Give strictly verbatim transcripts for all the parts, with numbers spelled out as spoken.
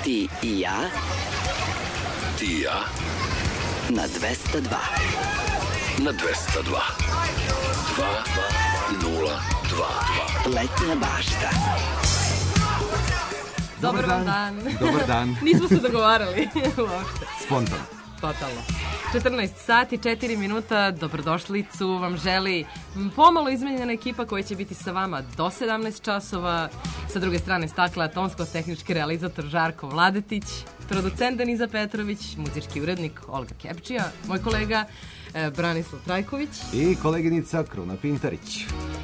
Ti i ja. Ti i ja. Na dvesta dva. Na dvesta dva. Dva, nula, dva, dva. Letnja bašta. Dobar vam dan. Dobar dan. Nismo se dogovarali uopšte. Spontano. Totalno. četrnaest sati, četiri minuta, dobrodošlicu vam želi pomalo izmenjena ekipa koja će biti sa vama do sedamnaest časova. Sa druge strane stakla, tonsko-tehnički realizator Žarko Vladetić, producent Deniza Petrović, muzički urednik Olga Kepčija, moj kolega eh, Branislav Trajković i koleginica Kruna Pintarić.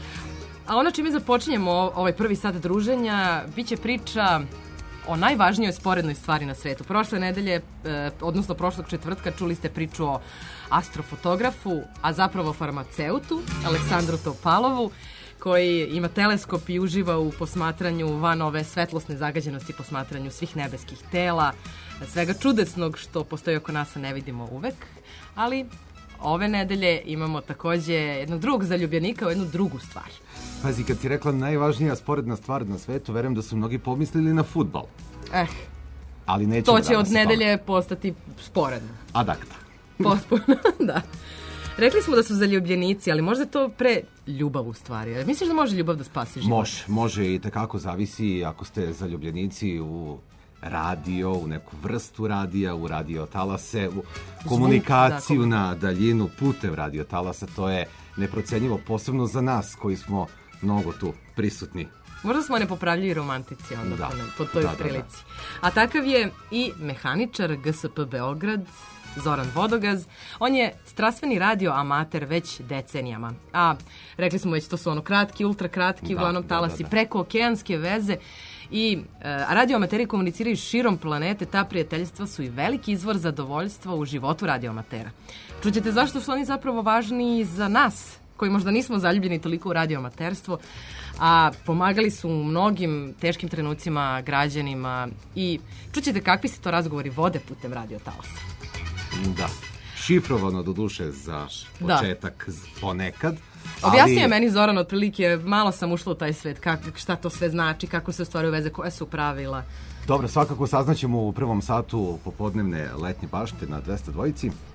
A ono čime započinjemo ovaj prvi sat druženja biće priča o najvažnijoj sporednoj stvari na svetu. Prošle nedelje, eh, odnosno prošlog četvrtka, čuli ste priču o astrofotografu, a zapravo farmaceutu, Aleksandru Topalovu, koji ima teleskop i uživa u posmatranju van ove svetlosne zagađenosti, posmatranju svih nebeskih tela, svega čudesnog što postoji oko nas, a ne vidimo uvek. Ali ove nedelje imamo takođe jednog drugog zaljubljenika u jednu drugu stvar. Pazi, kad si rekla najvažnija sporedna stvar na svetu, verujem da su mnogi pomislili na fudbal. Eh, ali nećemo to će od nedelje postati sporedno. Ad acta. Potpuno, da. Rekli smo da su zaljubljenici, ali možda je to pre ljubav u stvari. Misliš da može ljubav da spasi život? Može, može i tekako zavisi ako ste zaljubljenici u radio, u neku vrstu radija, u radio talase, u komunikaciju Zvuk, na daljinu putem radio talasa. To je neprocenjivo, posebno za nas koji smo mnogo tu prisutni. Možda smo nepopravljivi romantici onda da, po toj da, prilici. Da, da. A takav je i mehaničar G S P Beograd, Zoran Vodogaz. On je strastveni radio amater već decenijama. A rekli smo već, to su ono kratki, ultra kratki, da, uglavnom talasi, da, da, da. preko okeanske veze. I a radioamateri komuniciraju širom planete. Ta prijateljstva su i veliki izvor zadovoljstva u životu radioamatera. Čućete zašto su oni zapravo važni za nas, koji možda nismo zaljubljeni toliko u radioamaterstvo, a pomagali su u mnogim teškim trenucima građanima i čućete kakvi se to razgovori vode putem radiotalasa. Da, šifrovano do duše za početak da. ponekad. Objasnio ali... je meni Zoran otprilike, malo sam ušla u taj svet, kak, šta to sve znači, kako se ostvaruju veze, koje su pravila. Dobro, svakako saznaćemo u prvom satu popodnevne letnje bašte na dvesta dva.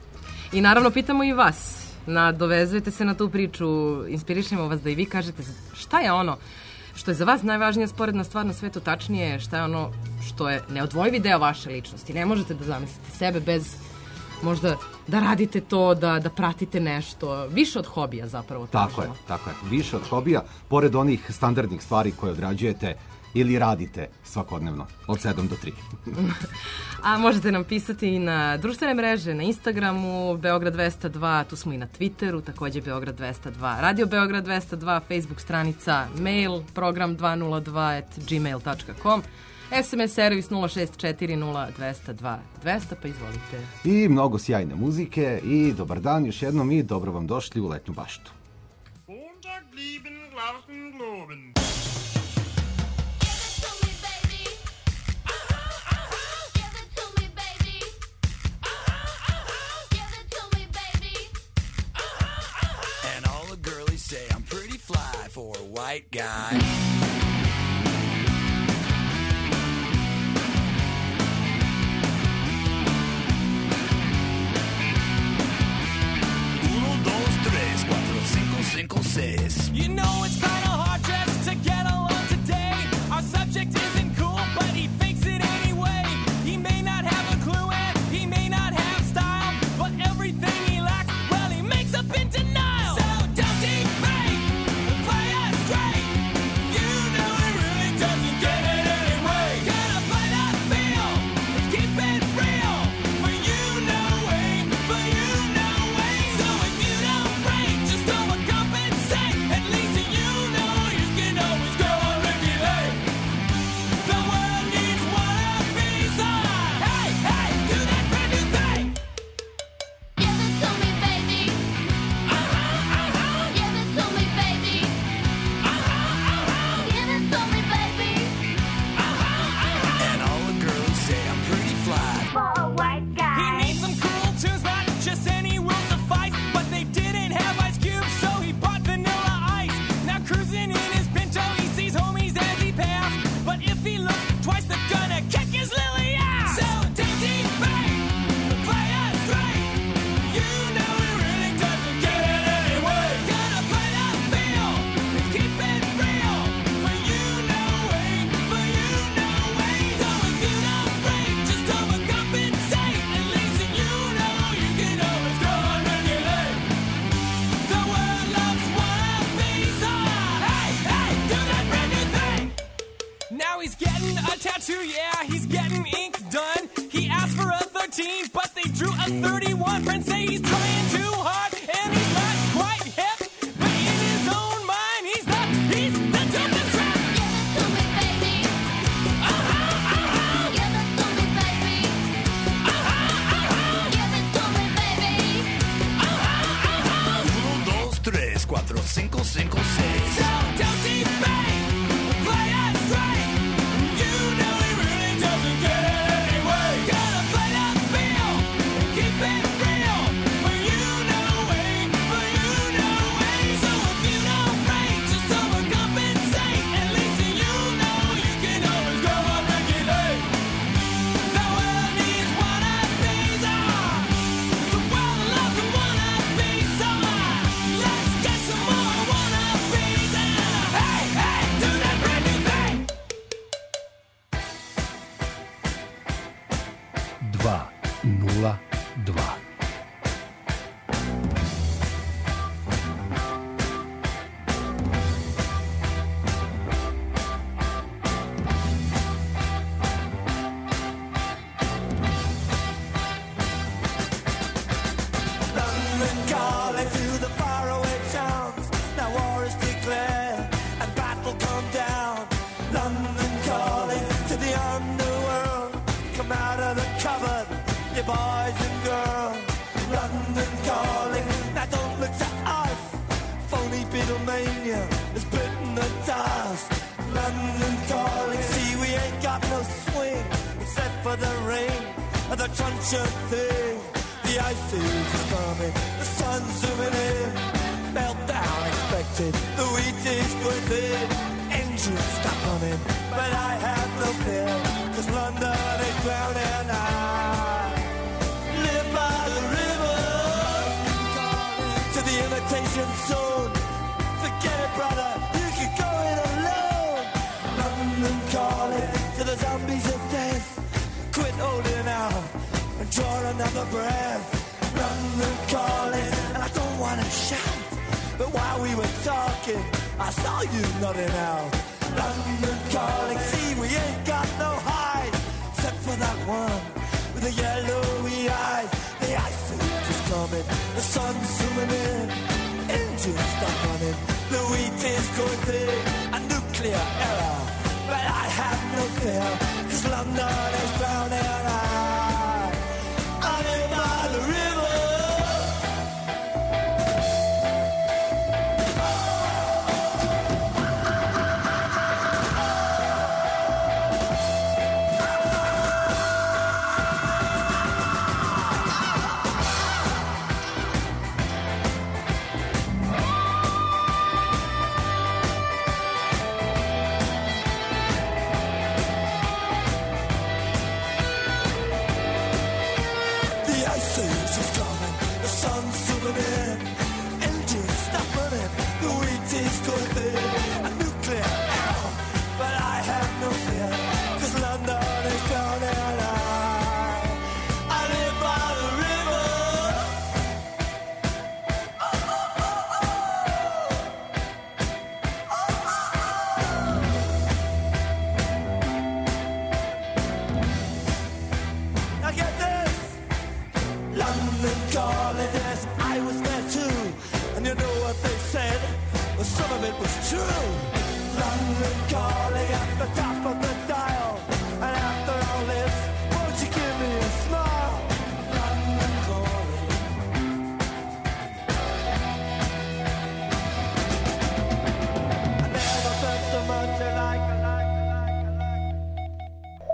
I naravno pitamo i vas, nadovezujete se na tu priču, inspirišemo vas da i vi kažete šta je ono što je za vas najvažnija sporedna stvar na svetu, tačnije šta je ono što je neodvojivi deo vaše ličnosti. Ne možete da zamislite sebe bez možda da radite to, da, da pratite nešto, više od hobija zapravo. Tako je, tako je, više od hobija, pored onih standardnih stvari koje odrađujete ili radite svakodnevno, od sedam do tri. A možete nam pisati i na društvene mreže, na Instagramu Beograd dvesta dva, tu smo i na Twitteru, takođe Beograd dvesta dva, Radio Beograd dvesta dva, Facebook stranica, mail, program dva nula dva at gmail dot com, S M S servis nula šest četiri nula dvesta dva dvesta, pa izvolite. I mnogo sjajne muzike i dobar dan još jednom i dobro vam došli u letnju baštu. And all the girlies say I'm pretty fly for a white guy. You know it's kind of hard just to get along today. Our subject isn't cool, but he fakes it anyway. He may not have a clue and he may not have style, but everything he lacks, well, he makes up in denial. So don't debate, play us straight. You fourteen, but they drew a thirty-one. Friends say he's trying too hard, and he's not quite hip. But in his own mind, he's the, he's the dopest rap. Give it to me, baby. Uh-huh, uh-huh, Give it to me, baby. uh-huh, uh-huh, Give it to me, baby. uh-huh, uh-huh. Uno, dos, tres, cuatro, cinco, cinco, seis. So don't debate, play us straight. You know he really doesn't get it anyway. Gotta play the field, keep it real. For you know way, for you know way. So if you don't rate, just overcompensate. At least you know you can always go on making it. The world needs wannabes, ah. The world loves a wannabe, so ah, let's get some more wannabes, ah. Hey, hey, do that brand new thing. Dva, nula, dva. London calling to the faraway towns. Now war is declared and battle come down. London calling to the underworld. Come out of the cupboard, you boys and girls. London calling, now don't look to us. Phony Beatlemania is bitten the dust. London calling, see we ain't got no swing except for the rain and the truncheon thing. The ice age is coming, the sun's zooming in. Meltdown expected, the wheat is good thin. Engines stop running, but I have no fear, cause London is drowning. I live by the river, to the imitation zone. Forget it, brother, you can go it alone. London calling to the zombies of death. Quit holding out and draw another breath. London calling, and I don't wanna shout, but while we were talking, I saw you nodding out. London calling, see we ain't got no hide, except for that one with the yellowy eyes. The ice age is coming, the sun's zooming in, engines stop running, the wheat is going big, a nuclear error, but I have no fear, cause London is drowning. I, I live by the river. The ice age is coming, the sun's zooming in, engines stop running, the wheat is going thin, a nuclear error, but I have no fear, cause London is drowning. I, I live by the river. Now get this! London calling, yes, I was there too. And you know what they said? Well, some of it was true. London calling at the top of the dial. And after all this, won't you give me a smile? London calling. I never felt so much alike, alike, alike, alike.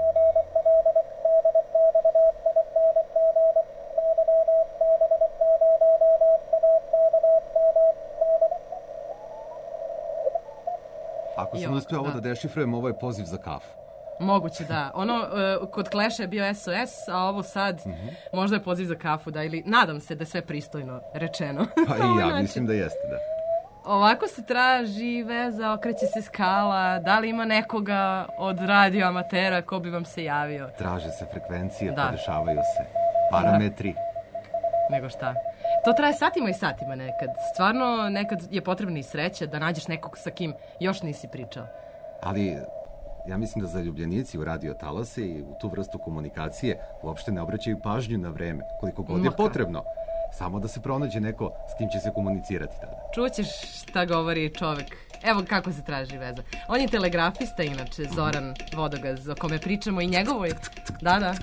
Ako I sam ovako, uspio ovo da. da dešifrujem, ovo je poziv za kafu. Moguće, da. Ono, uh, kod Clash je bio S O S, a ovo sad možda je poziv za kafu, da, ili nadam se da je sve pristojno rečeno. Pa Na ovaj i ja način. mislim da jeste, da. Ovako se traži veza, okreće se skala, da li ima nekoga od radio amatera ko bi vam se javio? Traže se frekvencije, Da. podešavaju se parametri. Nego šta? To traje satima i satima nekad. Stvarno, nekad je potrebna i sreća da nađeš nekog sa kim još nisi pričao. Ali ja mislim da zaljubljenici u radio talase i u tu vrstu komunikacije uopšte ne obraćaju pažnju na vreme, koliko god je Ma potrebno. Samo da se pronađe neko s kim će se komunicirati tada. Čućeš šta govori čovek. Evo kako se traži veza. On je telegrafista, inače, Zoran Vodogaz, o kome pričamo i njegovoj. Da, da.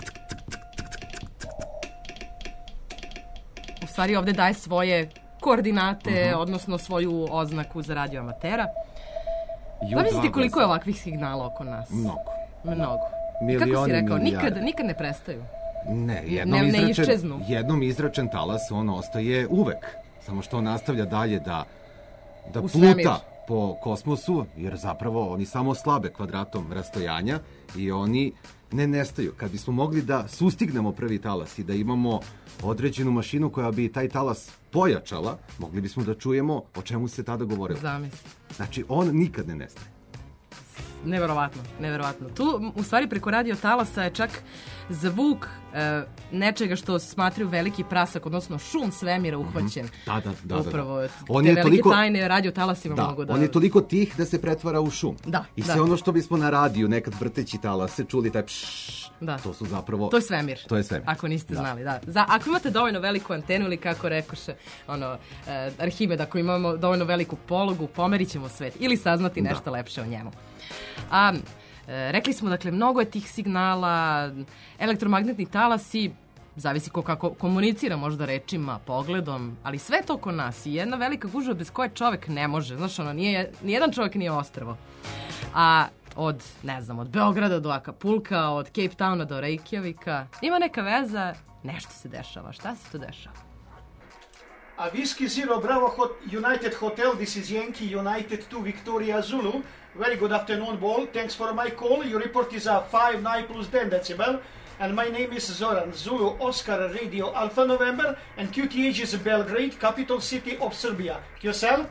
U stvari ovde daje svoje koordinate, odnosno svoju oznaku za radioamatera. Ju Zamislite dva koliko je glasa. ovakvih signala oko nas. Mnogo. Mnogo. Milioni, Kako si rekao, milijarde. nikad, nikad ne prestaju. Ne, jednom, Ne- ne izračen, iščeznu. jednom izračen talas on ostaje uvek. Samo što on nastavlja dalje da, da U svemir. pluta po kosmosu, jer zapravo oni samo slabe kvadratom rastojanja i oni ne nestaju. Kad bismo mogli da sustignemo prvi talas i da imamo određenu mašinu koja bi taj talas pojačala, mogli bismo da čujemo o čemu se tada govorilo. Zamisli. Znači, on nikad ne nestaje. Neverovatno, neverovatno. Tu, u stvari, preko radio talasa je čak zvuk e, nečega što smatraju veliki prasak, odnosno šum svemira uhvaćen. Da, da, da, da, da. Upravo, On te je velike toliko- tajne radio talasima Da, mogu da... on je toliko tih da se pretvara u šum. Da, I da. sve ono što bismo na radiju nekad vrteći talase čuli taj pšš, Da. to su zapravo... To je svemir. To je svemir. Ako niste Da. znali, da. Za, ako imate dovoljno veliku antenu ili kako rekoše ono, e, Arhimed, ako imamo dovoljno veliku pologu, pomerit ćemo svet ili saznati Da. nešto lepše o njemu. A, e, rekli smo, dakle, mnogo je tih signala, elektromagnetni talasi, zavisi ko kako komunicira, možda rečima, pogledom, ali sve to oko nas i jedna velika gužva bez koje čovek ne može. Znaš, ono, nije, nijedan čovek nije ostrvo. A od, ne znam, od Beograda do Akapulka, od Cape Towna do Reykjavika, ima neka veza, nešto se dešava. Šta se to dešava? A Whiskey Zero Bravo Hot United Hotel, this is Yankee United two Victoria Zulu. Very good afternoon, Ball. Thanks for my call. Your report is a five nine plus ten decibel. And my name is Zoran Zulu Oscar Radio Alpha November. And Q T H is Belgrade, capital city of Serbia. Q S L?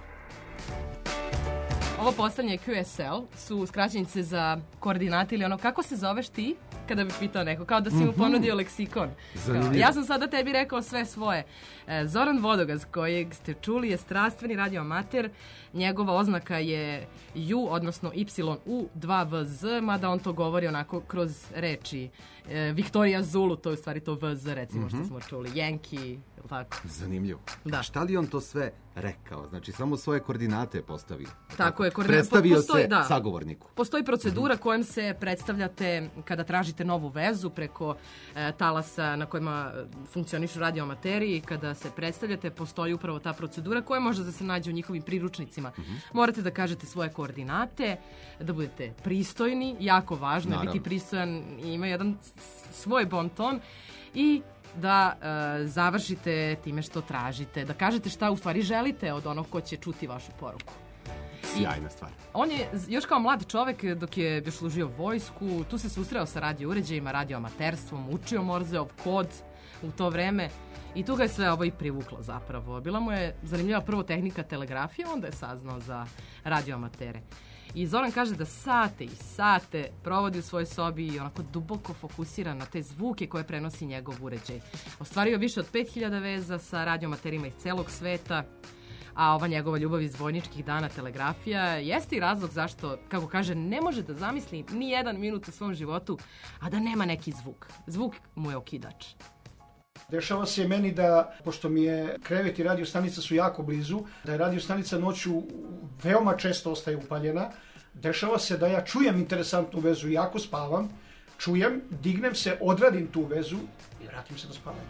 Ovo poslednje Q S L su skraćenice za koordinate ili ono, kako se zoveš ti? Kada bi pitao neko, kao da si mu ponudio leksikon. Zanimljivo. Kao, ja sam sada tebi rekao sve svoje. E, Zoran Vodogaz, kojeg ste čuli, je strastveni radioamater. Njegova oznaka je U, odnosno Y U dva V Z, mada on to govori onako kroz reči. E, Victoria Zulu, to je u stvari to V Z, recimo, što smo čuli. Yankee, ili tako? Zanimljivo. Da. A šta li on to sve rekao? Znači, samo svoje koordinate je postavio. Tako je, koordinate- Predstavio postoji- se da. sagovorniku. Postoji procedura kojom se predstavljate kada tražite novu vezu preko e, talasa na kojima e, funkcionišu radioamateri i kada se predstavljate, postoji upravo ta procedura koja može da se nađe u njihovim priručnicima. Morate da kažete svoje koordinate, da budete pristojni, jako važno je Naravno. biti pristojan i ima jedan s- svoj bon ton i da e, završite time što tražite, da kažete šta u stvari želite od onog ko će čuti vašu poruku. Sjajna stvar. On je z- još kao mlad čovek, dok je još služio vojsku, tu se susreo sa radio uređajima, radioamaterstvom, učio Morzeov kod u to vreme i tu ga je sve ovo i privuklo zapravo. Bila mu je zanimljiva prvo tehnika telegrafije, onda je saznao za radioamatere. I Zoran kaže da sate i sate provodi u svojoj sobi i onako duboko fokusiran na te zvuke koje prenosi njegov uređaj. Ostvario više od pet hiljada veza sa radioamaterima iz celog sveta, a ova njegova ljubav iz vojničkih dana, telegrafija, jeste i razlog zašto, kako kaže, ne može da zamisli ni jedan minut u svom životu, a da nema neki zvuk. Zvuk mu je okidač. Dešava se meni da, pošto mi je krevet i radio stanica su jako blizu, da je radio stanica noću veoma često ostaje upaljena. Dešava se da ja čujem interesantnu vezu i jako spavam, čujem, dignem se, odradim tu vezu i vratim se da spavam.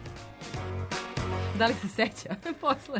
Da li se seća posle?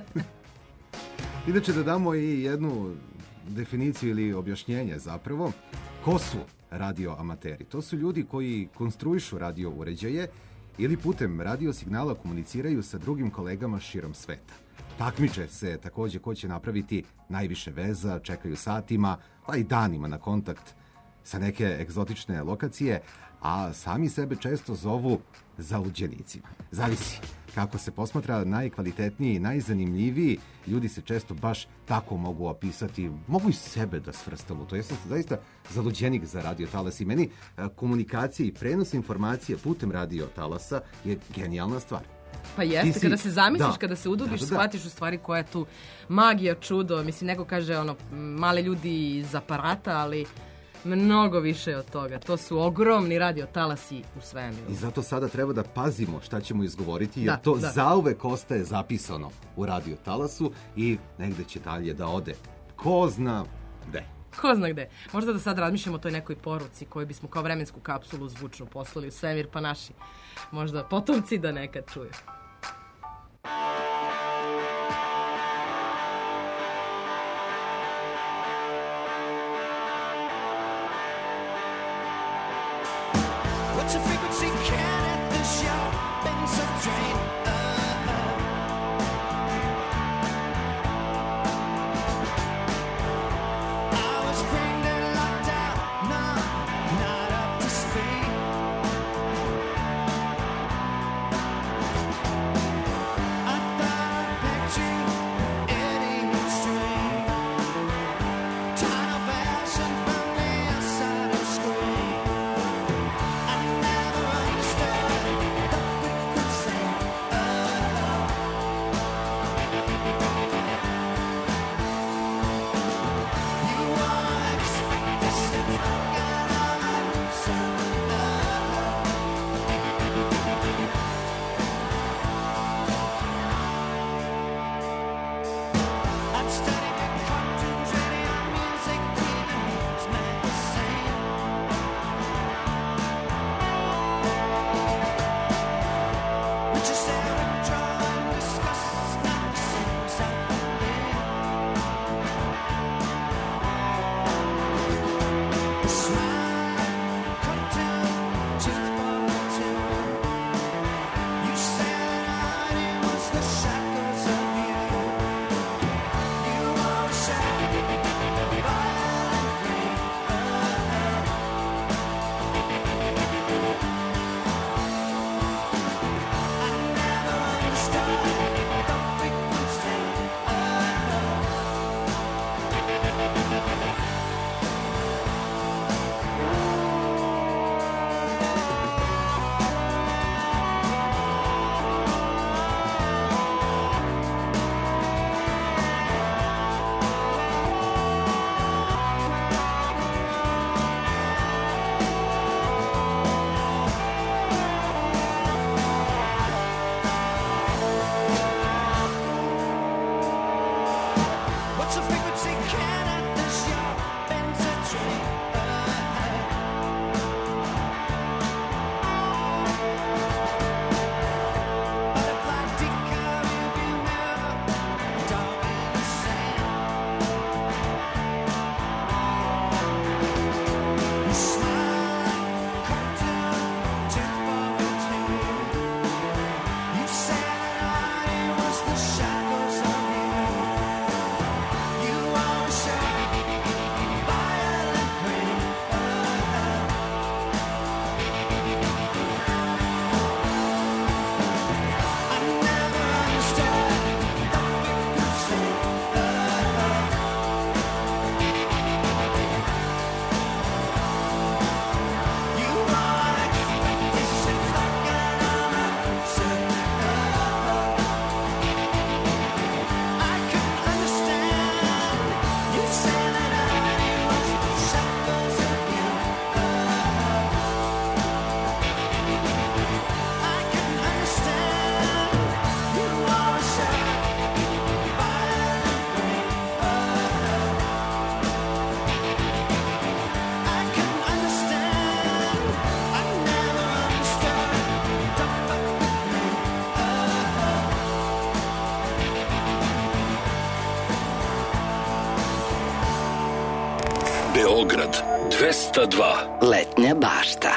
Inače da damo i jednu definiciju ili objašnjenje zapravo. Ko su radioamateri? To su ljudi koji konstruišu radio uređaje ili putem radio signala komuniciraju sa drugim kolegama širom sveta. Takmiče se takođe ko će napraviti najviše veza, čekaju satima, pa i danima na kontakt sa neke egzotične lokacije, a sami sebe često zovu zaluđenicima. Zavisi kako se posmatra, najkvalitetniji, najzanimljiviji ljudi se često baš tako mogu opisati, mogu i sebe da svrstavu u to. Ja sam zaista zaluđenik za radio talas i meni e, komunikacija i prenos informacije putem radio talasa je genijalna stvar. Pa jeste, Ti si- kada se zamisliš, da. kada se udubiš, Da, da, da. shvatiš u stvari koja je tu magija, čudo. Mislim, neko kaže, ono, male ljudi iz aparata, ali Mnogo više od toga. To su ogromni radiotalasi u svemiru. I zato sada treba da pazimo šta ćemo izgovoriti, jer Da, to da. zauvek ostaje zapisano u radiotalasu i negde će dalje da ode. Ko zna gde. Ko zna gde. Možda da sad razmišljamo o toj nekoj poruci koju bismo kao vremensku kapsulu zvučnu poslali u svemir, pa naši možda potomci da nekad čuju. What's your frequency? Can at the show been so drained? I was cranked and locked out, no, not up to speed. I thought I picked you any string, tunnel fashion from the outside of screen. I never understood the frequency of love. You won't expect this if I got all my roots in love. I've studied the cartoons, radio, music, T V, news, magazine. But you say we draw and discuss, not the same as I did. The smile, cut down, tooth for tooth. You said that it was the shackles of you. You always said violent green. I never understood the frequency of love. What's the frequency? Can at the show bend to train? Butterfly decal, rearview mirror, dog in the sand. You smile, cartoon, tooth for tooth. You said that I was the shackles of you. You always said violent green. I never understood the frequency of love. You are expectations like an answer. I couldn't understand. You said that I was the shackles of you. I couldn't understand. You always said violent green. I couldn't understand. I never understood the frequency of love. Beograd dvesta dva. Letnja bašta.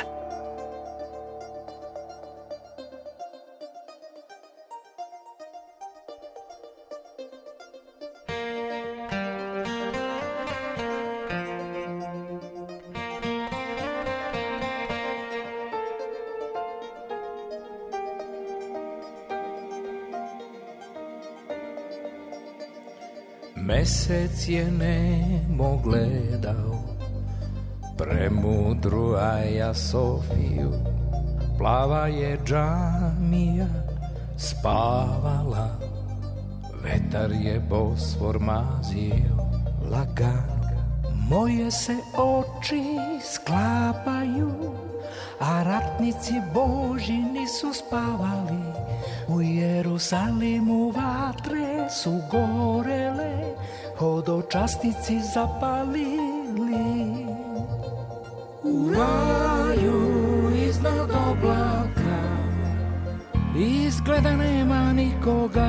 Mesec je nemo gledao premudru Aja Sofiju, plava je džamija spavala, vetar je Bosfor mazio lagano moje se oči sklapaju, a ratnici Božji nisu spavali. U Jerusalimu vatre su gorele, hodočasnici zapalili. U raju iznad oblaka izgleda nema nikoga.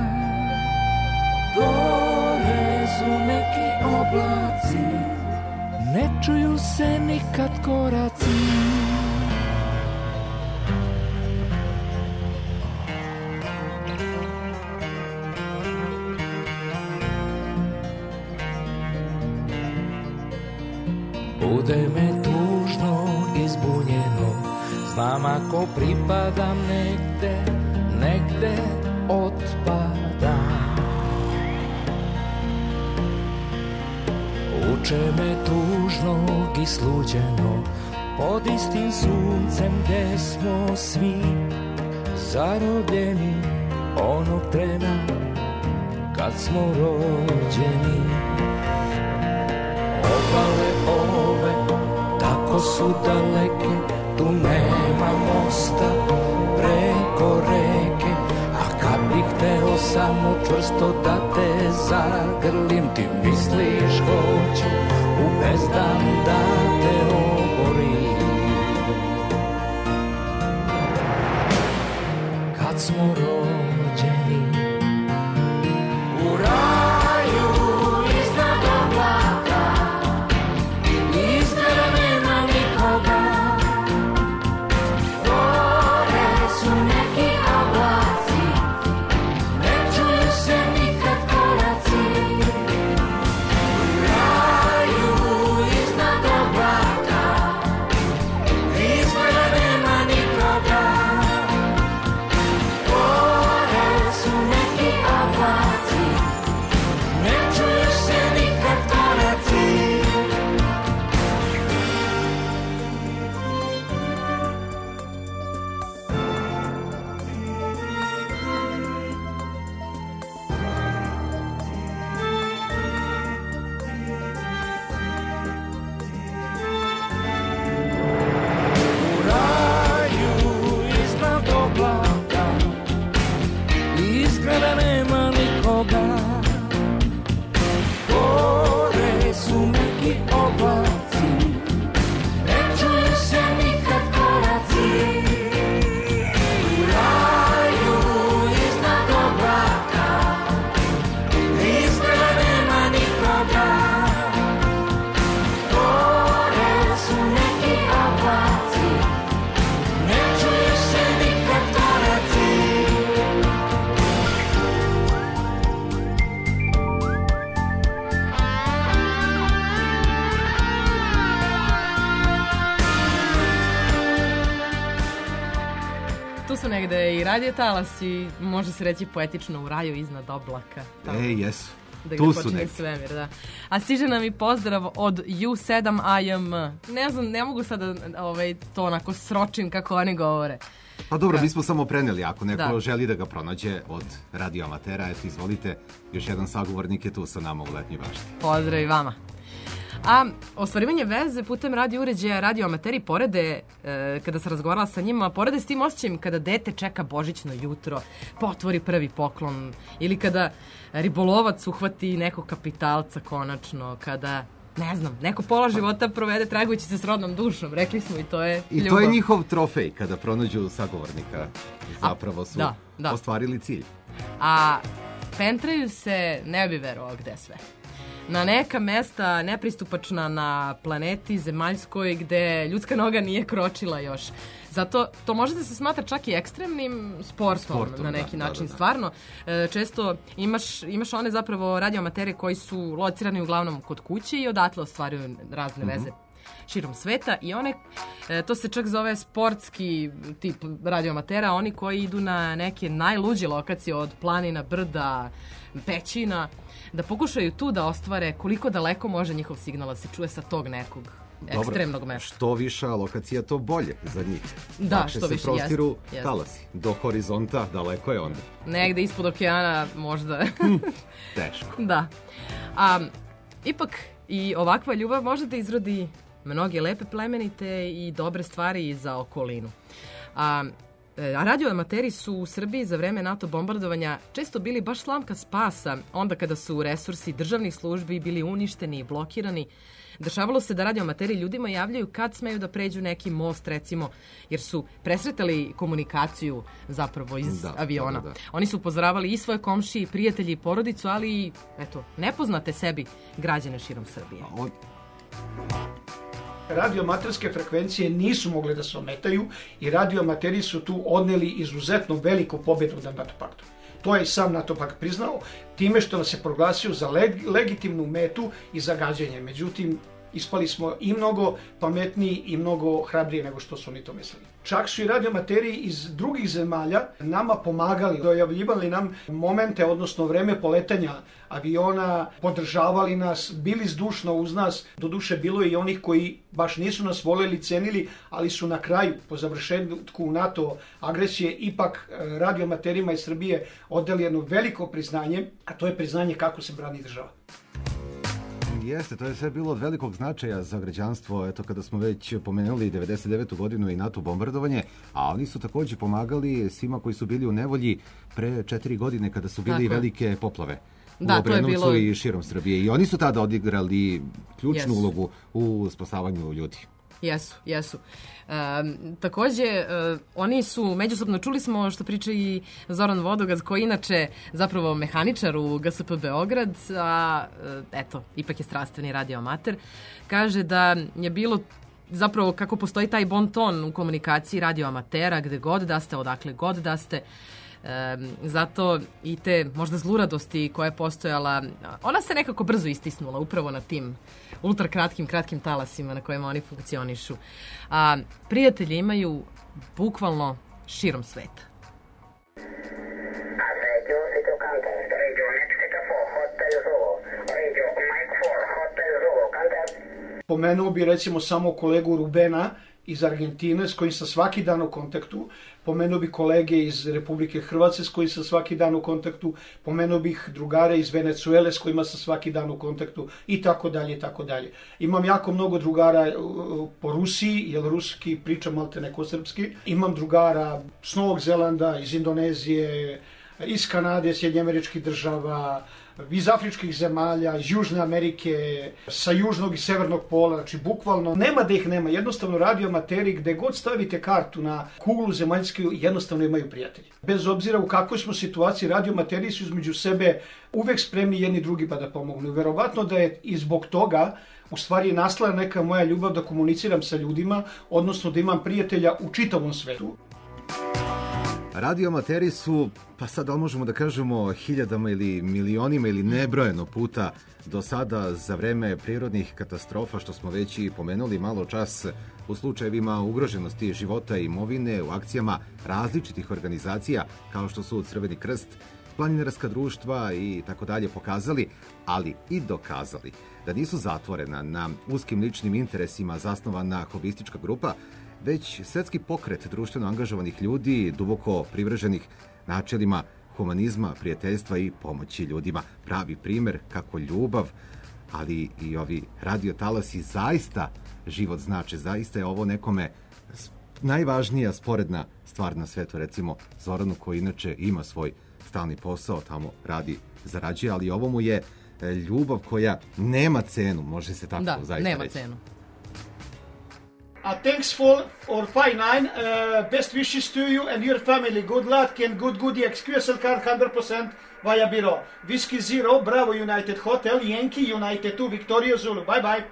Gore su neki oblaci, ne čuju se nikad koraci. Bude me tužno i zbunjeno, znam ako pripadam negde, negde otpadam. Uče me tužnog i sluđeno, pod istim suncem gde smo svi zarobljeni onog trena kad smo rođeni. Obale ove tako su daleke, tu nema mosta preko reke, a kad bih hteo samo čvrsto da te zagrlim, ti misliš hoću u bezdan da te oborim. Kad smo rođeni u raju iznad oblaka, izgleda nema nikoga. Gore su neki oblaci, ne čuju se nikad koraci. U raju iznad oblaka, izgleda nema nikoga. Gore su neki oblaci, ne čuju se nikad koraci. U raju iznad oblaka, izgleda nema nikoga. Gore su neki oblaci, ne čuju se nikad koraci. U raju iznad oblaka, izgleda nema nikoga. Gore su neki oblaci, ne čuju se nikad koraci. Tu su negde i radio talas i može se reći poetično u raju iznad oblaka. Tamo. E, jesu. Da ga Tu su počinje neki. svemir, da. A stiže nam i pozdrav od U sedam I M. Ne znam, ne mogu sada ovaj, to onako sročim kako oni govore. Pa dobro, Da. mi smo samo preneli. Ako neko Da. želi da ga pronađe od radio amatera, eto, izvolite. Još jedan sagovornik je tu sa nama u Letnjoj bašti. Pozdrav i vama. A ostvarivanje veze putem radio uređaja radio amateri porede, e, kada se razgovarala sa njima, porede s tim osjećajem kada dete čeka božićno jutro, pa otvori prvi poklon, ili kada ribolovac uhvati nekog kapitalca konačno, kada, ne znam, neko pola života provede tragujući se s rodnom dušom, rekli smo i to je I ljubav. to je njihov trofej kada pronađu sagovornika. Zapravo su da, da. ostvarili cilj. A pentraju se, ne bi verovao gde sve. Na neka mesta nepristupačna na planeti zemaljskoj gde ljudska noga nije kročila još. Zato to može da se smatra čak i ekstremnim sportom, Sportom, na neki da, način. da, da. Stvarno, e, često imaš, imaš one zapravo radioamatere koji su locirani uglavnom kod kuće i odatle ostvaruju razne veze širom sveta i one, e, to se čak zove sportski tip radioamatera, oni koji idu na neke najluđe lokacije od planina, brda, pećina, da pokušaju tu da ostvare koliko daleko može njihov signal da se čuje sa tog nekog ekstremnog mesta. Što viša lokacija, to bolje za njih. Da, Lakše što se više, prostiru jest, jest. talasi. Do horizonta daleko je onda. Negde ispod okeana možda. Teško. Da. A, ipak I ovakva ljubav može da izrodi mnoge lepe, plemenite i dobre stvari za okolinu. A, a radioamateri su u Srbiji za vreme NATO bombardovanja često bili baš slamka spasa, onda kada su resursi državnih službi bili uništeni i blokirani. Dešavalo se da radioamateri ljudima javljaju kad smeju da pređu neki most, recimo, jer su presretali komunikaciju zapravo iz Da, aviona. da, da, da. Oni su upozoravali i svoje komšije, i prijatelji, i porodicu, ali i, eto, nepoznate sebi građane širom Srbije. On- Radioamaterske frekvencije nisu mogle da se ometaju i radioamateri su tu odneli izuzetno veliku pobjedu nad NATO paktom. To je i sam NATO pakt priznao time što nas je proglasio za leg- legitimnu metu i zagađenje. Međutim, ispali smo i mnogo pametniji i mnogo hrabriji nego što su oni to mislili. Čak su i radioamateri iz drugih zemalja nama pomagali, dojavljivali nam momente, odnosno vreme poletanja aviona, podržavali nas, bili zdušno uz nas. Doduše, bilo je i onih koji baš nisu nas voljeli, cenili, ali su na kraju, po završetku NATO agresije, ipak eh, radioamaterima iz Srbije odali jedno veliko priznanje, a to je priznanje kako se brani država. Jeste, to je sve bilo od velikog značaja za građanstvo. Eto, kada smo već pomenuli devedeset devetu godinu i NATO bombardovanje, a oni su također pomagali svima koji su bili u nevolji pre četiri godine kada su bili Tako je. velike poplave. U Da, to je Obrenovcu bilo- i širom Srbije. I oni su tada odigrali ključnu Jesu. ulogu u spasavanju ljudi. Jesu, jesu. Um, takođe, uh, oni su međusobno, čuli smo što priča i Zoran Vodogaz, koji je inače zapravo mehaničar u G S P Beograd, a uh, eto, ipak je strastveni radioamater, kaže da je bilo zapravo kako postoji taj bon ton u komunikaciji radioamatera, gde god da ste, odakle god da ste. Um, zato i te možda zluradosti koja je postojala, ona se nekako brzo istisnula upravo na tim ultra kratkim, kratkim talasima na kojima oni funkcionišu. A prijatelji imaju bukvalno širom sveta. Radio City Contact, Radio Mexico four, Hotel Zulu, Radio Mike four, Hotel Zulu, Contact. Pomenuo bi recimo samo kolegu Rubena iz Argentine s kojim sam svaki dan u kontaktu, pomenuo bi kolege iz Republike Hrvatske s kojim sam svaki dan u kontaktu, pomenuo bih drugare iz Venecuele s kojima sam svaki dan u kontaktu i tako dalje i tako dalje. Imam jako mnogo drugara uh, po Rusiji, jer ruski pričam malte neko srpski. Imam drugara s Novog Zelanda, iz Indonezije, iz Kanade, Sjedinjenih Američkih Država, iz afričkih zemalja, iz Južne Amerike, sa južnog i severnog pola, znači bukvalno nema da ih nema, jednostavno radioamateri gde god stavite kartu na kuglu zemaljsku jednostavno imaju prijatelji. Bez obzira u kakvoj smo situaciji, radioamateri su između sebe uvek spremni jedni drugi pa da pomognu. Verovatno da je i zbog toga u stvari nastala neka moja ljubav da komuniciram sa ljudima, odnosno da imam prijatelja u čitavom svetu. Radioamateri su, pa sad da li možemo da kažemo hiljadama ili milionima ili nebrojeno puta do sada za vreme prirodnih katastrofa, što smo već i pomenuli malo čas, u slučajevima ugroženosti života i imovine, u akcijama različitih organizacija kao što su Crveni krst, planinarska društva i tako dalje pokazali, ali i dokazali da nisu zatvorena na uskim ličnim interesima zasnovana hobistička grupa, već svetski pokret društveno angažovanih ljudi, duboko privrženih načelima humanizma, prijateljstva i pomoći ljudima. Pravi primer kako ljubav, ali i ovi radiotalasi zaista život znače. Zaista je ovo nekome najvažnija sporedna stvar na svetu. Recimo Zoranu koji inače ima svoj stalni posao, tamo radi, zarađuje, ali ovo mu je ljubav koja nema cenu, može se tako Da, zaista nema reći. cenu. Uh, thanks for for five nine. Uh, best wishes to you and your family. Good luck and good goodie. Q S L card one hundred percent via biro. Whiskey Zero, Bravo United Hotel, Yankee United two, Victoria Zulu. Bye bye.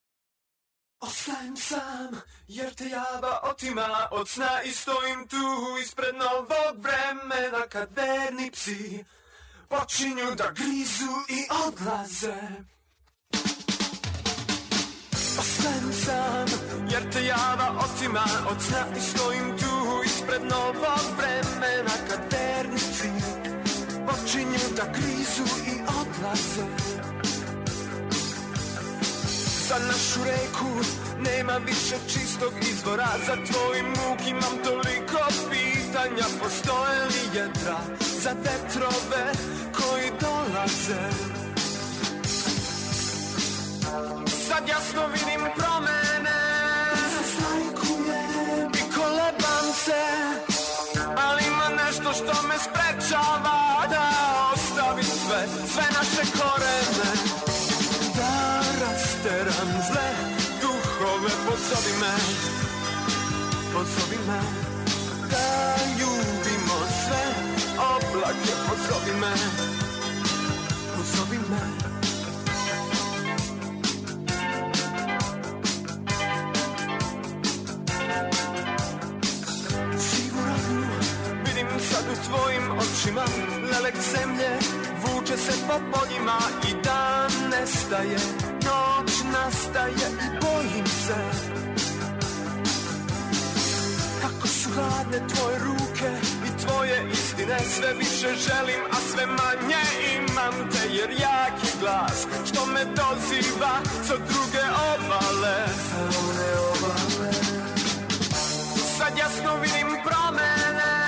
Ostajem sam, jer te java otima od sna i stojim tu ispred novog vremena kad verni psi počinju da grizu i odlaze. Ostajem sam, jer te java otima od sna i stojim tu ispred novog vremena kad verni psi počinju da grizu i odlaze. Za našu reku nema više čistog izvora, za tvoj muk imam toliko pitanja, postoje li jedra za vetrove koji dolaze? me, pozovi me, da ljubimo sve oblake, pozovi me, pozovi me. Sad u tvojim očima lelek zemlje vuče se po poljima i dan nestaje, noć nastaje i bojim se kako su hladne tvoje ruke i tvoje istine. Sve više želim, a sve manje imam te, jer jaki glas što me doziva sa druge obale, sa one obale. Sad jasno vidim promene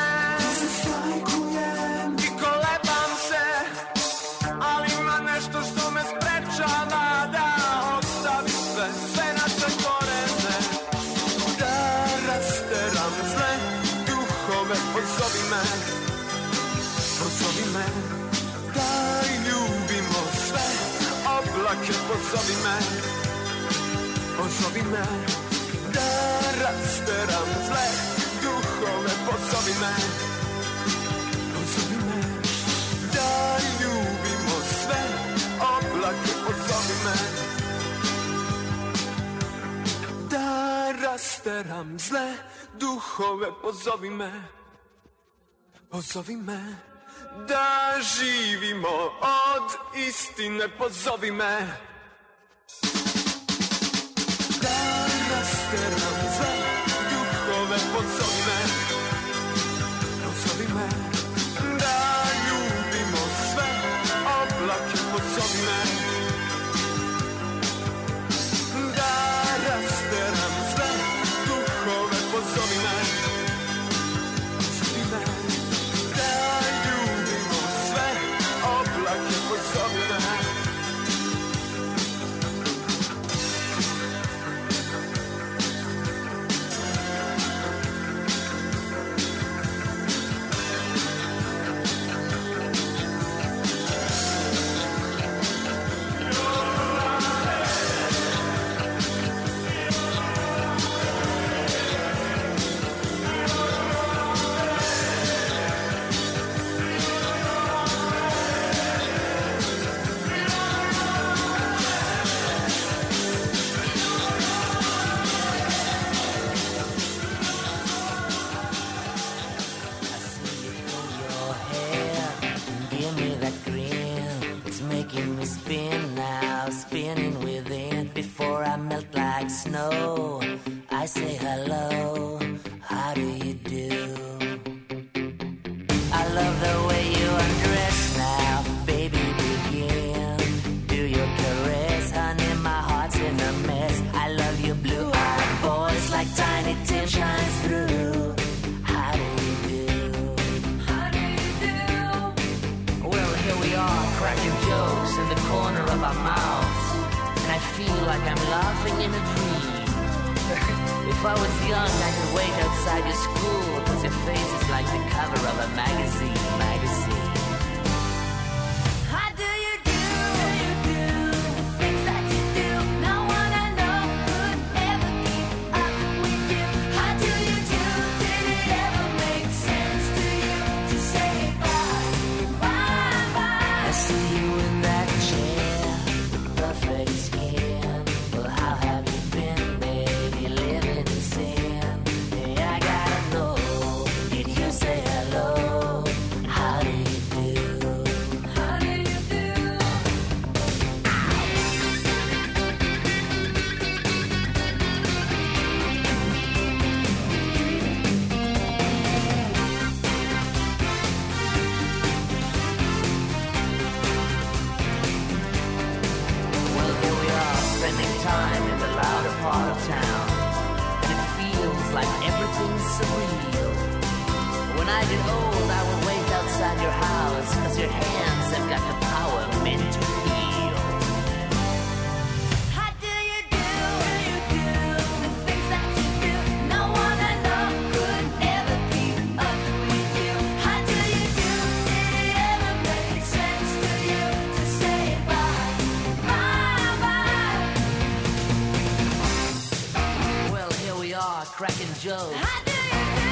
i kolebam se, ali ima nešto što me sprečava da ostavim sve, sve naše korene, da rasteram zle duhove. Pozovi me, pozovi me, da ljubimo sve oblake. Pozovi me, pozovi me, da rasteram zle duhove. Pozovi me, pozovi me, da ljubimo sve oblake. Pozovi me, da rasteram zle duhove. Pozovi me, pozovi me, da živimo od istine. Pozovi me, da rasteram zle duhove. Pozovi me, pozovi me, da ljubimo sve oblake. Pozovi me, da rasteram sve duhove. Pozovi me, pozovi me, da ljubimo sve oblake. Pozovi me. Snow, I say hello, how do you do? I love the way you undress now, baby, begin. Do your caress, honey, my heart's in a mess. I love your blue-eyed voice like Tiny Tim shines through. How do you do? How do you do? Well, here we are, cracking jokes in the corner of our mouths. I feel like I'm laughing in a dream. If I was young, I could wait outside your school, cause your face is like the cover of a magazine, magazine. How do you do? You do the things that you do. No one I know could ever keep up with you. How do you do? Did it ever make sense to you to say bye, bye, bye? I see you in that chair, the perfect skin. Well, how have you been, baby, living in sin? Hey, I gotta know, did you say hello? How do you do? How do you do? Well, here we are, spending time in the louder part of town, and it feels like everything's surreal. When I get old, I will wait outside your house, cause your hands have got the power meant to heal. How do you do? You do the things that you do. No one I know could ever keep up with you. How do you do? Did it ever make sense to you to say bye, bye, bye? Well, here bar cracking jokes. How do you do?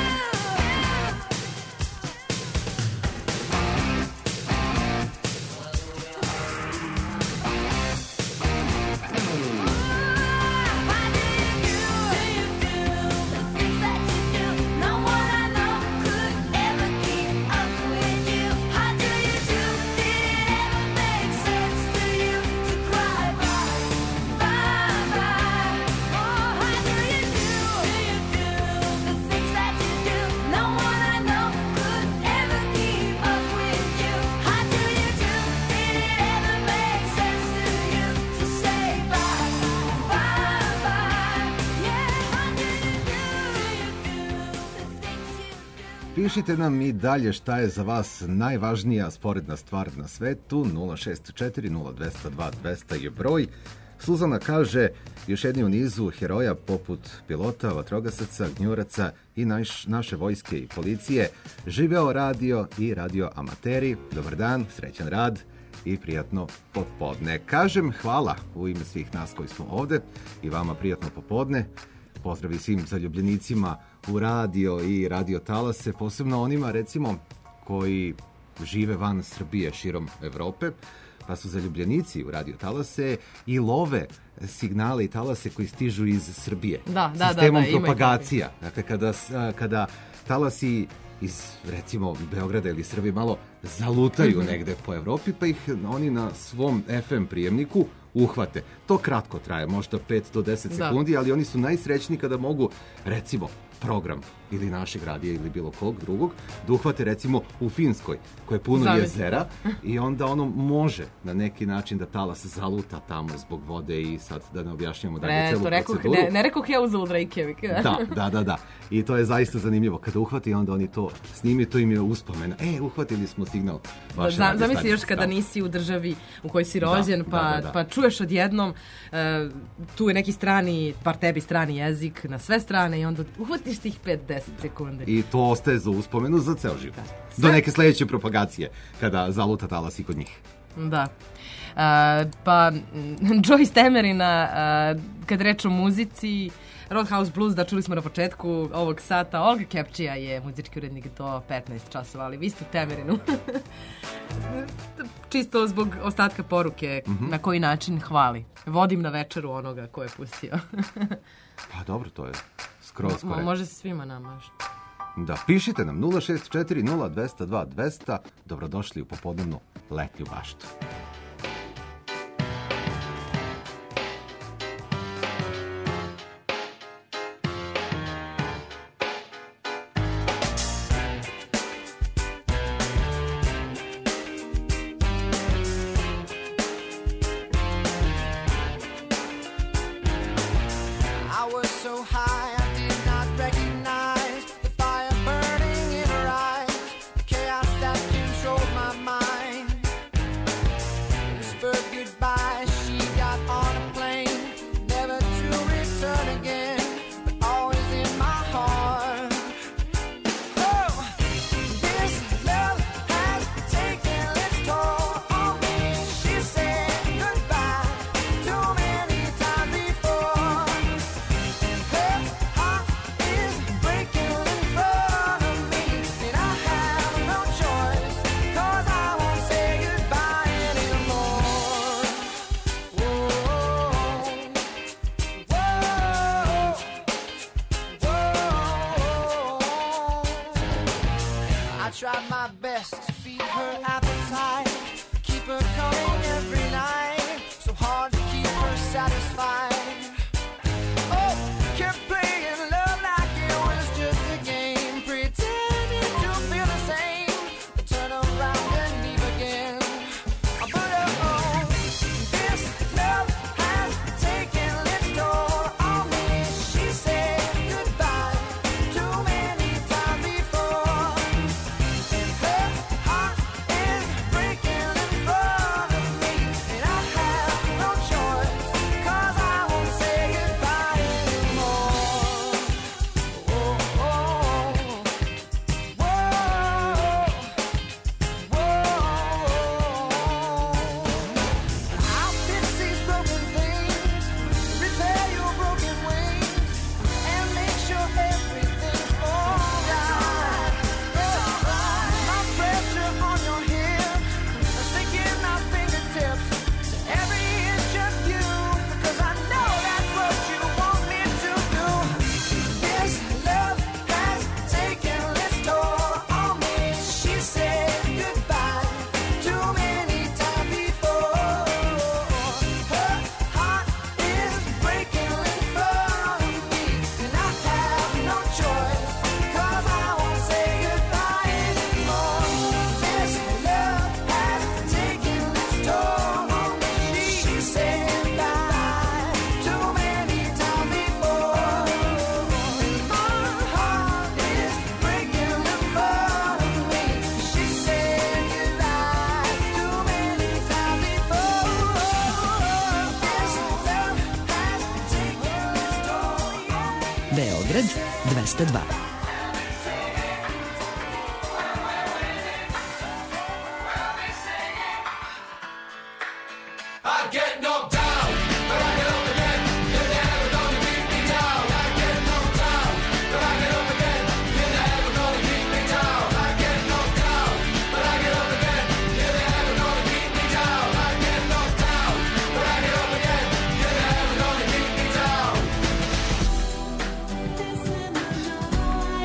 Pišite nam i dalje šta je za vas najvažnija sporedna stvar na svetu. nula šest četiri nula dva nula dva dva nula nula je broj. Suzana kaže, još jedni u nizu heroja poput pilota, vatrogasaca, gnjuraca i naš, naše vojske i policije. Živeo radio i radio amateri. Dobar dan, srećan rad i prijatno popodne. Kažem hvala u ime svih nas koji smo ovde i vama prijatno popodne. Pozdravi svim zaljubljenicima u radio i radio talase, posebno onima recimo koji žive van Srbije širom Evrope, pa su zaljubljenici u radio talase i love signale i talase koji stižu iz Srbije. Da, da, sistemom da, da, propagacija. Dakle, kada, kada talasi iz, recimo, Beograda ili Srbije malo zalutaju Mhm. negde po Evropi, pa ih oni na svom F M prijemniku uhvate. To kratko traje, možda pet do deset Da. sekundi, ali oni su najsrećniji kada mogu, recimo, program ili našeg radija ili bilo kog drugog, da uhvate recimo u Finskoj, koje je puno Zamisli, jezera i onda ono može na neki način da talas zaluta tamo zbog vode i sad da ne objašnjamo da je Ne, celu to rekoh, proceduru. ne, ne rekoh ja uzalud Reykjavik. Da, da, da, da. I to je zaista zanimljivo. Kada uhvati, onda oni to snimi, to im je uspomena. E, uhvatili smo signal. vaše Za, radio zamisli stanice. još kada Da. nisi u državi u kojoj si rođen, Da, pa, da, da, da. pa čuješ odjednom e, tu je neki strani, par tebi strani jezik na sve strane i onda uhvatiš tih pet do deset sekundi. I to ostaje za uspomenu za ceo život. Do Sve- neke sledeće propagacije, kada zaluta talas i kod njih. Da. A, pa, mm, Joyce Temerina, a, kad reč o muzici, Roadhouse Blues, da čuli smo na početku ovog sata, Olga Kepčija je muzički urednik do petnaest časova, ali vi ste Temerinu. Čisto zbog ostatka poruke, Mhm. na koji način hvali. Vodim na večeru onoga ko je pustio. Pa dobro, to je skroz Mo- korektno. može se svima nama. Da, pišite nam nula šest četiri nula dva nula dva dva nula nula. Dobrodošli u popodnevnu letnju baštu. I was so high I did not recognize the fire burning in her eyes, the chaos that controlled my mind. Whispered goodbye, she got on a plane, never to return again, but always in my heart. Oh, this love has taken its toll on me. She said goodbye too many times before. Her heart is breaking in front of me, and I have no choice, 'cause I won't say goodbye anymore. Whoa, whoa, whoa. I tried my best to feed her appetite, keep her coming every night, so hard to keep her satisfied. Oh, kept playing love like it was just a game, pretending to feel the same, but turn around and leave again. But oh, this love has taken its toll on me. She said goodbye too many times before, and her heart is breaking in front of me, and I have no choice, 'cause I Beograd dvesta dva. I get knocked down, but I get up again. You're never gonna keep me down. I get knocked down, but I get up again. You're never gonna keep me down. I get knocked down, but I get up again. You're never gonna keep me down. I get knocked down, but I get up again. You're never gonna keep me down.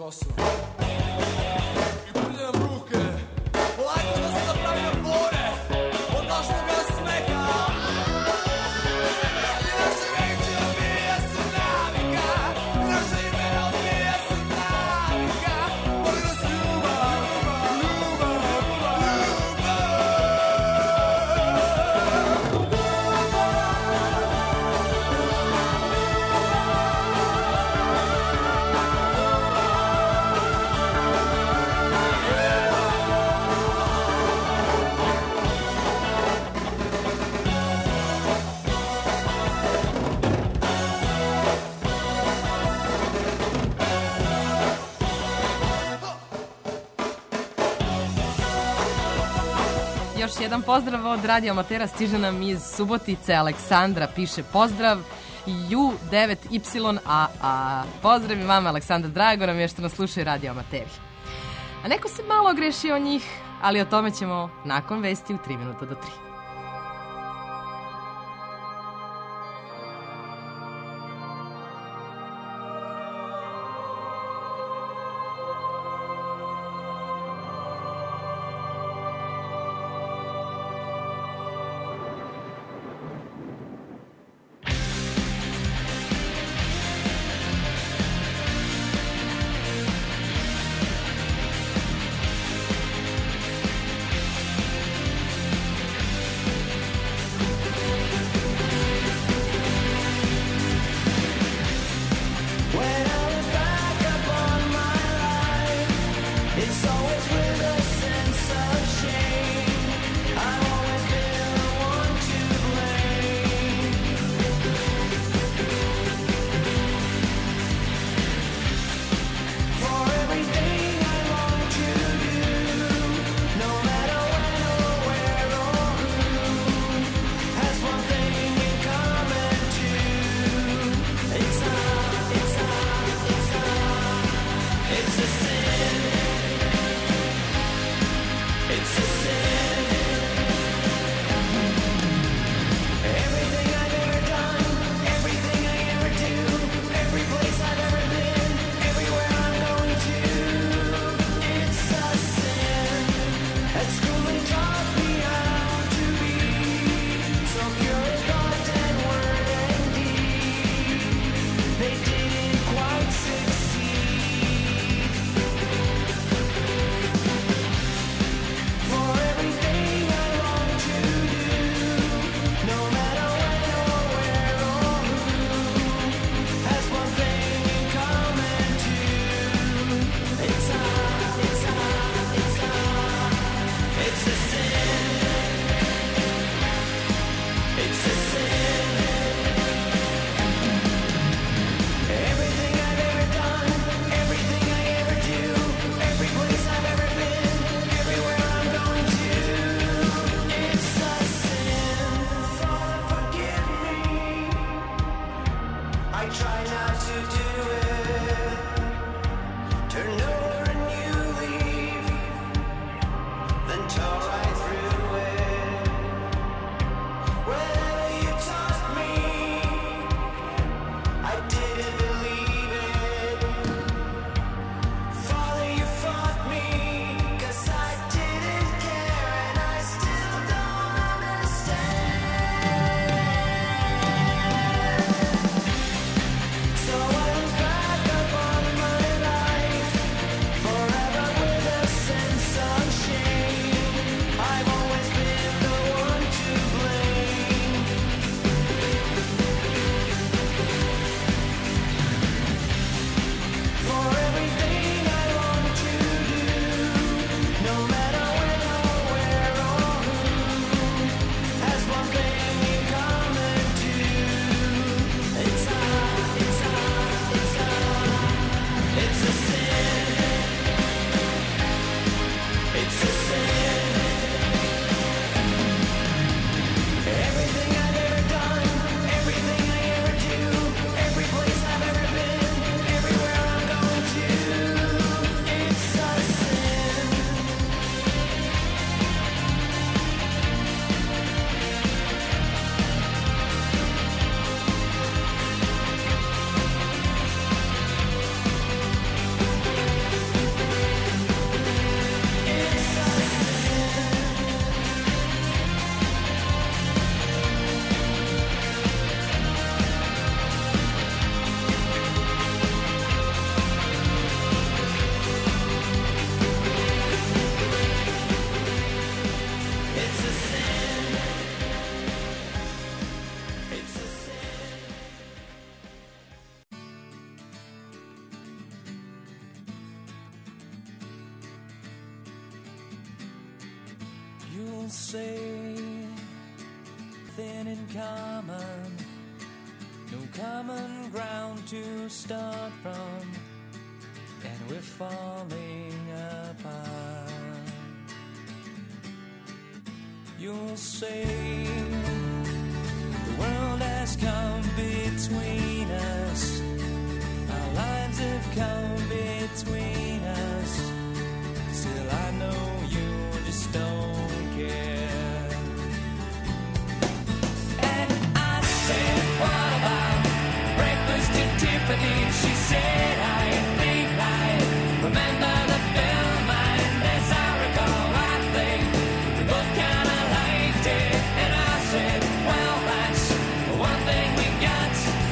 kosu. I prljam ruke, polako da se napravljam bore od lažnoga smeha. I naše reči odbija se navika, i naše imena odbija se navika. Voli nas ljubav, ljubav, Još jedan pozdrav od Radio Amatera stiže nam iz Subotice. Aleksandra piše pozdrav U devet Y A A. Pozdrav i vama, Aleksandra, drago nam je što nas slušaju Radio Amateri. A neko se malo ogrešio o njih, ali o tome ćemo nakon vesti u tri minuta do tri. say thin in common, no common ground to start from, and we're falling apart. You'll say the world has come between us, our lives have come between us. Still I know you just don't care. And I said, what about breakfast at Tiffany? She said, I think I remember the film, and as I recall, I think we both kinda liked it. And I said, well, that's one thing we got.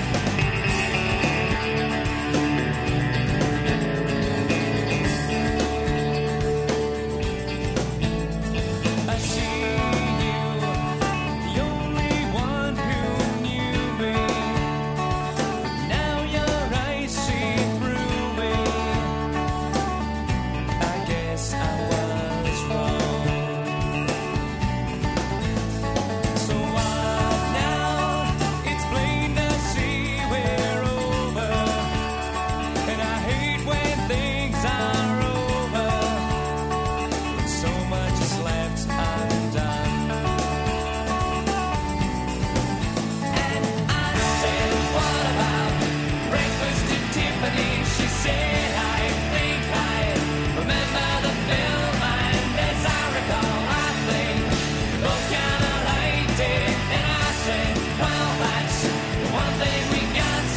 I see you, the only one who knew me. Now your eyes see through me. I guess I was wrong. So what now? It's plain to see we're over, and I hate when things are over, when so much is left undone. And I said, what about breakfast at Tiffany? She said, I think I remember the film, and as I recall, I think we both kinda liked it. And I said, well, that's the one thing we got.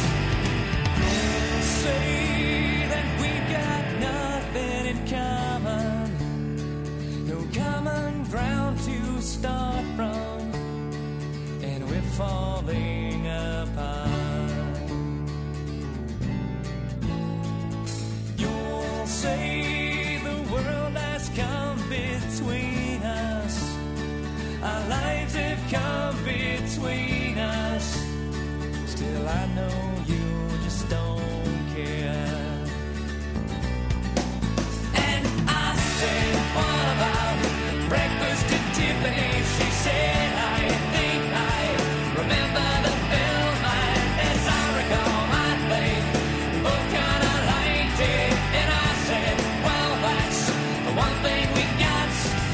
Say that we've got nothing in common, no common ground to start from, and we're falling apart. You'll say the world has come between us, our lives have come between us. Still I know you just don't care. And I said, what about breakfast at Tiffany? She said, I think I remember the film, and as I recall, I think we both kinda liked it. And I said, well, that's the one thing we got.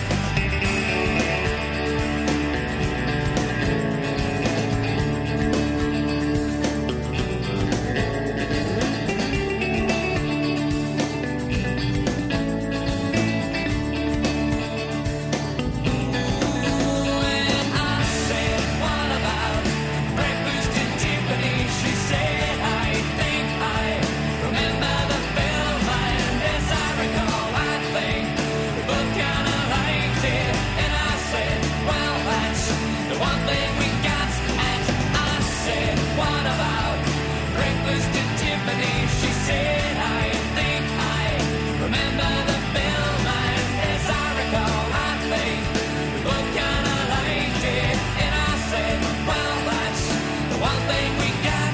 And I said, what about breakfast at Tiffany? She said, I think I remember the film, and as I recall, I think we both kinda liked it. And I said, well, that's the one thing we got. And I said, what about breakfast at Tiffany? She said, I think I remember the film, and as I recall, I think we both kinda liked it. And I said, well, that's the one thing we got.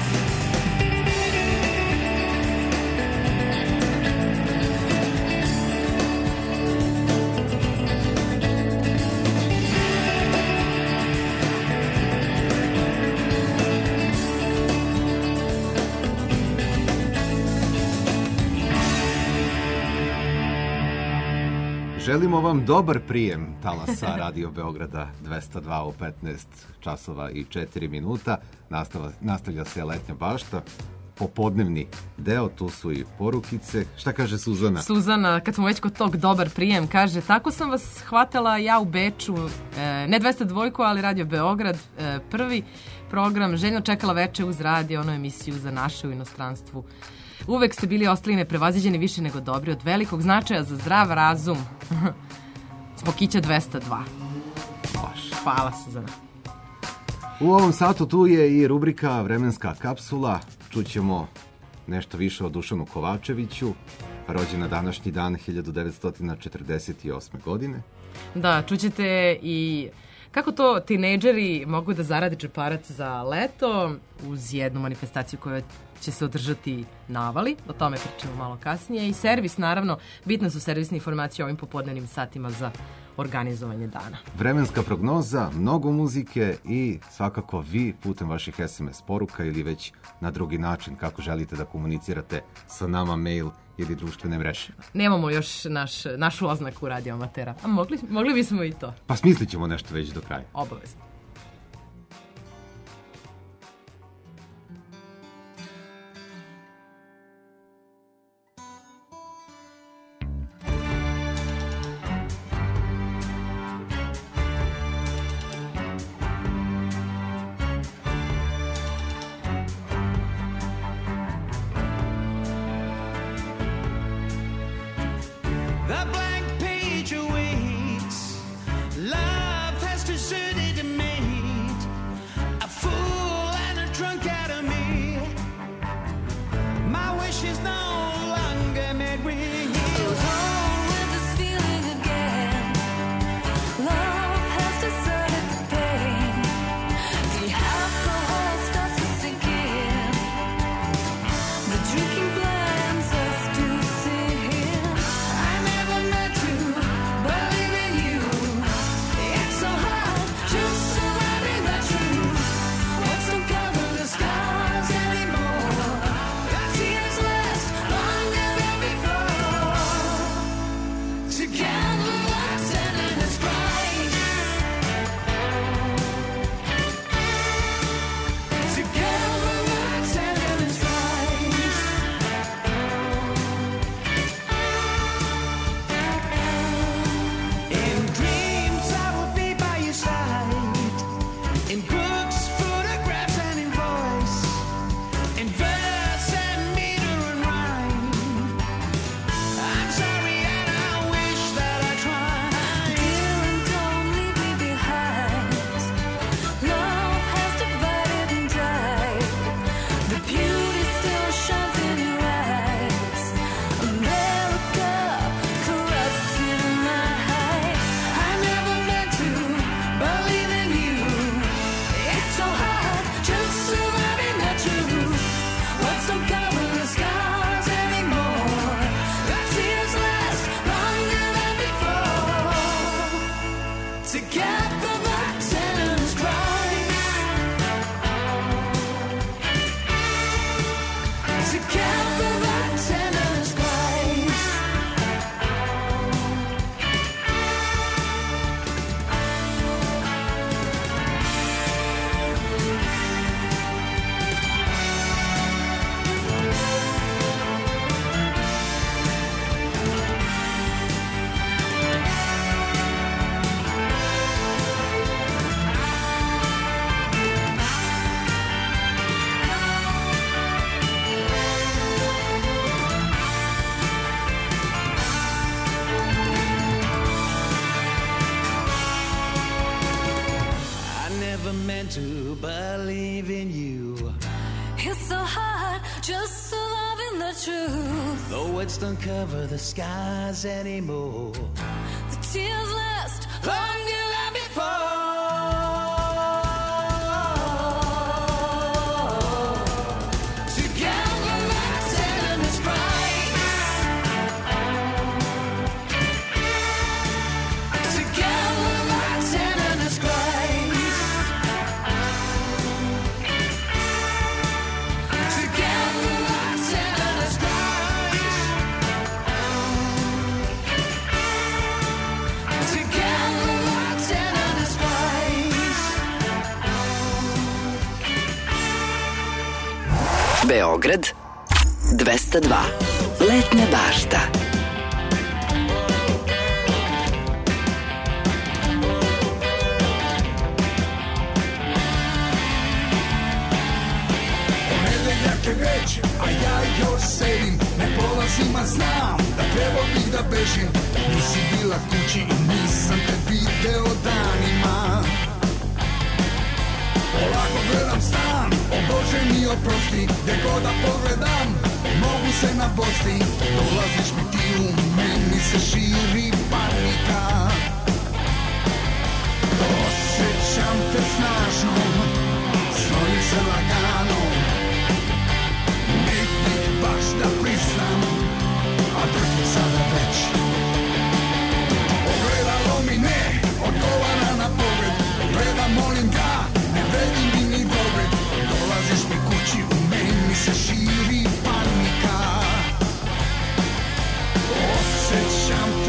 Želimo vam dobar prijem talasa Radio Beograda dvesta dva u petnaest časova i četiri minuta. Nastavlja, nastavlja se letnja bašta, popodnevni deo, tu su i porukice. Šta kaže Suzana? Suzana, kad smo već kod tog dobar prijem, kaže, tako sam vas hvatala ja u Beču, e, ne dvesta dva, ali Radio Beograd, e, prvi program, željno čekala veče uz radio, onu emisiju za naše u inostranstvu. Uvek ste bili ostali neprevaziđeni, više nego dobri, od velikog značaja za zdrav razum. Smokića dvesta dva. Hvala, Suzana. U ovom satu tu je i rubrika Vremenska kapsula. Čućemo nešto više o Dušanu Kovačeviću, rođen na današnji dan hiljadu devetsto četrdeset osme. godine. Da, čućete i kako to tinejdžeri mogu da zarade džeparac za leto uz jednu manifestaciju koja će se održati na Avali. O tome pričamo malo kasnije. I servis, naravno, bitne su servisne informacije ovim popodnevnim satima za organizovanje dana. Vremenska prognoza, mnogo muzike i svakako vi putem vaših es em es poruka ili već na drugi način kako želite da komunicirate sa nama, mail ili društvene mreže. Nemamo još naš, našu oznaku Radio Amatera, a mogli, mogli bismo i to. Pa smislit ćemo nešto već do kraja. Obavezno. The blank page awaits. Love has deserted me. A fool and a drunk out of me. My wish is no longer met with you. Home with this feeling again. Love has deserted the pain. The alcohol starts to sink in. The drinking blinds us to sin. I never meant to believe in you. It's so hard just surviving the truth. What's to cover the scars anymore? The tears last longer than before. Together like tenderness cries. Together like tenderness cries. In dreams I will be by your side. In books, photographs, and in voice. In verse and meter and rhyme. I'm sorry and I wish that I tried. Dear, and don't leave me behind. Love has divided and died. The beauty still shines in your eyes. America, corrupted light. I never meant to believe in you. It's so hard just surviving the truth. What's to cover the scars anymore? The tears last longer than before. Together like tenderness cries. Together like tenderness cries. I never meant to believe in you. It's so hard just surviving the truth. The words don't cover the skies anymore. The tears last longer than before. Together like tenderness cries. Together like tenderness cries. Together like tenderness cries. Together like tenderness cries. Beograd dvesta dva. Letnja bašta. Ponedeljak je već, a ja još sedim. Ne polazim, a znam da trebao bih da bežim. Nisi bila kući i nisam te video danima. Polako gledam stan, o Bože mi oprosti. Gde god da pogledam, mogu se nabosti. Dolaziš mi ti u meni se širi panika. Osjećam te snažno, stojim se lagano. Ne bih baš da pristam, a drugim sada već. Ogledalo mi ne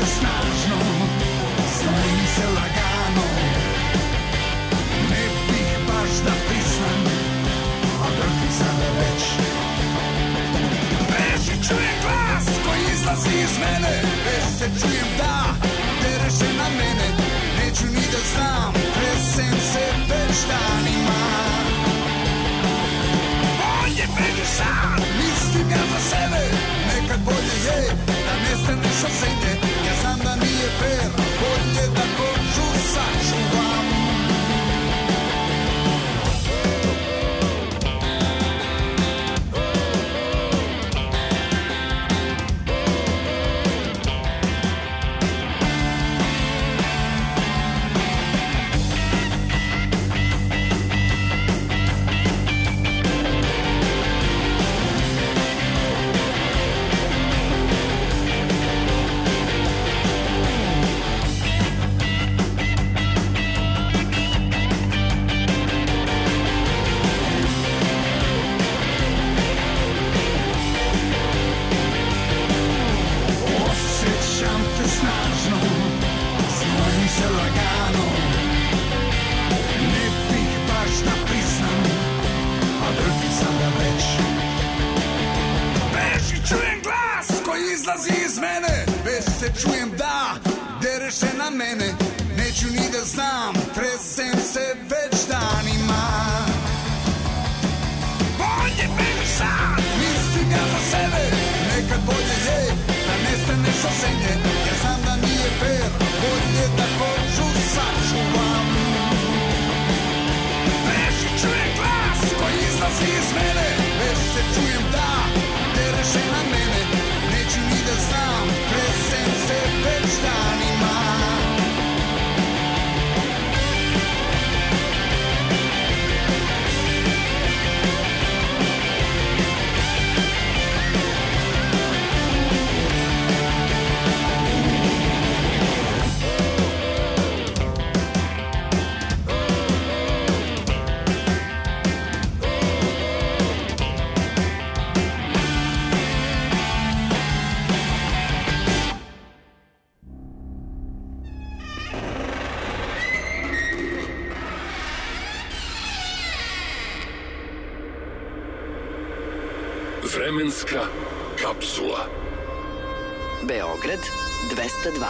snažno, znojim se lagano. Ne bih baš da priznam, a drhti sada već. Beži, čujem glas koji izlazi iz mene, već se čujem da dereš se na mene. Neću ni da znam, tresem se već danima. Bolje beži sam, mislim ja za sebe, nekad bolje je da nestaneš od zemlje. Ja znam da nije fair, bolje da kožu sačuvam. Osjećam te snažno, znojim se lagano. Ne bih baš da priznam, a drhti sada već. Beži, čujem glas koji izlazi iz mene, već se čujem da dereš se na mene. Neću ni da znam, tresem se već danima. Bolje beži sad, mislim ja za sebe, nekad bolje je da nestaneš od zemlje. Ja znam da nije fair, bolje da kožu sačuvam. Beži, čujem glas koji izlazi iz mene, već se čujem da dereš se na mene. Neću ni da znam, tresem se već danima. Vremenska kapsula. Beograd dvesta dva.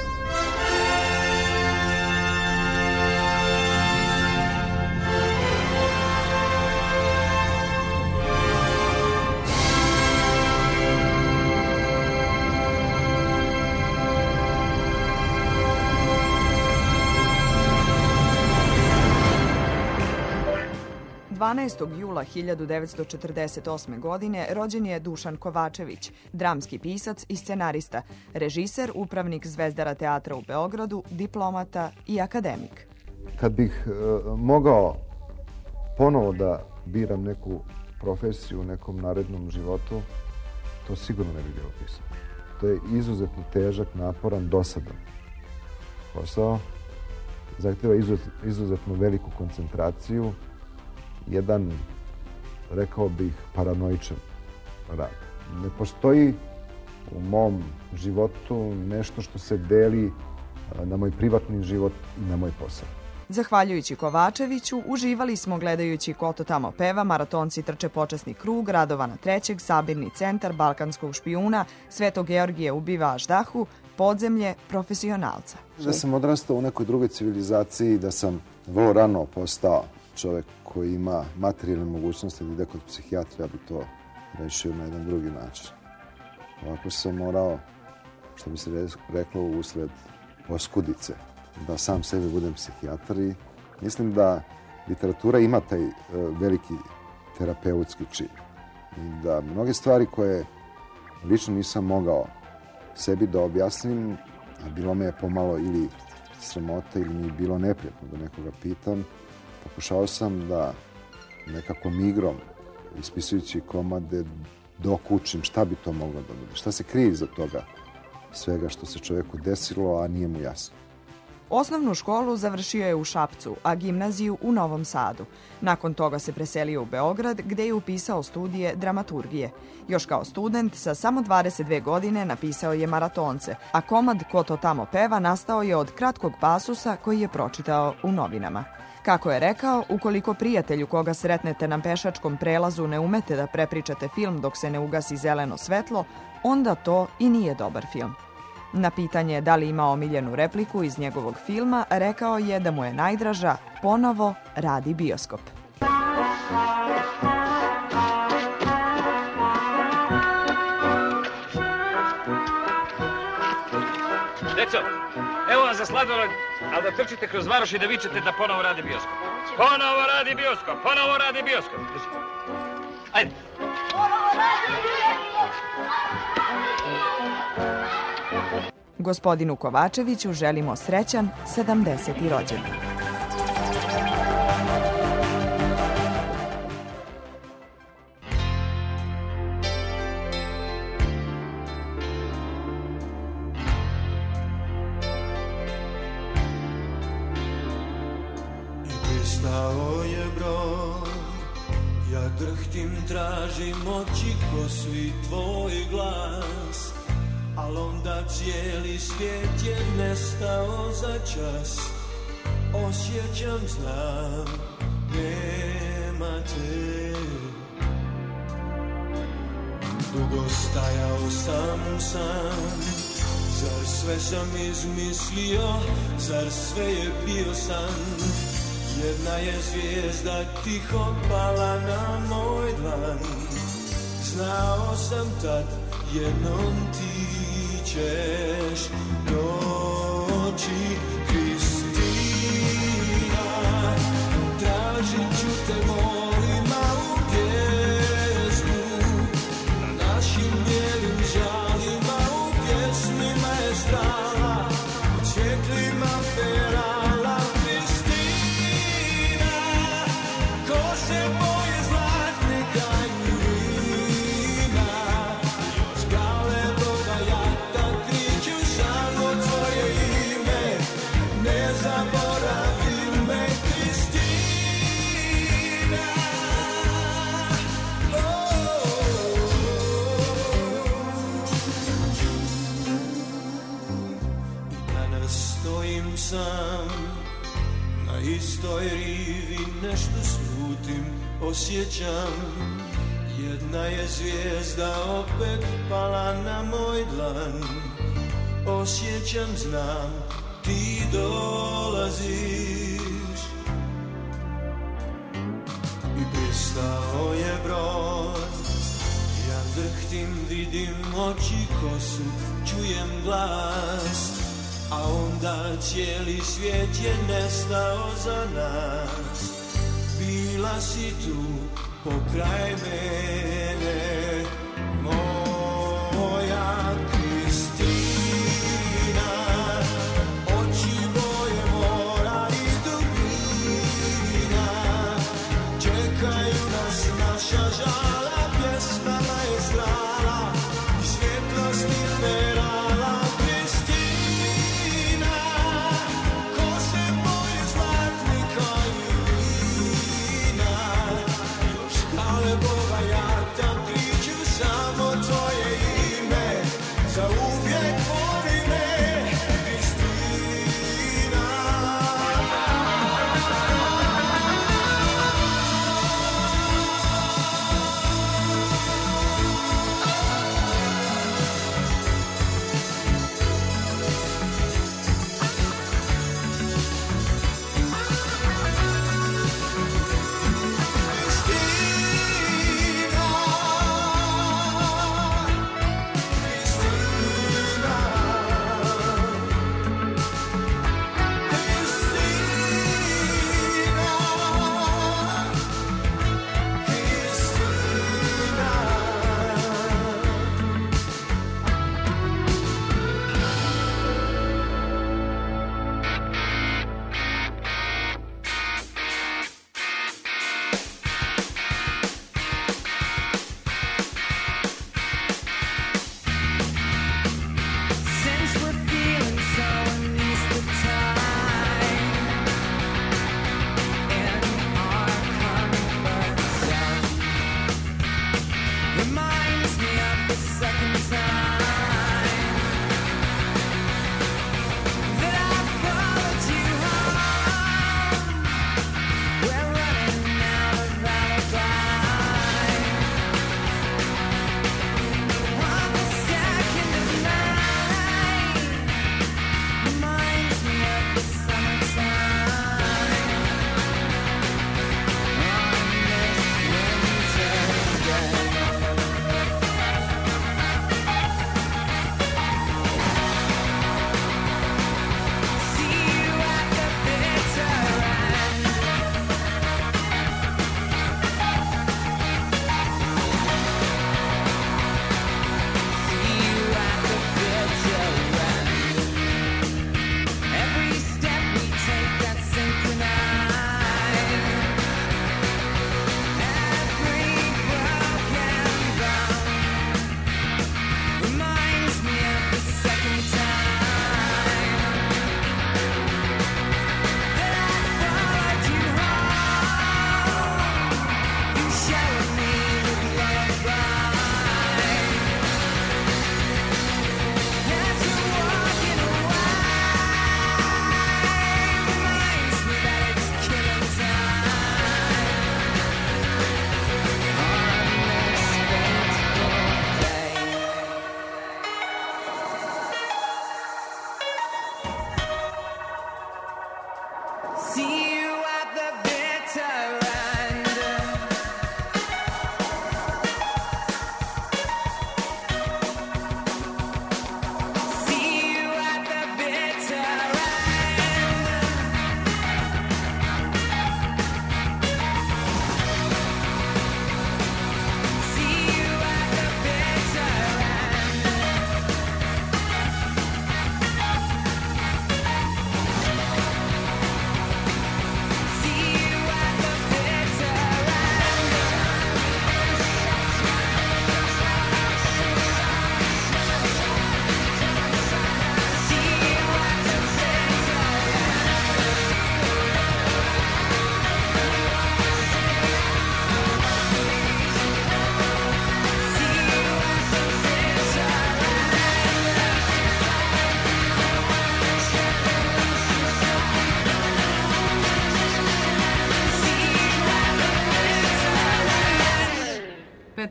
dvanaestog jula hiljadu devetsto četrdeset osme. godine rođen je Dušan Kovačević, dramski pisac i scenarista, režiser, upravnik Zvezdara teatra u Beogradu, diplomata i akademik. Kad bih e, mogao ponovo da biram neku profesiju u nekom narednom životu, to sigurno ne bi bilo pisano. To je izuzetno težak, naporan, dosadan posao. Zahtjeva izuzetno veliku koncentraciju, jedan, rekao bih, paranoičan rad. Ne postoji u mom životu nešto što se deli na moj privatni život i na moj posao. Zahvaljujući Kovačeviću, uživali smo gledajući Ko to tamo peva, Maratonci trče počasni krug, Radovana trećeg, Sabirni centar, Balkanskog špijuna, Sveto Georgije ubiva Aždahu, Podzemlje, Profesionalca. Da sam odrastao u nekoj drugoj civilizaciji, da sam vrlo rano postao čovjek koji ima materijalne mogućnosti da ide kod psihijatra, ja bi to rešio na jedan drugi način. Ovako sam morao, što bi se reklo, usled oskudice, da sam sebi budem psihijatar i mislim da literatura ima taj uh, veliki terapeutski čin. I da mnoge stvari koje lično nisam mogao sebi da objasnim, a bilo me je pomalo ili sramota ili mi je bilo neprijatno da nekoga pitam, pokušao sam da nekakvom igrom, ispisujući komade, dokučim šta bi to moglo da bude, šta se krije iza toga svega što se čovjeku desilo, a nije mu jasno. Osnovnu školu završio je u Šapcu, a gimnaziju u Novom Sadu. Nakon toga se preselio u Beograd, gde je upisao studije dramaturgije. Još kao student, sa samo dvadeset dve godine napisao je Maratonce, a komad Ko to tamo peva nastao je od kratkog pasusa koji je pročitao u novinama. Kako je rekao, ukoliko prijatelju koga sretnete na pešačkom prelazu ne umete da prepričate film dok se ne ugasi zeleno svetlo, onda to i nije dobar film. Na pitanje da li ima omiljenu repliku iz njegovog filma, rekao je da mu je najdraža "Ponovo radi bioskop". Deco, evo vam za sladoled, ali da trčite kroz varoš i da vičete da ponovo radi bioskop. Ponovo radi bioskop, ponovo radi bioskop. Ajde. Gospodinu Kovačeviću želimo srećan sedamdeseti rođendan. Pristao je broj, ja drhtim, tražim oči ko svi tvoj glas, al onda cijeli svijet je nestao za čas. Osjećam, znam, nema te. Dugo stajao sam sam, zar sve sam izmislio, zar sve je bio san? Jedna je zvijezda tiho pala na moj dlan. Znao sam tad, jednom ti ćeš doći. Kristina, tražit ću te, molim, a u pjesmu, na našim bijelim žalima, u pjesmima je stala, u svjetlima ferala. Sam na istoj rivi nešto slutim, osjećam. Jedna je zvijezda opet pala na moj dlan. Osjećam, znam, ti dolaziš. I pristao je broj, ja drhtim, vidim oči ko su, čujem glas. A onda cijeli svijet je nestao za nas. Bila si tu pokraj mene, moja Kristina. Oči boje mora i dubina, čekaju nas naša žala, pjesmama je strala i svjetlosti perala. Boga, ja tam kriču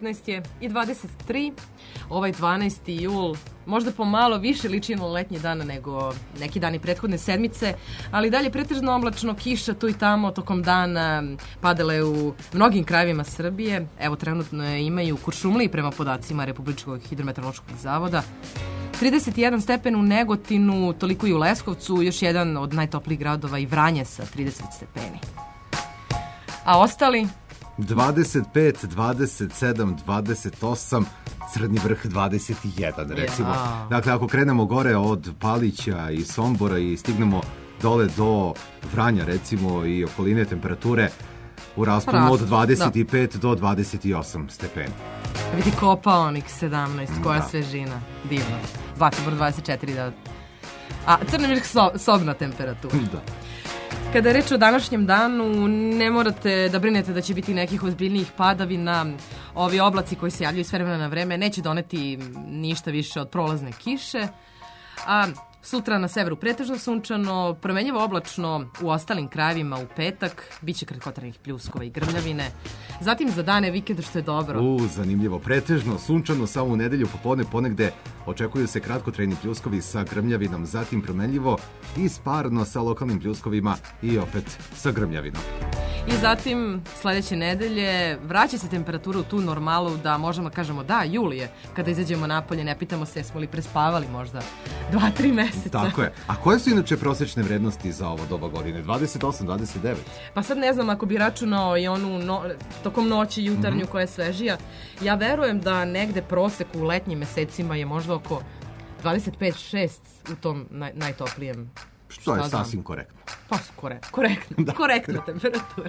devetnaest je i dvadeset tri. Ovaj dvanaesti jul možda pomalo više liči na letnji dan nego neki dani prethodne sedmice, ali dalje pretežno oblačno, kiša tu i tamo tokom dana, padala je u mnogim krajevima Srbije. Evo, trenutno je imaju u Kuršumliji prema podacima Republičkog hidrometeorološkog zavoda. trideset jedan stepen u Negotinu, toliko i u Leskovcu, još jedan od najtoplijih gradova i Vranje sa trideset stepeni. A ostali? dvadeset pet, dvadeset sedam, dvadeset osam, Srednji vrh dvadeset jedan recimo. Ja. Dakle, ako krenemo gore od Palića i Sombora i stignemo dole do Vranja recimo i okoline, temperature u rasponu od dvadeset pet do dvadeset osam stepeni. Vidi Kopaonik sedamnaest, koja Da. svežina, divno. Zlatibor dvadeset četiri, da. A Crni vrh so, sobna temperatura. Da. Kada je reč o današnjem danu, ne morate da brinete da će biti nekih ozbiljnijih padavina. Ovi oblaci koji se javljaju s vremena na vreme neće doneti ništa više od prolazne kiše. A sutra na severu pretežno sunčano, promenljivo oblačno u ostalim krajevima u petak, bit će kratkotrajnih pljuskova i grmljavine. Zatim za dane vikenda, što je dobro. U, zanimljivo. Pretežno, sunčano, samo u nedelju popodne ponegde očekuju se kratkotrajni pljuskovi sa grmljavinom, zatim promenljivo i sparno sa lokalnim pljuskovima i opet sa grmljavinom. I zatim, sledeće nedelje, vraća se temperatura u tu normalu da možemo kažemo da, jul je. Kada izađemo napolje, ne pitamo se jesmo li prespavali možda dva, tri meseca. Tako je. A koje su inače prosečne vrednosti za ovo doba godine? dvadeset osam, dvadeset devet? Pa sad ne znam, ako bi računao i onu no, tokom noći jutarnju koja je svežija, ja verujem da negde prosek u letnjim mesecima je možda oko dvadeset pet šest u tom naj, najtoplijem. Što je Šta znam? sasvim korektno. Pa su kore, korektno, korektna temperatura.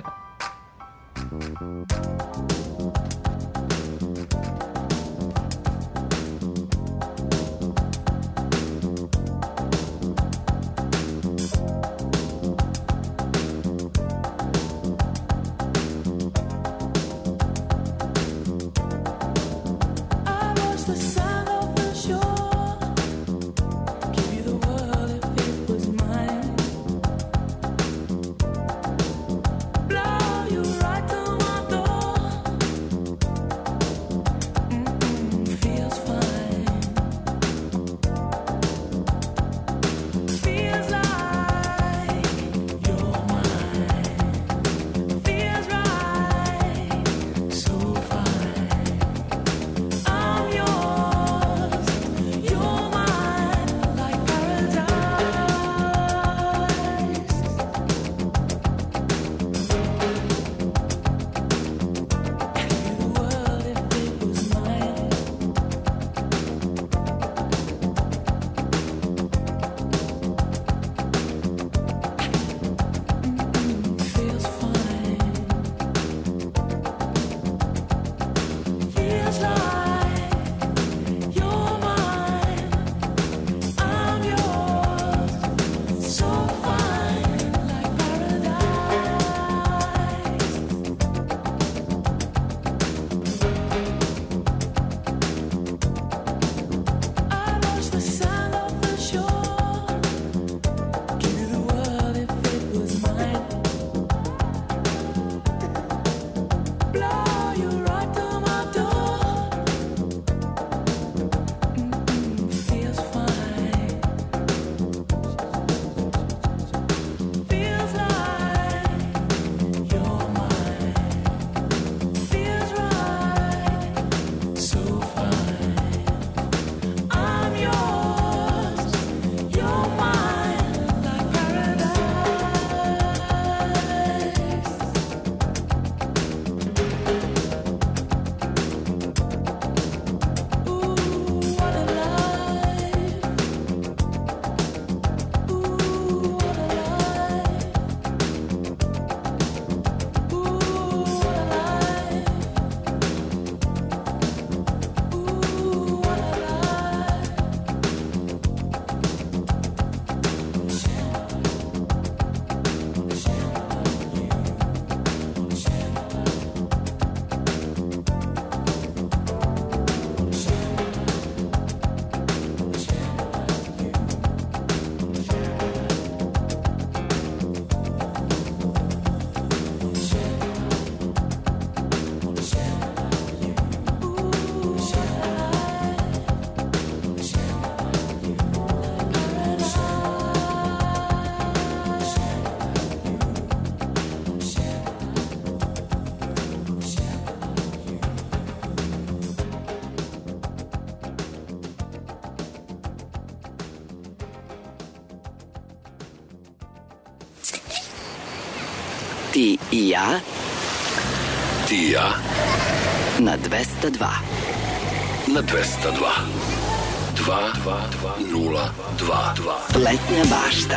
I watch the sun off the shore. Give you the world if it was mine. Blow you right to my door. Ti i ja Ti i ja na dvesta dva. na dvesta dva. Dva, dva, dva, nula, dva, dva. Letnja bašta.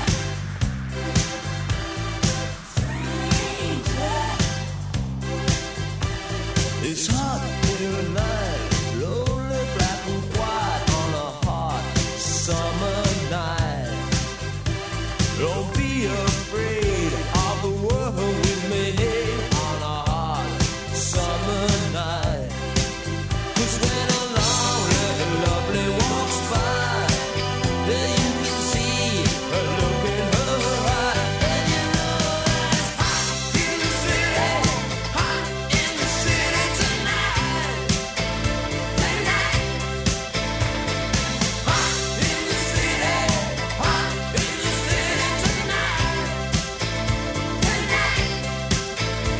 It's hot here at night, lonely, black and white on a hot summer night. Don't be afraid of the world with me on a hot summer night. 'Cause when a lonely and lovely walks by, then you can see a look in her eye, and you know it's hot in the city, hot in the city tonight, tonight. Hot in the city, hot in the city tonight, tonight.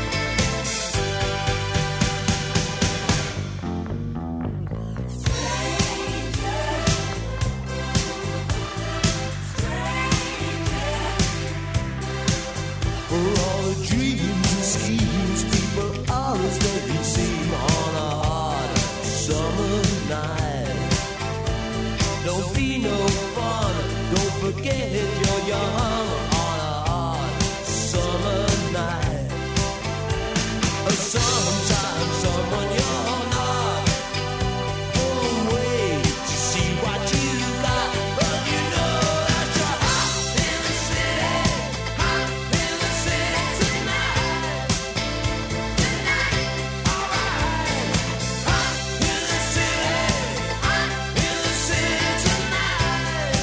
For all the dreams and schemes people always let me seem on a hot summer night. Don't be no fun, don't forget you're young on a hot summer night. Uh, Sometimes someone you're not won't wait to see what you got, but you know that you're hot in the city, hot in the city tonight, tonight. Alright, hot in the city, hot in the city tonight,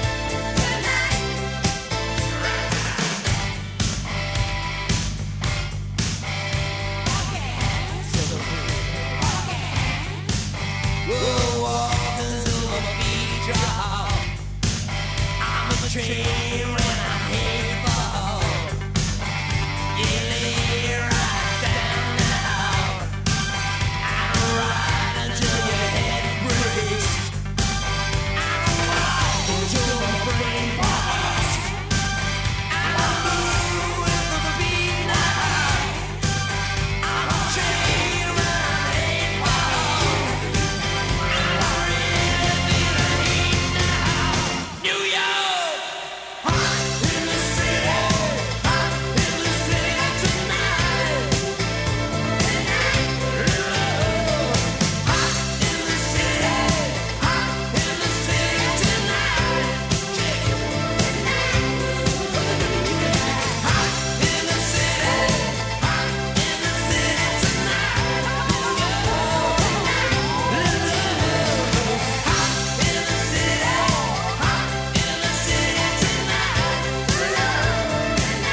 tonight. We're walking to a beach house. I'm a train when I hit fall. You lay right down now. I'm right until your head breaks. I'm walking till my brain pops. I'm moving for the beat now. I'm a train when I hit fall. I'm really feeling heat now. New York, hot in the city, hot in the city tonight, tonight. Love, hot in the city, hot in the city tonight, yeah. Hot in the city, hot in the city tonight, Love, hot in the city, hot in the city tonight,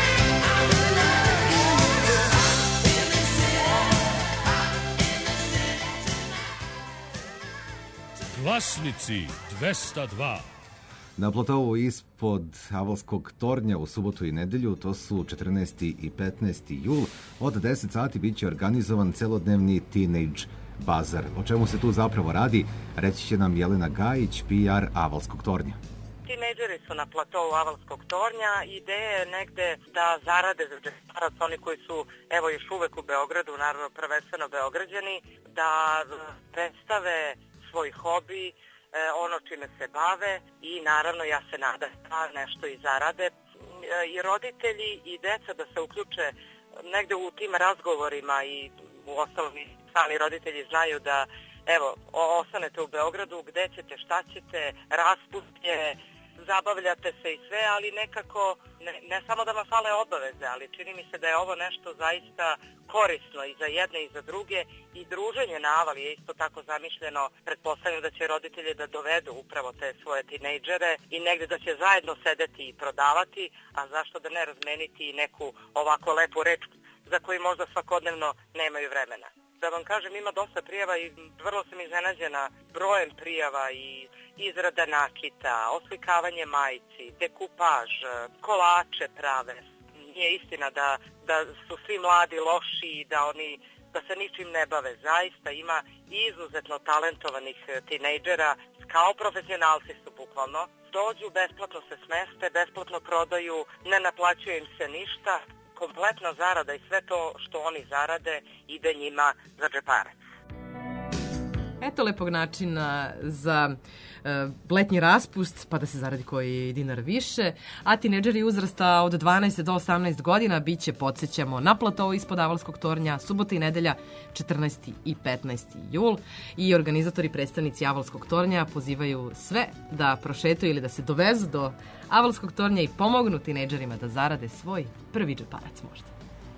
Glasnici dvesta dva. Na platovu ispod Avalskog tornja u subotu i nedelju, to su četrnaesti i petnaesti jul, od deset sati bit će organizovan celodnevni Teenage bazar. O čemu se tu zapravo radi, reći će nam Jelena Gajić, P R Avalskog tornja. Tinejdžeri su na platovu Avalskog tornja. Ideja je negde da zarade za džeparac oni koji su evo još uvek u Beogradu, naravno prvenstveno Beograđani, da predstave svoj hobi, e, ono čime se bave i naravno ja se nadam da nešto i zarade. E, I roditelji i deca da se uključe negde u tim razgovorima i u ostalom i sami roditelji znaju da evo ostanete u Beogradu gde ćete, šta ćete, raspust je, zabavljate se i sve, ali nekako ne, ne samo da vam fale obaveze, ali čini mi se da je ovo nešto zaista korisno i za jedne i za druge i druženje na Avali je isto tako zamišljeno. Pretpostavljam da će roditelji da dovedu upravo te svoje tinejdžere i negde da će zajedno sedeti i prodavati, a zašto da ne razmeniti i neku ovako lepu reč za koju možda svakodnevno nemaju vremena. Da vam kažem, ima dosta prijava i vrlo sam iznenađena brojem prijava i izrada nakita, oslikavanje majci, dekupaž, kolače prave. Nije istina da, da su svi mladi loši i da oni da se ničim ne bave. Zaista ima izuzetno talentovanih tinejdžera, kao profesionalci su bukvalno. Dođu, besplatno se smeste, besplatno prodaju, ne naplaćuje im se ništa. kompletna zarada i sve to što oni zarade ide njima za džeparac. Eto lepog načina za e, letnji raspust, pa da se zaradi koji dinar više, a tineđeri uzrasta od dvanaest do osamnaest godina biće, podsjećamo, na platovu ispod Avalskog tornja, subota i nedelja, četrnaesti i petnaesti jul, i organizatori predstavnici Avalskog tornja pozivaju sve da prošetaju ili da se dovezu do Avalskog tornja i pomognu tineđerima da zarade svoj prvi džeparac možda.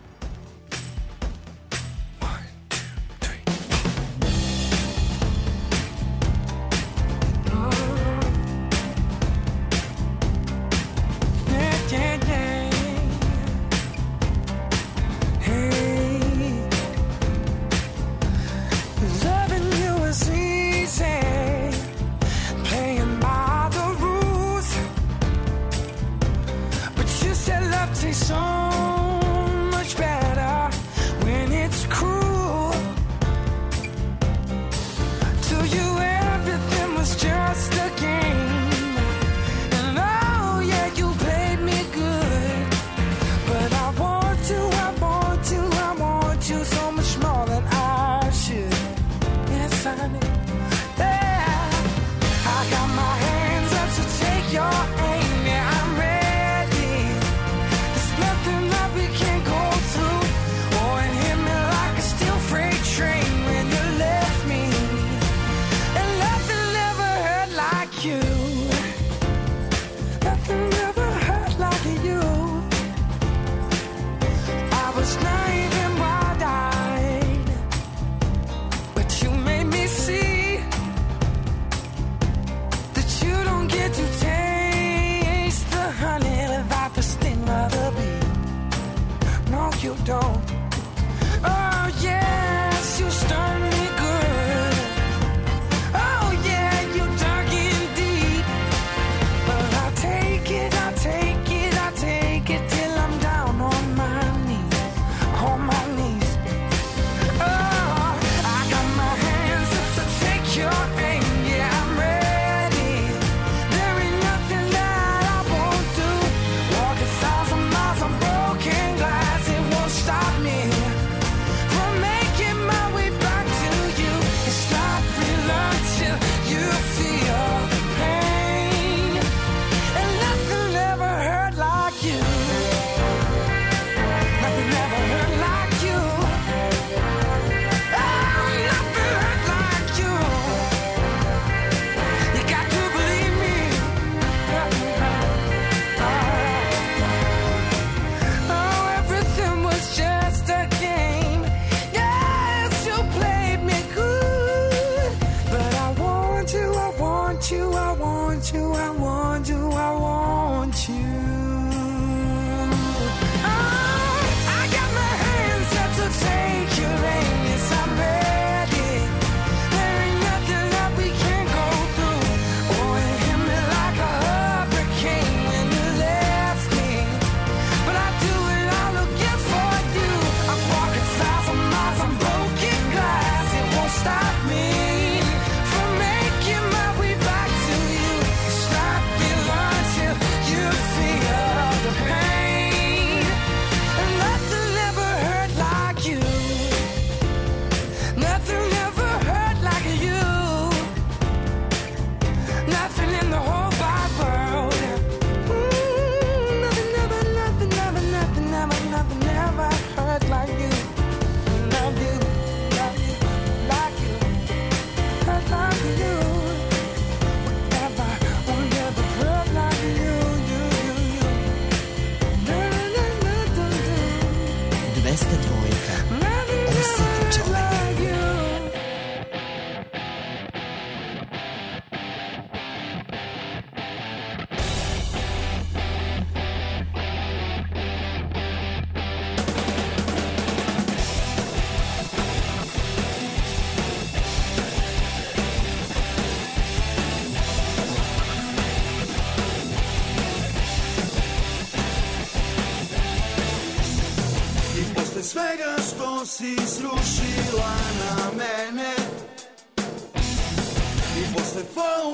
So much better when it's cruel. To you everything was just a game, and oh yeah, you played me good. But I want you, I want you, I want you so much more than I should. Yes, I do. Yeah, I got my hands up to take your aim. Yeah, I'm ready. You don't. Oh yes, you stung me good. Oh yeah, you dug in deep. But I'll take it, I'll take it, I'll take it till I'm down on my knees, on my knees. Oh, I got my hands up to take your aim. Yeah, I'm ready. There ain't nothing that I won't do. Walk a thousand miles on broken glass. Stop me from making my way back to you. It's not real until you feel the pain, and nothing ever hurt like you. Nothing ever hurt like you. Oh, nothing hurt like you. You got to believe me. Oh, everything was just a game. Yes, you played me good. But I want you, I want you, I want you, I want you, I want you. Oh, I got my hands up to take your aim. Yes, I'm ready. There ain't nothing that we can't go through. Oh, it hit me like a hurricane when you left me. But I do it all again for you. I walk a thousand miles on broken glass. It won't stop me from making my way back to you. It's not real until you feel the pain, and nothing ever hurt like you. Nothing ever hurt like you. Nothing in the whole wide world. Mm, nothing ever, nothing ever, nothing ever, nothing ever hurt like you. Love you, love you, like you, hurt like you. Never, will never hurt like you, you, you, you. Na, na, na, na, na. dvesta dva. Nothing Osjeti ever hurt čovek. like you. I posle svega što si srušila na mene, i posle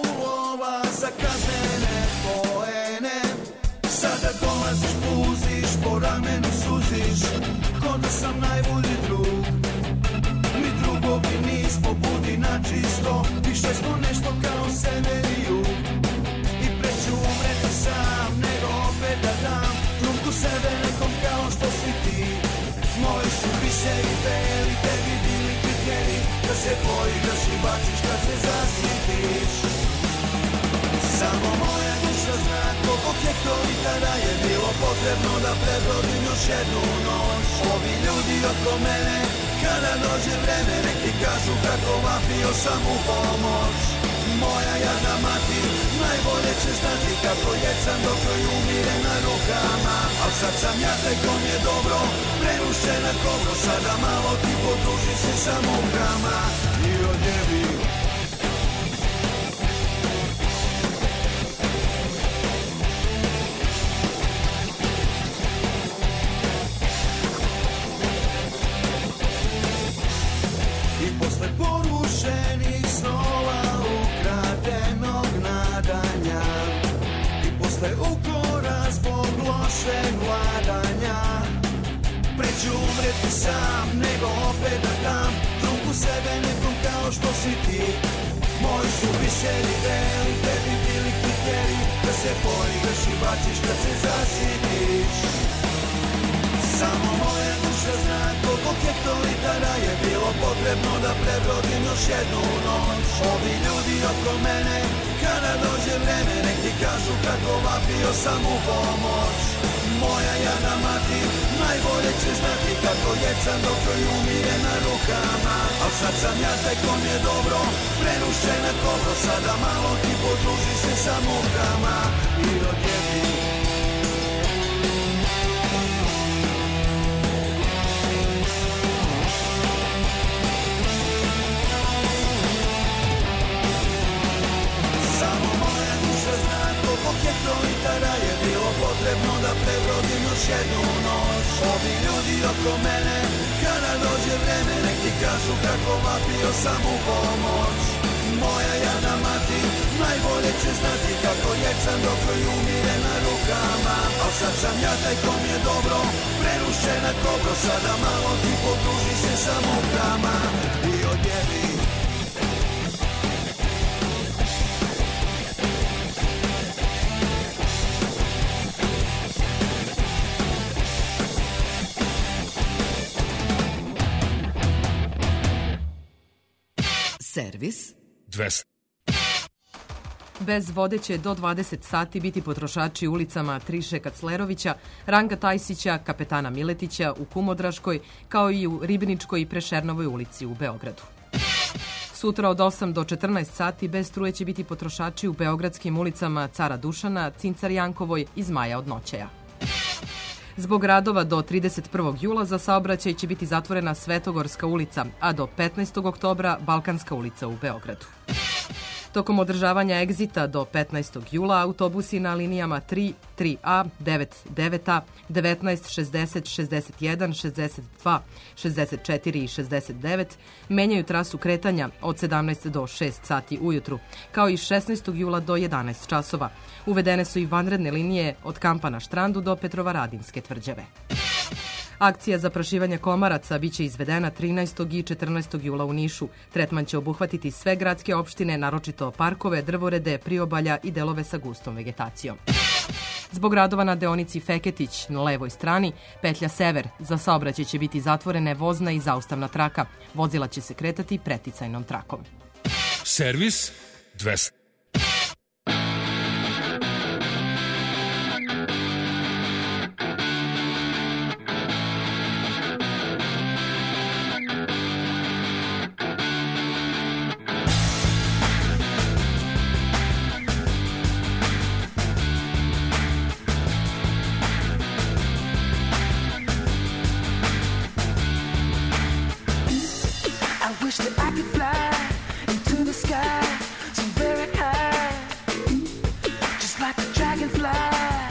faulova za kaznene poene, sada dolaziš, puziš po ramenu suziš, ko da sam najbolji drug. Mi drugovi nismo budi na čisto, više smo nešto kao sever i jug. I preću umreti sam, nego opet da dam trunku sebe nekom kao što si ti. Moji su više i beli, tebi bili kriteriji, da se poigraš i baciš kad se zasitiš. Samo moja duša zna koliko hektolitara je bilo potrebno da prebrodim još jednu noć. Ovi ljudi oko mene, kada dođe vreme, nek ti kažu kako vapio sam u pomoć. Moja jadna mati, najbolje će znati kako jecam dok joj umire na rukama. Al sad sam ja tek kom je dobro, prerušena kobro, sada malo ti podruži se sa mukama. I odjebi. Posle porušenih snova, ukradenog nadanja, i posle ukora zbog lošeg vladanja, preću umreti sam, nego opet da dam trunku sebe nekom kao što si ti. Moji su biseri beli, tebi bili kriteriji, da se poigraš i baciš kad se zasitiš. Samo moja duša zna koliko hektolitara je bilo potrebno da prebrodim još jednu noć. Ovi ljudi oko mene, kada dođe vreme, nek ti kažu kako vapio sam u pomoć. Moja jadna mati, najbolje će znati kako jecam dok joj umire na rukama. Al sad sam ja taj kom je dobro, prerušena kobro, sada malo ti podruži se sa mukama. I odjebi. Koliko hektolitara je bilo potrebno da prebrodim još jednu noć. Ovi ljudi oko mene, kada dođe vreme, nek ti kažu kako vapio sam u pomoć. Moja jadna mati, najbolje će znati kako jecam dok joj umire na rukama. Al sad sam ja taj kom je dobro, prerušena kobro, sada malo ti podruži se sa mukama. I odjebi. Servis dvesta. Bez vode će do dvadeset sati biti potrošači ulicama Triše Kaclerovića, Ranka Tajsića, Kapetana Miletića u Kumodraškoj, kao i u Ribničkoj i Prešernovoj ulici u Beogradu. Sutra od osam do četrnaest sati bez struje će biti potrošači u beogradskim ulicama Cara Dušana, Cincar Jankovoj i Zmaja od Noćaja. Zbog radova do trideset prvog jula za saobraćaj će biti zatvorena Svetogorska ulica, a do petnaestog oktobra Balkanska ulica u Beogradu. Tokom održavanja egzita do petnaestog jula autobusi na linijama tri, tri A, devet, devet A, devetnaest, šezdeset, šezdeset jedan, šezdeset dva, šezdeset četiri i šezdeset devet menjaju trasu kretanja od sedamnaest do šest sati ujutru, kao i šesnaestog jula do jedanaest časova. Uvedene su i vanredne linije od Kampa na Štrandu do Petrovaradinske tvrđave. Akcija zaprašivanja komaraca biće izvedena trinaestog i četrnaestog jula u Nišu. Tretman će obuhvatiti sve gradske opštine, naročito parkove, drvorede, priobalja i delove sa gustom vegetacijom. Zbog radova na deonici Feketić na levoj strani, petlja Sever, za saobraćaj će biti zatvorene vozna i zaustavna traka. Vozila će se kretati preticajnom trakom. Servis dvesta. I wish that I could fly into the sky so very high, just like a dragonfly.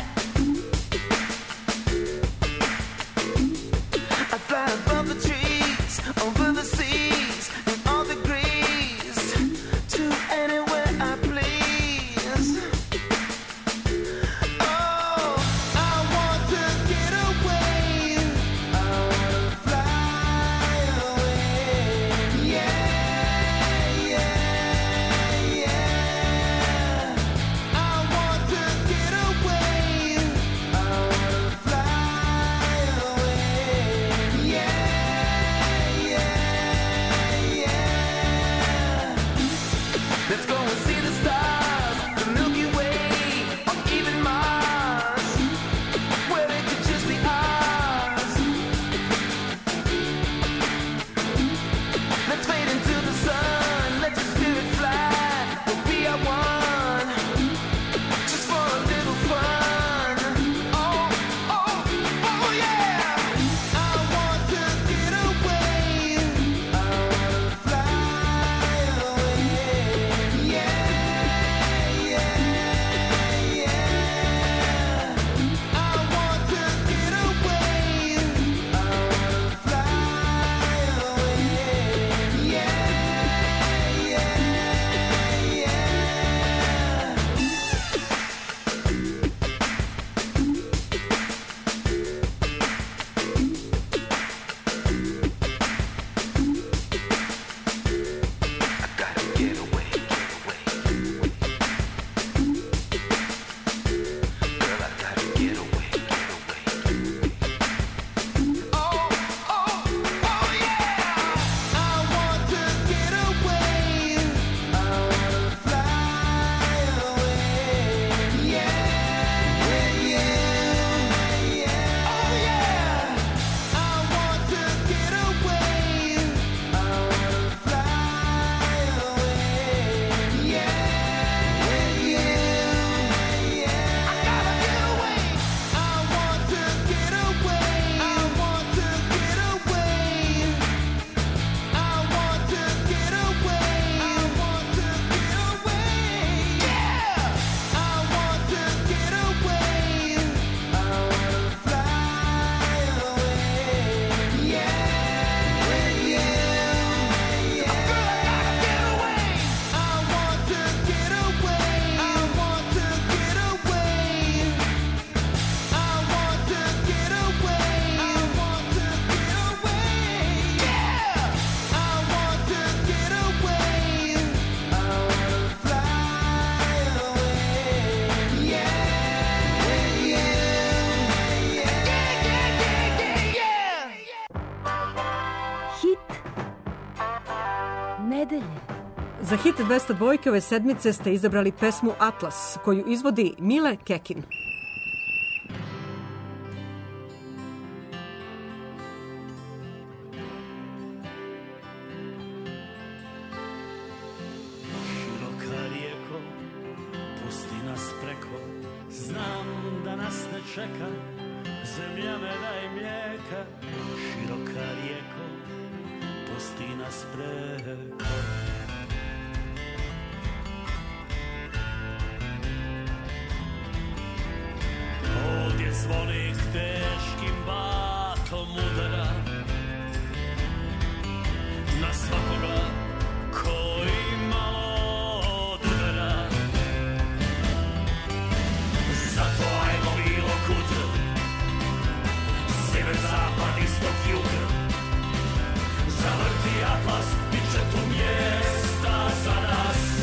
I fly above the trees, over the seas, in all degrees, to anywhere I please. Oh, I want to get away. Za hit dvesta dva ove sedmice ste izabrali pesmu Atlas, koju izvodi Mile Kekin. Široka rijeko, pusti nas preko, znam da nas ne čeka, zemlja meda i mlijeka. Široka rijeko, pusti nas preko. Ovdje zvonik teškim batom udara na svakoga koji malo odudara. Zato ajmo bilo kud, sjever, zapad, istok, jug. Zavrti atlas, bit će tu mjesta za nas.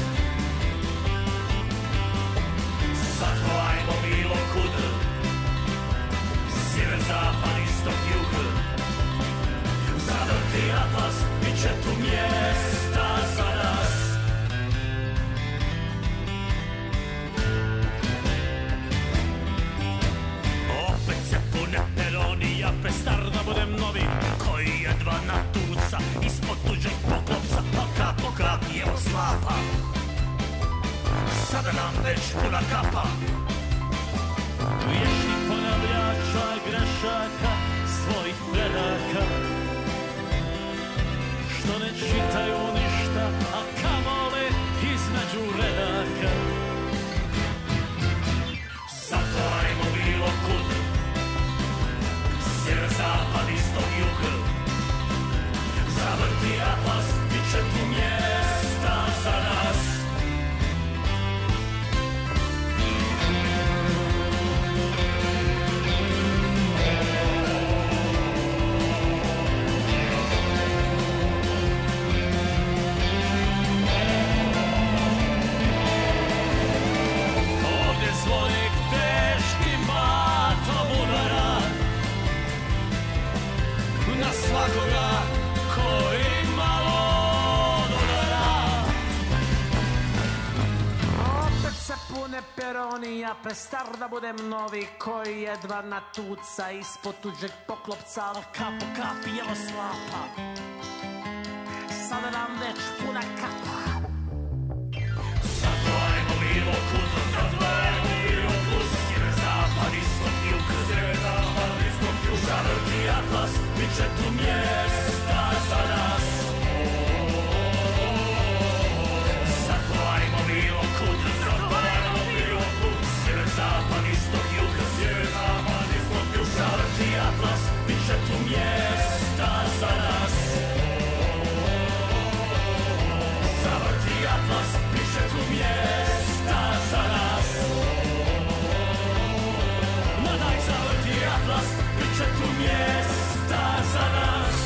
Zato ajmo bilo kud, sjever, zapad, istok, jug. Zavrti atlas, bit će tu mjesta za nas. Opet se pune peroni, ja prestar da budem novi, koji jedva natuca ispod tuđeg poklopca. Pa kako kak, evo slapa, sada nam već puna kapa. Vječnih ponavljača grešaka svojih predaka, što ne čitaju ništa, a kamoli između redaka. Zato ajmo bilo kud, sjever, zapad, istok, jug. Zavrti atlas, bit će tu mjesta za nas. Ovdje zvonik teškim batom udara na svakoga koji malo odudara. Opet se pune peroni, ja prestar da budem novi, koji jedva natuca ispod tuđeg poklopca. Al kap po kap, evo slapa, sada nam već puna kapa. Zato ajmo bilo kud, zato ajmo bilo kud, sjever, zapad, istok, jug. Sjever, zapad, istok, jug. Zavrti atlas, bit će tu mjesta za nas. Zato ajmo bilo kud, zato ajmo bilo kud, sjever, zapad, istok, jug. Sjever, zapad, istok, jug. Zavrti atlas, bit će tu mjesta za nas. Zavrti atlas, bit će tu mjesta za nas. Ma daj zavrti atlas, bit će tu mjesta za nas.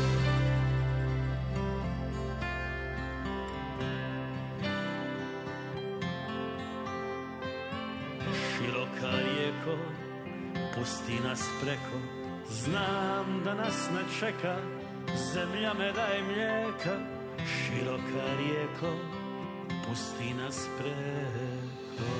Široka rijeko, pusti nas preko, znam da nas ne čeka, zemlja meda i mlijeka. Široka rijeko, pusti nas preko.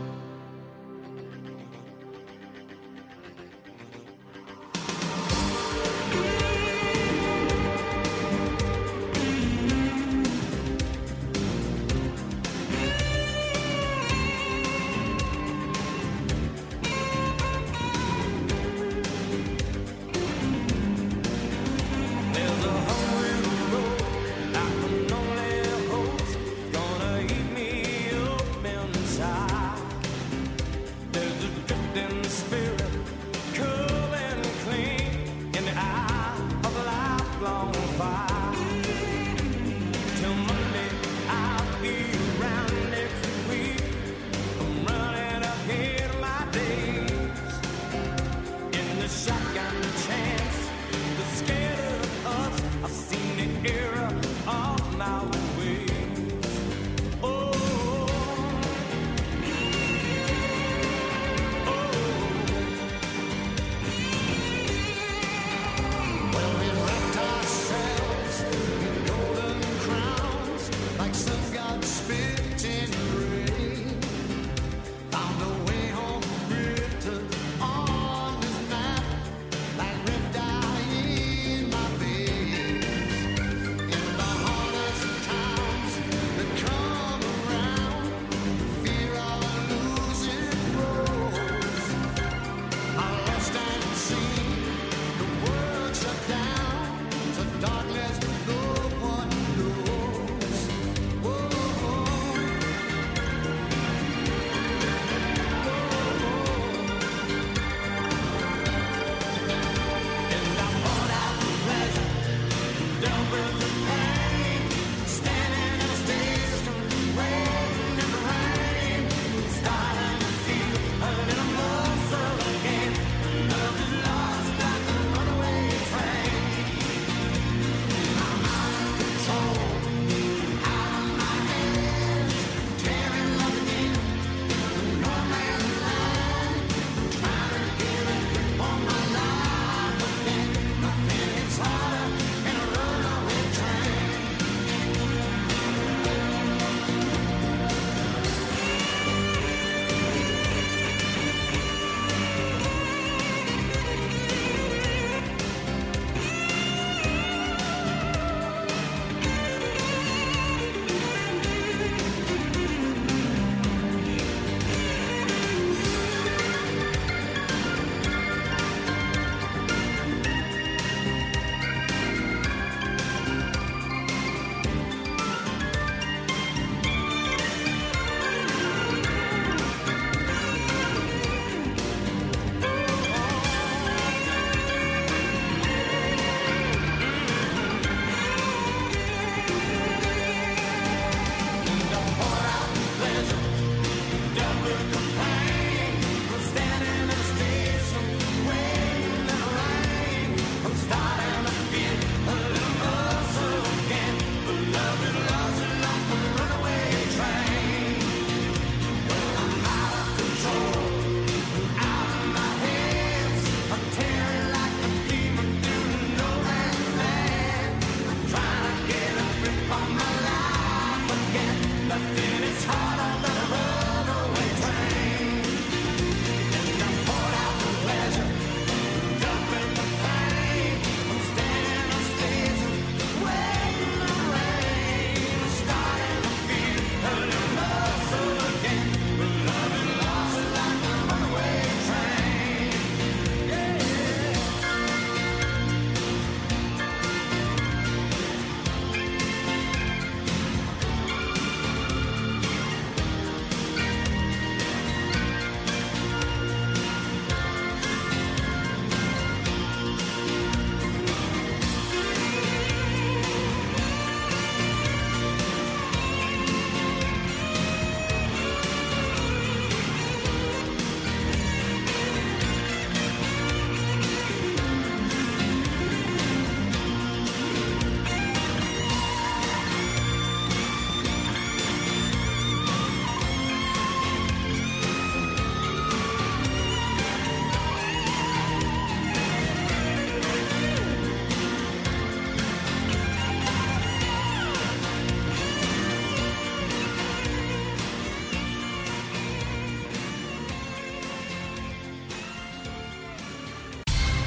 There's a hole in the road, I can only hope's gonna eat me up inside.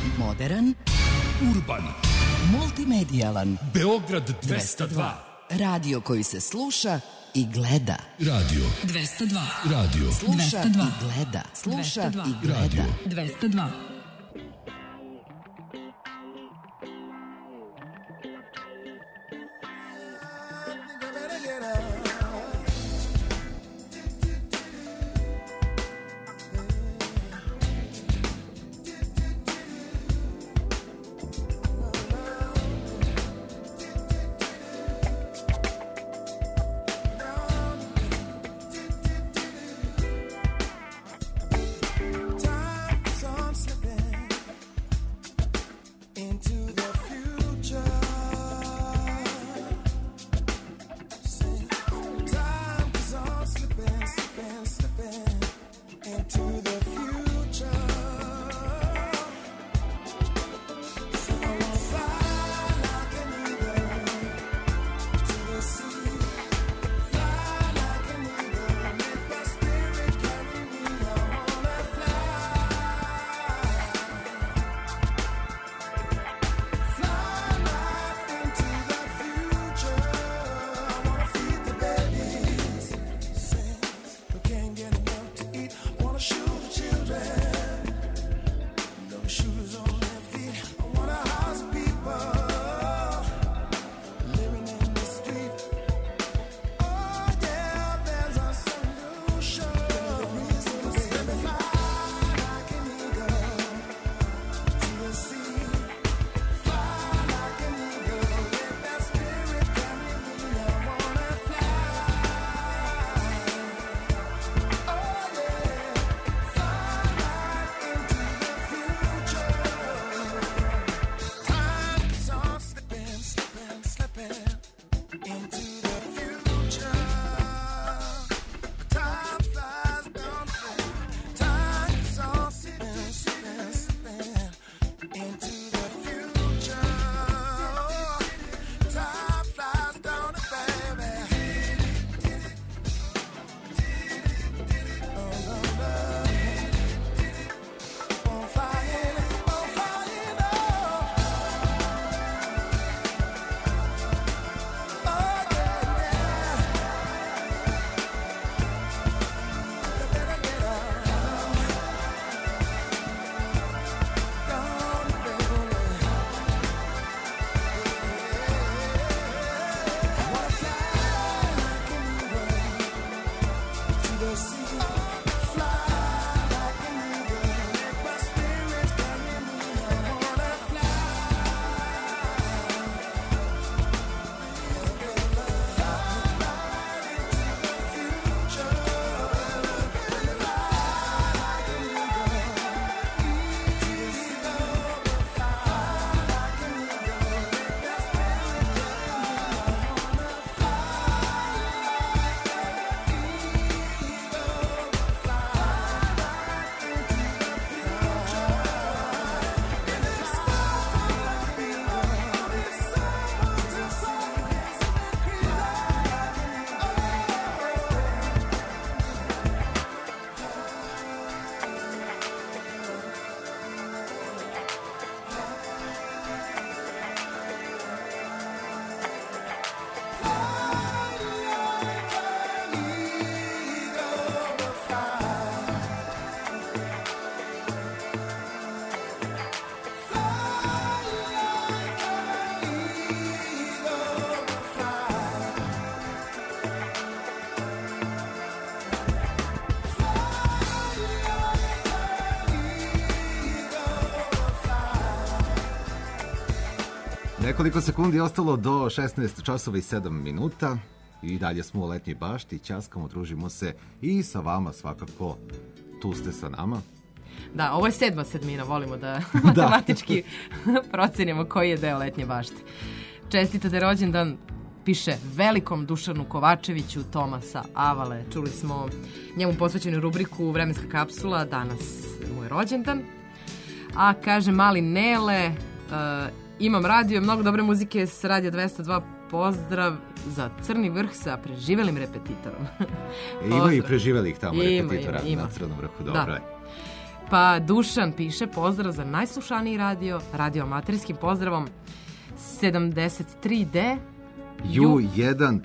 Modern, Urban, multimedijalan, Beograd dvesta dva. Radio koji se sluša i gleda. Radio dvesta dva. Radio Sluša dvesta dva. i gleda. Sluša dvesta dva. i gleda. Radio dvesta dva. Nekoliko sekundi ostalo do šesnaest časova i sedam minuta i dalje smo u letnjoj bašti, ćaskamo, družimo se i sa vama svakako, tu ste sa nama. Da, ovo je sedma sedmina, volimo da matematički procenimo koji je deo letnje bašte. Čestitate rođendan, piše velikom Dušanu Kovačeviću, Tomasa Avale. Čuli smo njemu posvećenu rubriku Vremenska kapsula, danas mu je rođendan. A kaže mali Nele, uh, imam radio, mnogo dobre muzike s radija dvesta dva, pozdrav za Crni vrh sa preživelim repetitorom. Ima i preživelih tamo ima, repetitora ima, ima. na Crnom vrhu, dobro je. Pa Dušan piše pozdrav za najslušaniji radio, radio amaterskim pozdravom sedamdeset tri D U jedan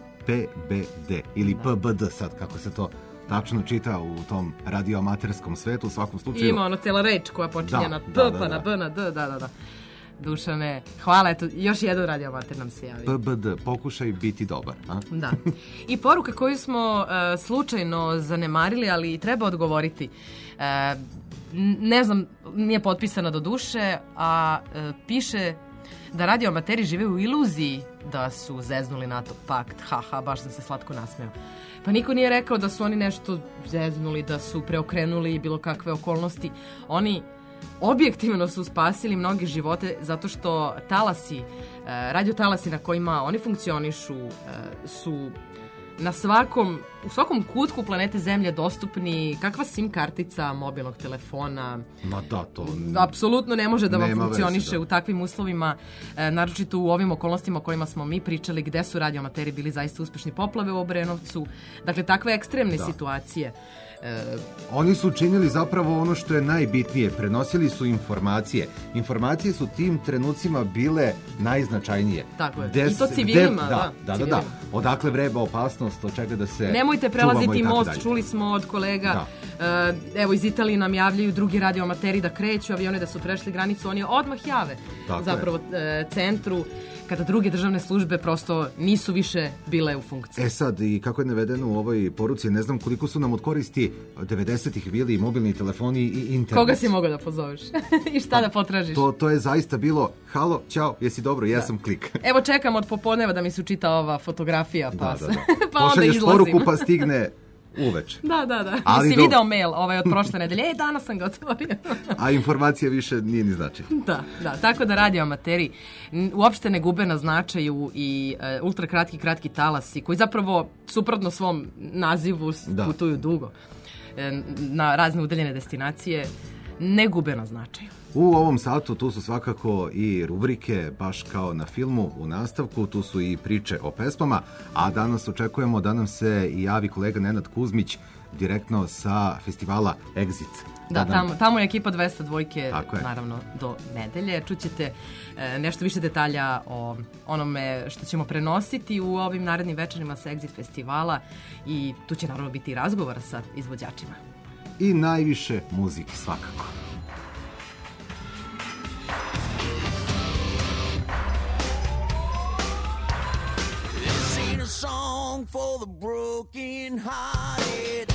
P B D ili P B D sad, kako se to tačno čita u tom radioamaterskom svetu, u svakom slučaju. Ima ono cijela reč koja počinje Da, na P, da, da, pa da. na B, na D, da, da, da. Dušane, hvala, eto, još jedan radioamater nam se javi. P B D, pokušaj biti dobar. A? Da. I poruka koju smo e, slučajno zanemarili, ali treba odgovoriti. E, n- ne znam, nije potpisana do duše, a e, piše da radioamateri žive u iluziji da su zeznuli NATO pakt. Haha, baš sam se slatko nasmeo. Pa niko nije rekao da su oni nešto zeznuli, da su preokrenuli bilo kakve okolnosti. Oni objektivno su spasili mnoge živote zato što talasi, e, radio talasi na kojima oni funkcionišu e, su na svakom, u svakom kutku planete Zemlje dostupni kakva sim kartica mobilnog telefona. Ma da, to... Apsolutno ne može da vam Nema funkcioniše veze, da. u takvim uslovima, e, naročito u ovim okolnostima o kojima smo mi pričali, gde su radioamateri bili zaista uspešni, poplave u Obrenovcu. Dakle, takve ekstremne Da. situacije. E, Oni su činili zapravo ono što je najbitnije, prenosili su informacije. Informacije su tim trenucima bile najznačajnije. Tako je. Gde I to se- civilima, gde- da, da, da, da, da. civilima. Odakle vreba opasnost, od čega da se Nemojte čuvamo prelaziti i tako most, dalje. čuli smo od kolega. E, evo, iz Italije nam javljaju drugi radioamateri da kreću avione, da su prešli granicu. Oni odmah jave Tako je. zapravo e, centru, kada druge državne službe prosto nisu više bile u funkciji. E sad, i kako je navedeno u ovoj poruci, ne znam koliko su nam od koristi devedesetih bili i mobilni telefoni i internet. Koga si mogao da pozoveš? I šta da potražiš? To, to je zaista bilo, halo, ćao, jesi dobro, jesam, klik. Evo čekam od popodneva da mi se učita ova fotografija, pa, Da, da, da. pa onda Pošalješ izlazim. poruku pa stigne uveče. Da, da, da. Ali Jesi do- video mail ovaj od prošle nedelje? E, danas sam ga otvorio. A informacija više nije ni značaj. Da, da, tako da radioamateri n- uopšte ne gube na značaju i e, ultrakratki, kratki talasi, koji zapravo, suprotno svom nazivu, s- Da. putuju dugo e, na razne udaljene destinacije, ne gube na značaju. U ovom satu tu su svakako i rubrike, baš kao na filmu u nastavku, tu su i priče o pesmama, a danas očekujemo da nam se i javi kolega Nenad Kuzmić direktno sa festivala Exit. Da, nam- tamo, tamo je ekipa dvesta dvojke, Tako je. naravno, do nedelje. Čućete e, nešto više detalja o onome što ćemo prenositi u ovim narednim večerima sa Exit festivala i tu će naravno biti i razgovor sa izvođačima. I najviše muzike svakako. This ain't a song for the broken hearted.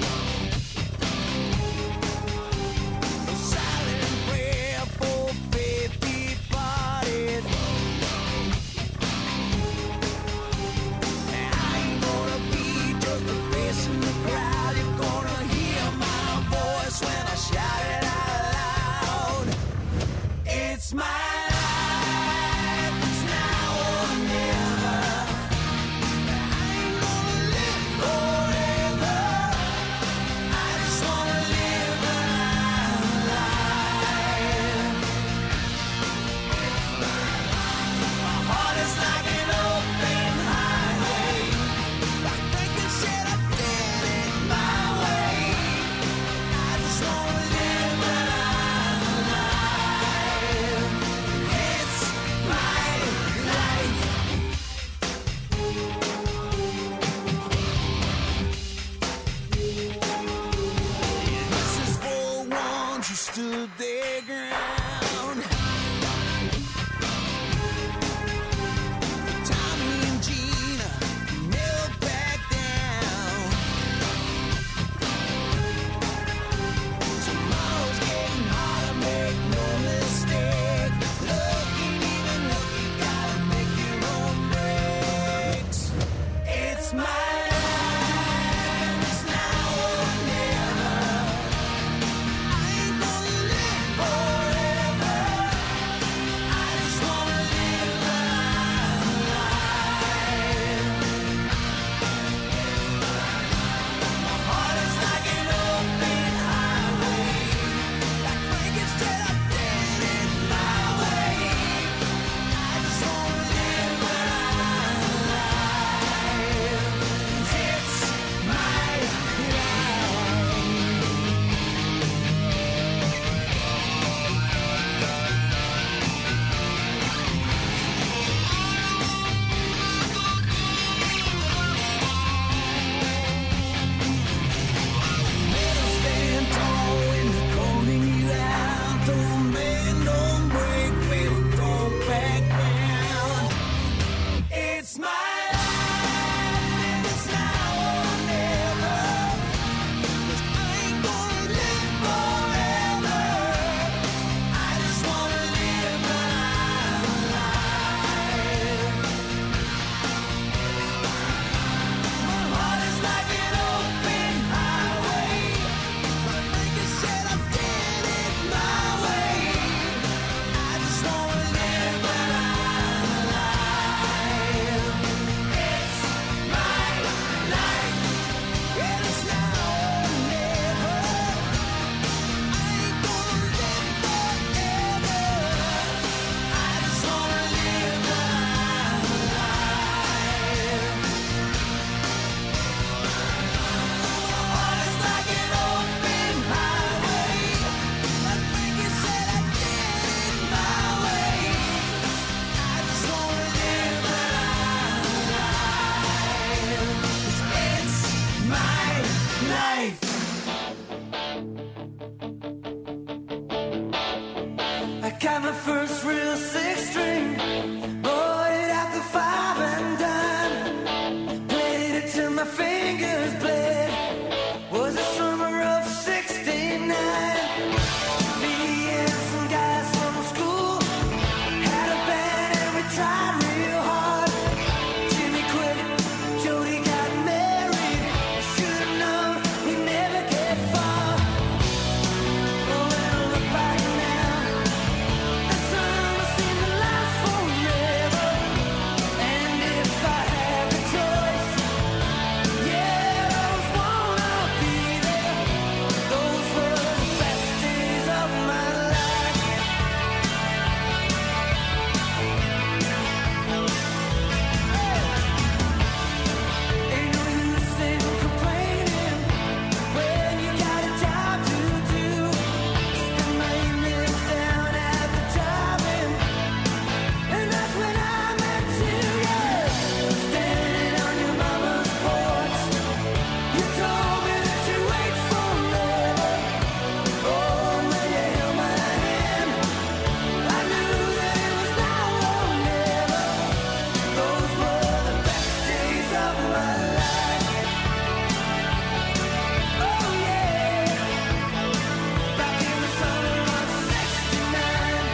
A silent prayer for faith departed. I ain't gonna be just a face in the crowd. You're gonna hear my voice when I shout it out loud. It's my life, it's now or never. Forever, I just wanna live my life. My heart is like an open highway. I think I said I did it my way. I just wanna live my life. It's my life. This is for ones who stood their ground. For Tommy and Gina, who never backed down. Tomorrow's getting harder, make no mistake. Look ain't even look, you gotta make your own breaks. It's my life, it's now or never. I ain't gonna live forever. Got my first real six string, bought it at the five and dime. Played it till my fingers bled. Was the summer of sixty-nine. Me and some guys from school had a band and we tried real hard. Jimmy quit, Jody got married. Should've known we'd never get far. Oh, when I look back now, that summer seemed to last forever. And if I had the choice, yeah, I always wanna be there. Those were the best days of my life. Ain't no use in complaining when you got a job to do. Spend my evenings down at the drive-in, and that's when I met you, yeah. Standing on your mama's porch, you told me that you'd wait forever. Oh, when you held my hand, I knew that it was now or never. Those were the best days of my life. Oh, yeah. Back in the summer of sixty-nine.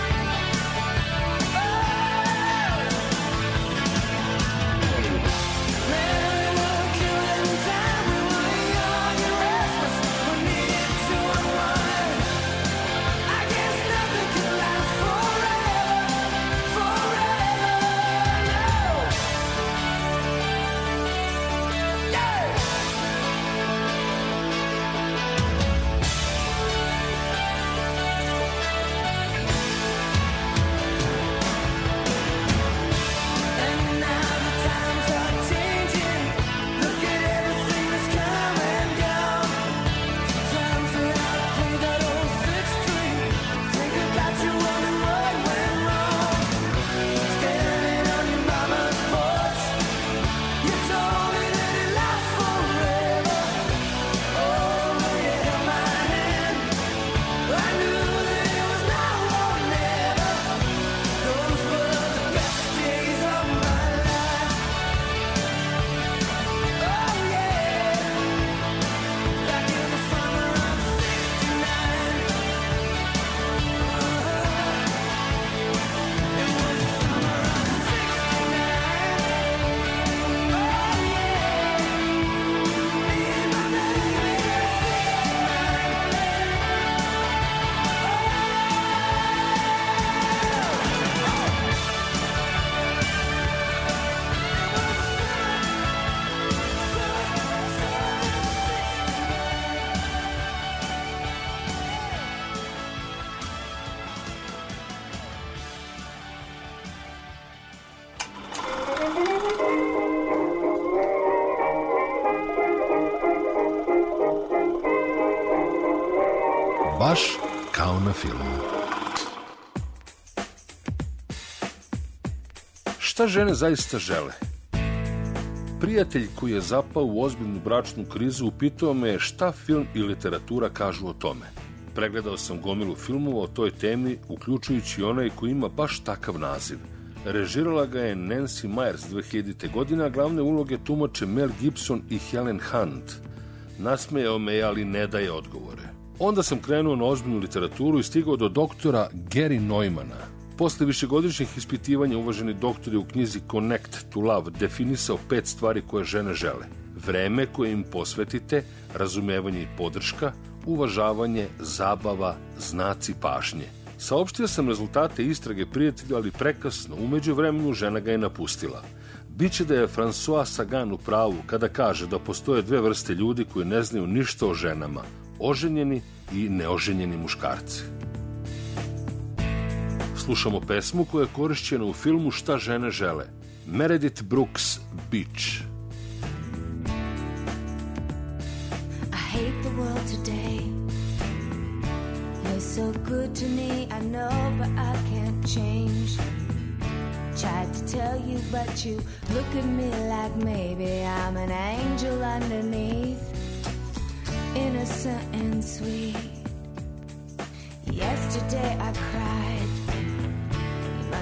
Man, we were killing time. We were young and restless. We needed to unwind. I guess nothing can last forever, forever, no. Yeah. And now the times are changing. Look at everything that's come and gone. Sometimes when I play that old six string, think about you wondering what went wrong. Standing on your mama's porch, you told me that it lasts forever. Oh, when you held my hand, I knew that it was now or never. Those were the best days of my life. Oh, yeah. Back in the summer of sixty-nine. It was the summer of sixty-nine. Oh, yeah. Me and my baby at Baš kao na filmu. Šta žene zaista žele? Prijatelj koji je zapao u ozbiljnu bračnu krizu upitao me šta film i literatura kažu o tome. Pregledao sam gomilu filmova o toj temi, uključujući onaj koji ima baš takav naziv. Režirala ga je Nancy Meyers dve hiljadite. godine, a glavne uloge tumače Mel Gibson i Helen Hunt. Nasmejao me je, ali ne daje odgovore. Onda sam krenuo na ozbiljnu literaturu i stigao do doktora Gary Neumana. Posle višegodišnjih ispitivanja uvaženi doktor je u knjizi Connect to Love definisao pet stvari koje žene žele. Vreme koje im posvetite, razumevanje i podrška, uvažavanje, zabava, znaci pažnje. Saopštio sam rezultate istrage prijatelju, ali prekasno, umeđu vremenu žena ga je napustila. Biće da je François Sagan u pravu kada kaže da postoje dve vrste ljudi koji ne znaju ništa o ženama, oženjeni i neoženjeni muškarci. Slušamo pesmu koja je korišćena u filmu Šta žene žele. Meredith Brooks, Beach. I hate the world today. You're so good to me, I know, but I can't change. Tried to tell you, but you look at me like maybe I'm an angel underneath, innocent and sweet. Yesterday I cried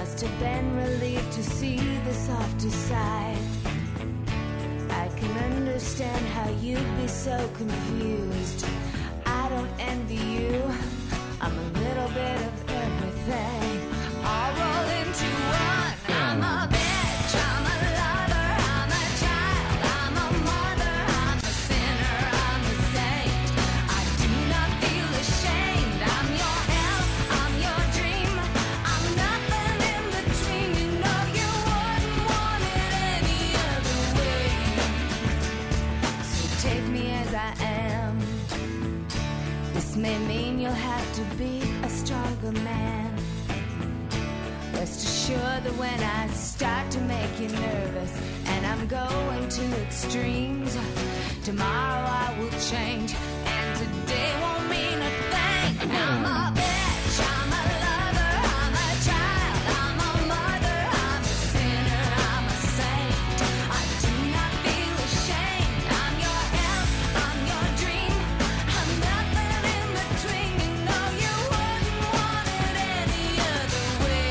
must have been relieved to see the softer side. I can understand how you'd be so confused. I don't envy you. I'm a little bit of everything. All roll into one. I'm a bitch. I'm a lover. I'm a child. I'm a mother. I'm a sinner. I'm a saint. I do not feel ashamed. I'm your hell. I'm your dream. I'm nothing in between. You know you wouldn't want it any other way. So take me as I am. This may mean you'll have to be a stronger man. Rest assured that when I start to make you nervous and I'm going to extremes, tomorrow I will change and today won't mean a thing. I'm a bitch, I'm a lover, I'm a child, I'm a mother, I'm a sinner, I'm a saint. I do not feel ashamed. I'm your hell, I'm your dream. I'm nothing in between. You know you wouldn't want it any other way.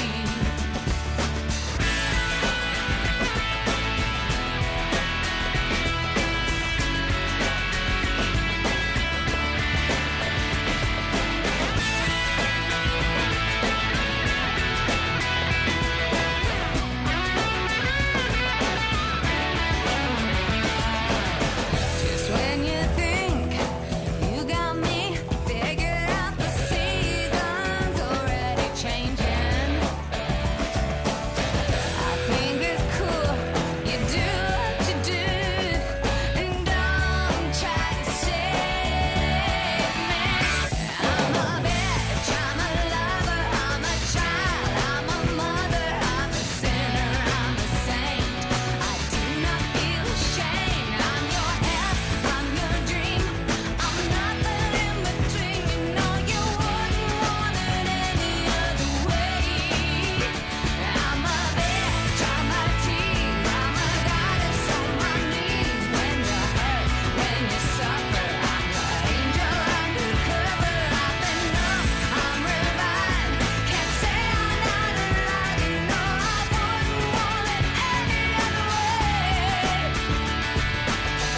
Just when you think you got me figured out, the season's already changing. I think it's cool you do what you do, and don't try to save me. I'm a bitch, I'm a lover, I'm a child, I'm a mother, I'm a sinner, I'm a saint. I do not feel ashamed. I'm your hell, I'm your dream. I'm nothing in between. You know you wouldn't want it any other way. I'm a bitch, I'm a tease, I'm a goddess on my knees. When you hurt, when you suffer, I'm your angel undercover. I've been numb, I'm revived. Can't say I'm not alive. You know I wouldn't want it any other way.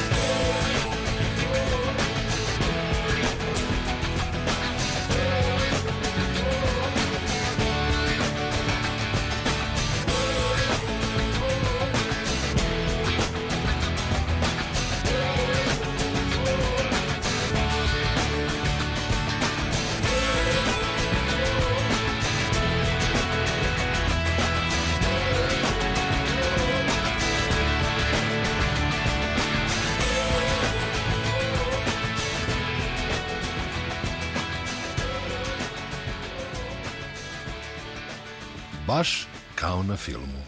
Baš kao na filmu.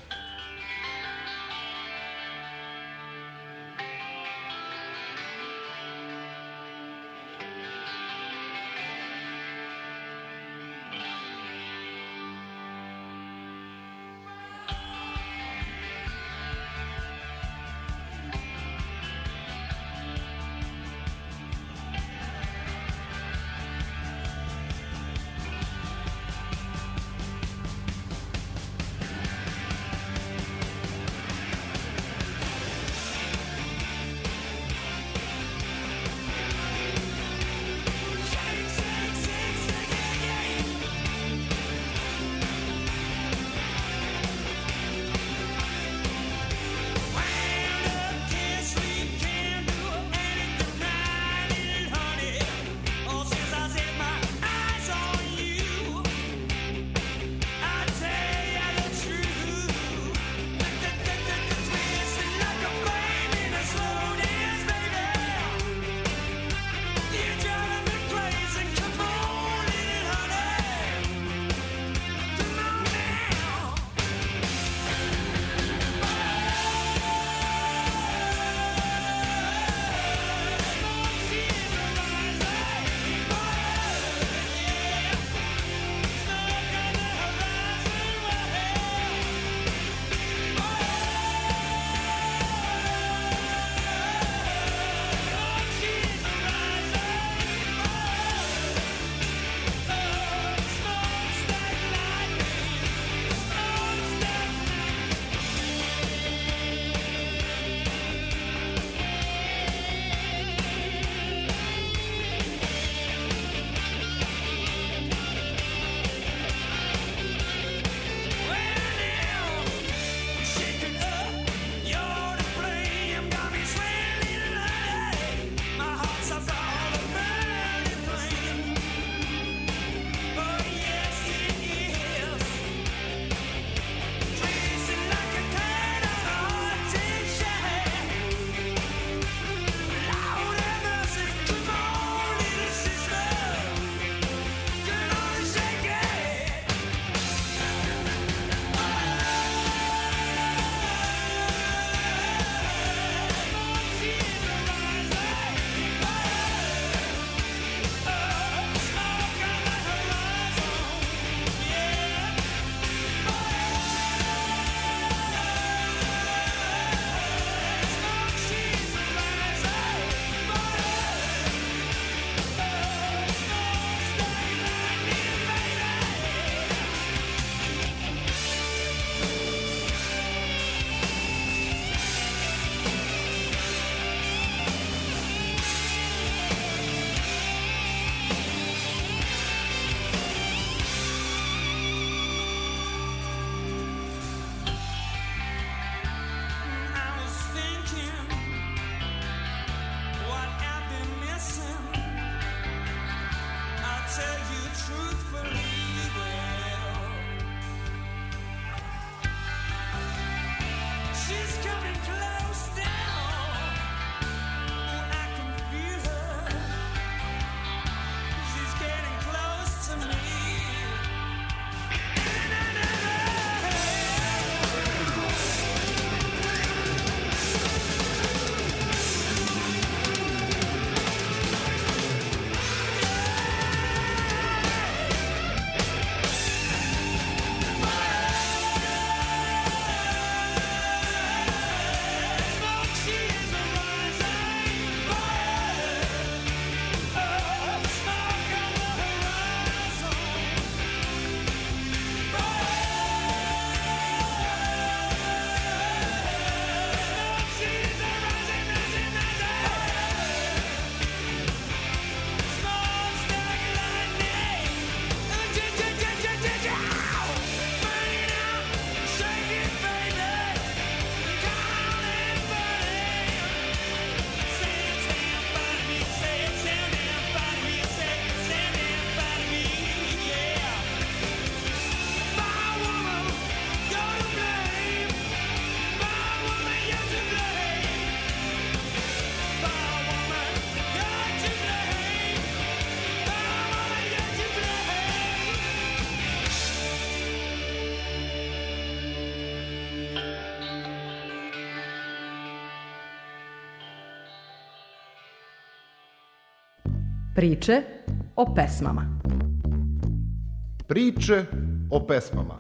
Priče o pesmama. Priče o pesmama.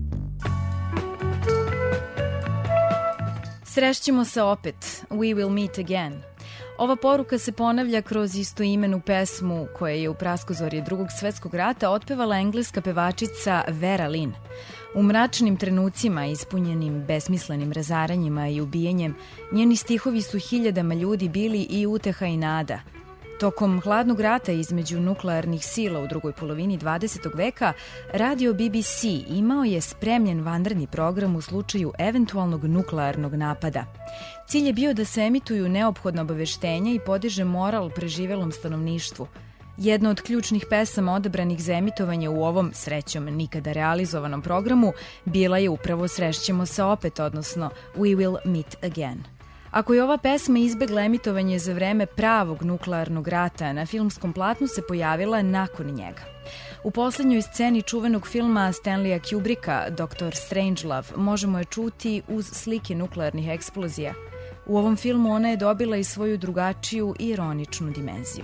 Srešćemo se opet. We will meet again. Ova poruka se ponavlja kroz istoimenu pesmu koja je u praskozorje Drugog svetskog rata otpevala engleska pevačica Vera Lynn. U mračnim trenucima, ispunjenim besmislenim razaranjima i ubijenjem, njeni stihovi su hiljadama ljudi bili i uteha i nada. Tokom hladnog rata između nuklearnih sila u drugoj polovini dvadesetog veka, radio B B C imao je spremljen vanredni program u slučaju eventualnog nuklearnog napada. Cilj je bio da se emituju neophodna obaveštenja i podiže moral preživelom stanovništvu. Jedna od ključnih pesama odabranih za emitovanje u ovom, srećom nikada realizovanom programu, bila je upravo Srešćemo se opet, odnosno We will meet again. Ako je ova pesma izbegla emitovanje za vreme pravog nuklearnog rata, na filmskom platnu se pojavila nakon njega. U poslednjoj sceni čuvenog filma Stanleya Kubricka, doktor Strangelove, možemo je čuti uz slike nuklearnih eksplozija. U ovom filmu ona je dobila i svoju drugačiju i ironičnu dimenziju.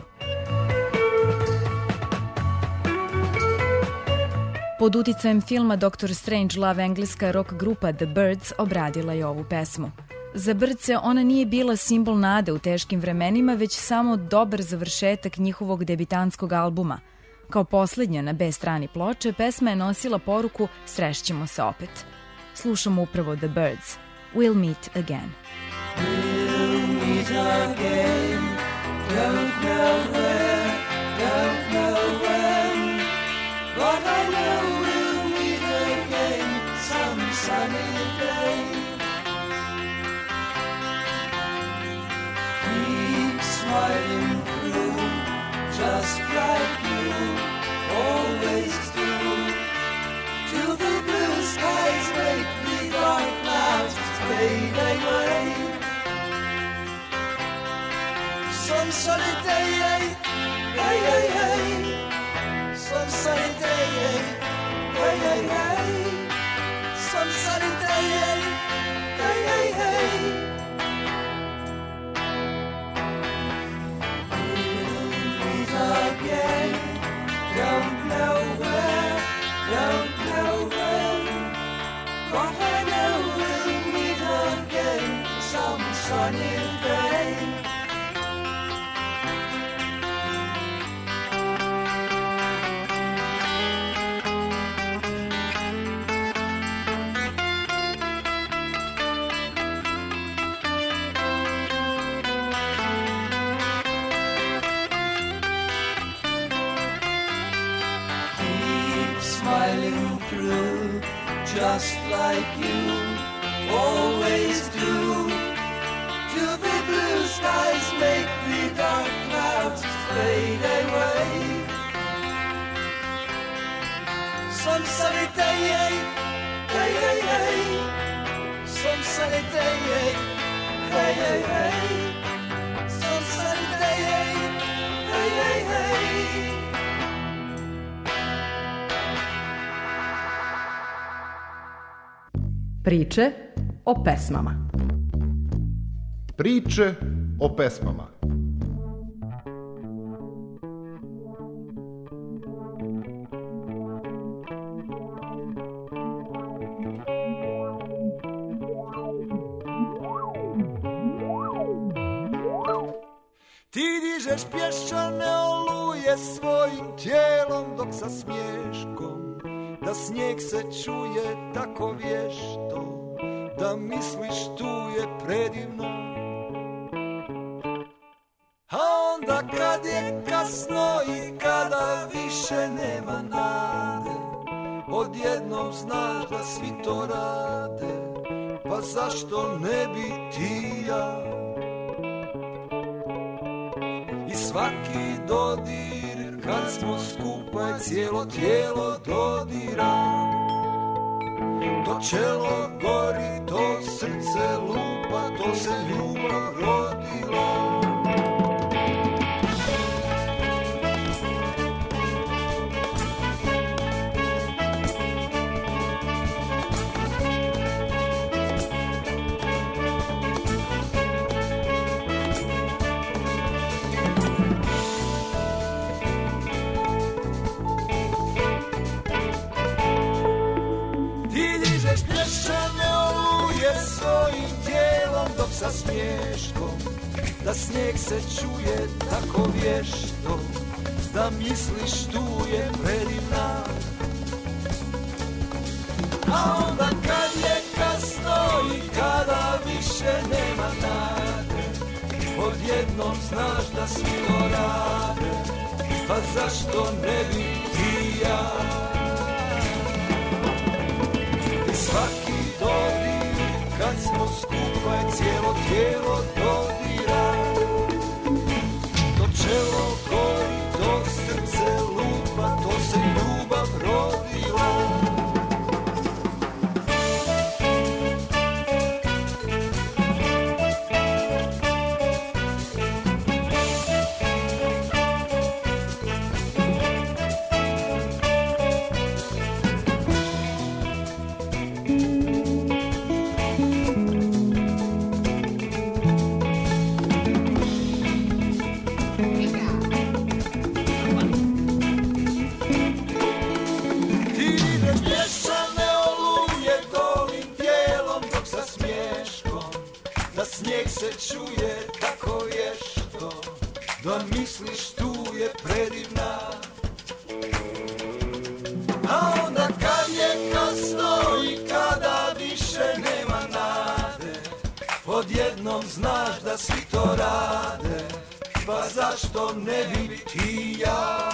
Pod uticajem filma doktor Strangelove, engleska rock grupa The Byrds obradila je ovu pesmu. Za Birdse ona nije bila simbol nade u teškim vremenima, već samo dobar završetak njihovog debitanskog albuma. Kao poslednja na B strani ploče, pesma je nosila poruku Srešćemo se opet. Slušamo upravo The Byrds. We'll meet again. We'll meet again. Don't know where, don't know when, but I know we'll meet again some sunny day. Keep smiling through, just like you always do. Till the blue skies make the dark clouds fade away. Some sunny day, hey, hey, hey, hey. Some sunny day, hey, hey, hey, hey. Some sunny day, hey, hey, hey, hey. Again, don't know where, don't know when, but I know we'll meet again some sunny day. Smiling through, just like you always do. Till the blue skies make the dark clouds fade away. Some sunny day, hey, hey, hey, hey. Some sunny day, hey, hey, hey, hey. Some sunny day, hey, hey, hey, hey. Priče o pesmama. Priče o pesmama. Ti dižeš pješčane oluje svojim tijelom dok sa smješkom da snijeg se čuje tako vješto, da misliš tu je predivno. A onda kad je kasno i kada više nema nade, odjednom znaš da svi to rade, pa zašto ne bi ti ja? I svaki dodir kad smo skupa je cijelo tijelo dodira. To čelo gori, to srce lupa, to se ljubav rodila. bješane oluje svojim tijelom dok sa smješkom, da snijeg se čuje tako vješto, da misliš tu je predivna. A onda kad je kasno i kada više nema nade, odjednom znaš da svi to rade, pa zašto ne bi ti ja? I svaki dodir kad smo skupa je cijelo tijelo dodira, to čelo gori, to srce lupa, to se ljubav rodila. Snijeg se čuje tako vješto, da misliš tu je predivna. A onda kad je kasno i kada više nema nade, odjednom znaš da svi to rade, pa zašto ne bi ti ja?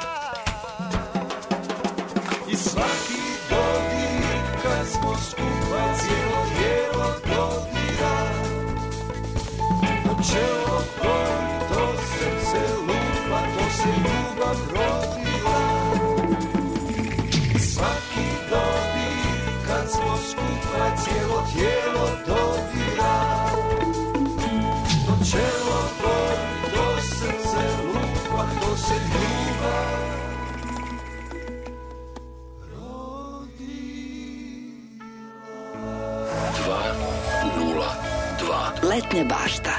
I svaki dodir kad smo skupa cijelo tijelo dodira, čelo gori, to srce lupa, to se ljubav rodila. Svaki dodir kad smo skupa cijelo tijelo dodira, to čelo gori, to srce lupa, to se ljubav dva nula dva. Letnja bašta.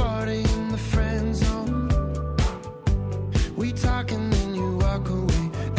We talk and then you walk away.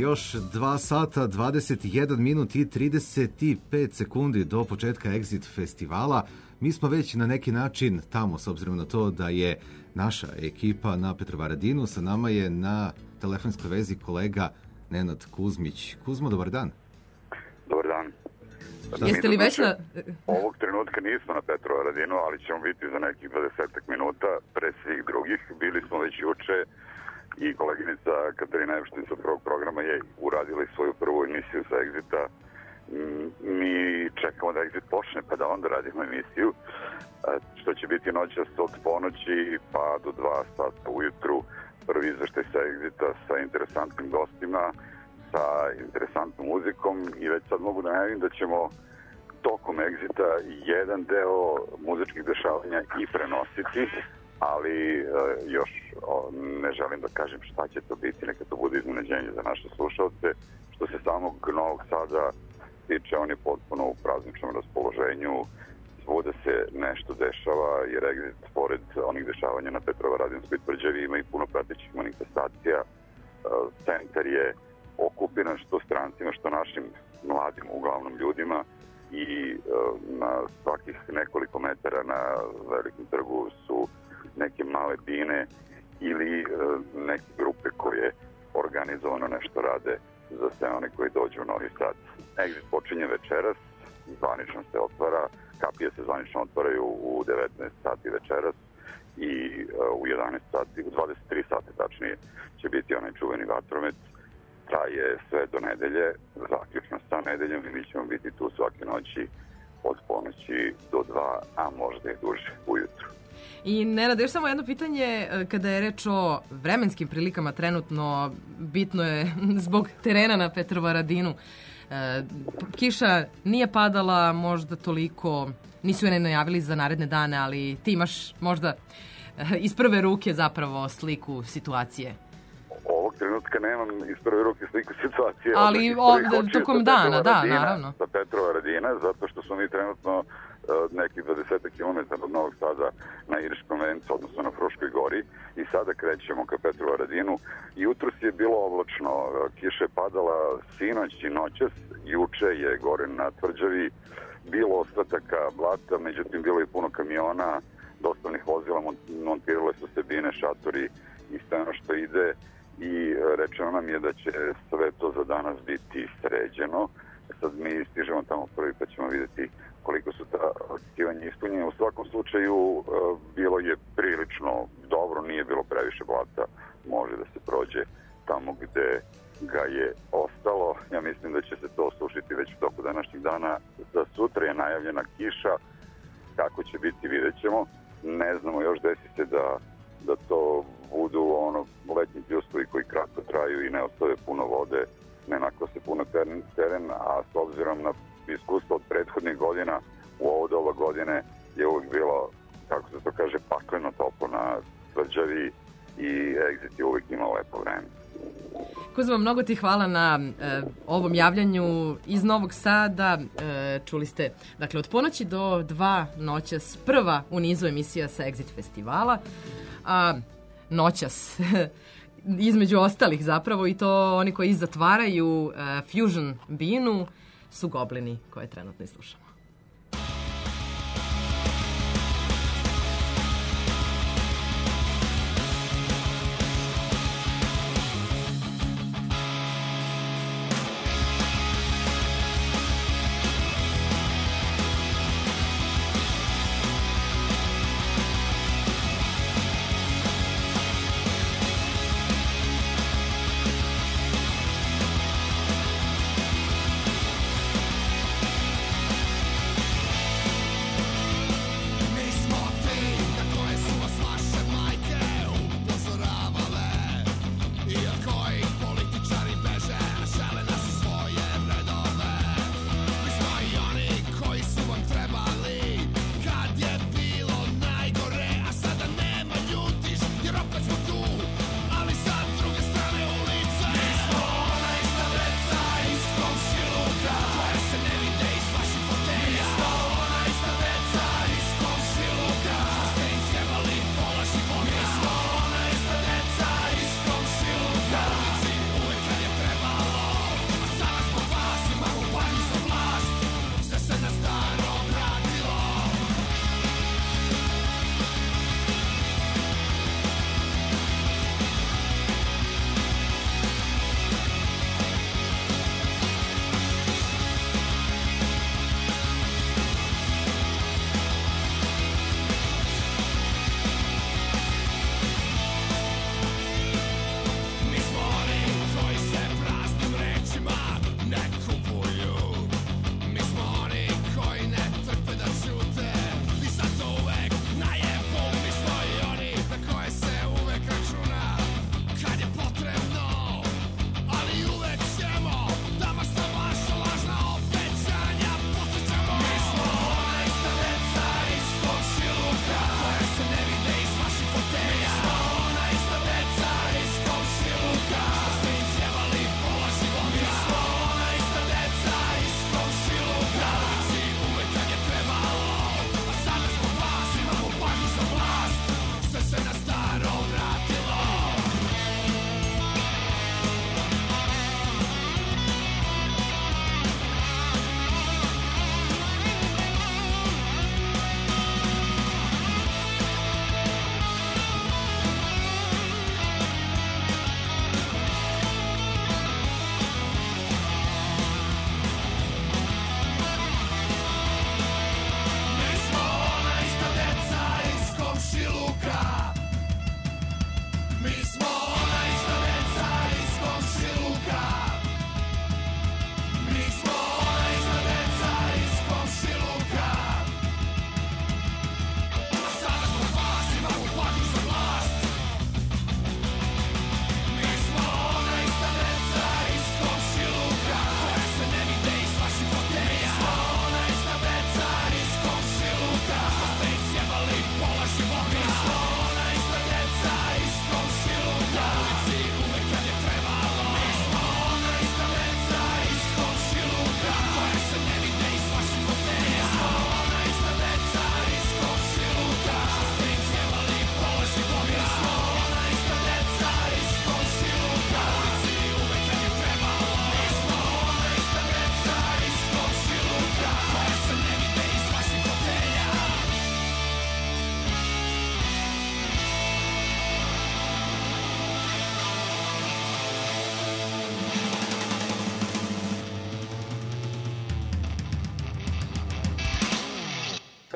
još dva sata, dvadeset jedan minut i trideset pet sekundi do početka Exit festivala. Mi smo već na neki način tamo, s obzirom na to da je naša ekipa na Petrovaradinu. Sa nama je na telefonskoj vezi kolega Nenad Kuzmić. Kuzmo, dobar dan. Dobar dan. Jeste li već na... Ovog trenutka nismo na Petrovaradinu, ali ćemo biti za nekih dvadeset minuta pre svih drugih. Bili smo već juče i koleginica Katarina Epštin sa prvog programa je uradila svoju prvu emisiju sa Exita. Mi čekamo da Exit počne pa da onda radimo emisiju, što će biti noćas od ponoći pa do dva sata ujutru. Prvi izveštaj sa Exita sa interesantnim gostima, sa interesantnom muzikom i već sad mogu da najavim da ćemo tokom Exita jedan deo muzičkih dešavanja i prenositi, ali e, još o, ne želim da kažem šta će to biti, neka to bude iznenađenje za naše slušalce. Što se samog Novog Sada tiče, on je potpuno u prazničnom raspoloženju, svuda se nešto dešava, jer Exit, pored onih dešavanja na Petrovaradinskoj tvrđavi, ima i puno pratećih manifestacija. E, centar je okupiran što strancima, što našim mladim, uglavnom ljudima, i e, na svakih nekoliko metara na Velikom trgu su neke male bine ili e, neke grupe koje organizovano nešto rade za sve one koji dođu u Novi Sad. Exit počinje večeras, zvanično se otvara, kapije se zvanično otvaraju u devetnaest sati večeras i e, u jedanaest sati, u dvadeset tri sata tačnije će biti onaj čuveni vatromet. Traje sve do nedelje, zaključno sa nedeljom, i mi ćemo biti tu svake noći od ponoći do dva, a možda i duže ujutru. I Nenad, još samo jedno pitanje, kada je reč o vremenskim prilikama trenutno, bitno je zbog terena na Petrovaradinu. E, kiša nije padala možda toliko, nisu je ne najavili za naredne dane, ali ti imaš možda iz prve ruke zapravo sliku situacije. Ovog trenutka nemam iz prve ruke sliku situacije. Ali ovde, tokom dana, da, naravno. Sa Petrovaradina, zato što smo mi trenutno uh, nekih dvadeset kilometara od Novog Sada na Iriškom vencu, odnosno na Fruškoj gori, i sada krećemo ka Petrovaradinu. Jutros je bilo oblačno, kiša je padala sinoć i noćas, juče je gore na tvrđavi bilo ostataka blata, međutim bilo je puno kamiona, dostavnih vozila, montirale su se bine, šatori i sve ono što ide, i rečeno nam je da će sve to za danas biti sređeno. Sad mi stižemo tamo prvi pa ćemo vidjeti koliko su ta očekivanja ispunjene. U svakom slučaju bilo je prilično dobro, nije bilo previše blata, može da se prođe tamo gde ga je ostalo. Ja mislim da će se to osušiti već u toku današnjih dana. Za sutra je najavljena kiša, kako će biti vidjet ćemo. Ne znamo, još desi se da da to budu ono letnji pljuskovi koji kratko traju i ne ostave puno vode, ne naklase puno teren, teren, a s obzirom na iskustvo od prethodnih godina, u ovo doba godine je uvijek bilo, kako se to kaže, pakleno toplo na tvrđavi i Exit je uvijek imao lepo vreme. Kuzma, mnogo ti hvala na e, ovom javljanju iz Novog Sada. E, čuli ste, dakle, od ponoći do dva noćas prva u nizu emisija sa Exit festivala, a noćas između ostalih zapravo, i to oni koji zatvaraju e, Fusion binu, su Goblini koje trenutno slušamo. Thank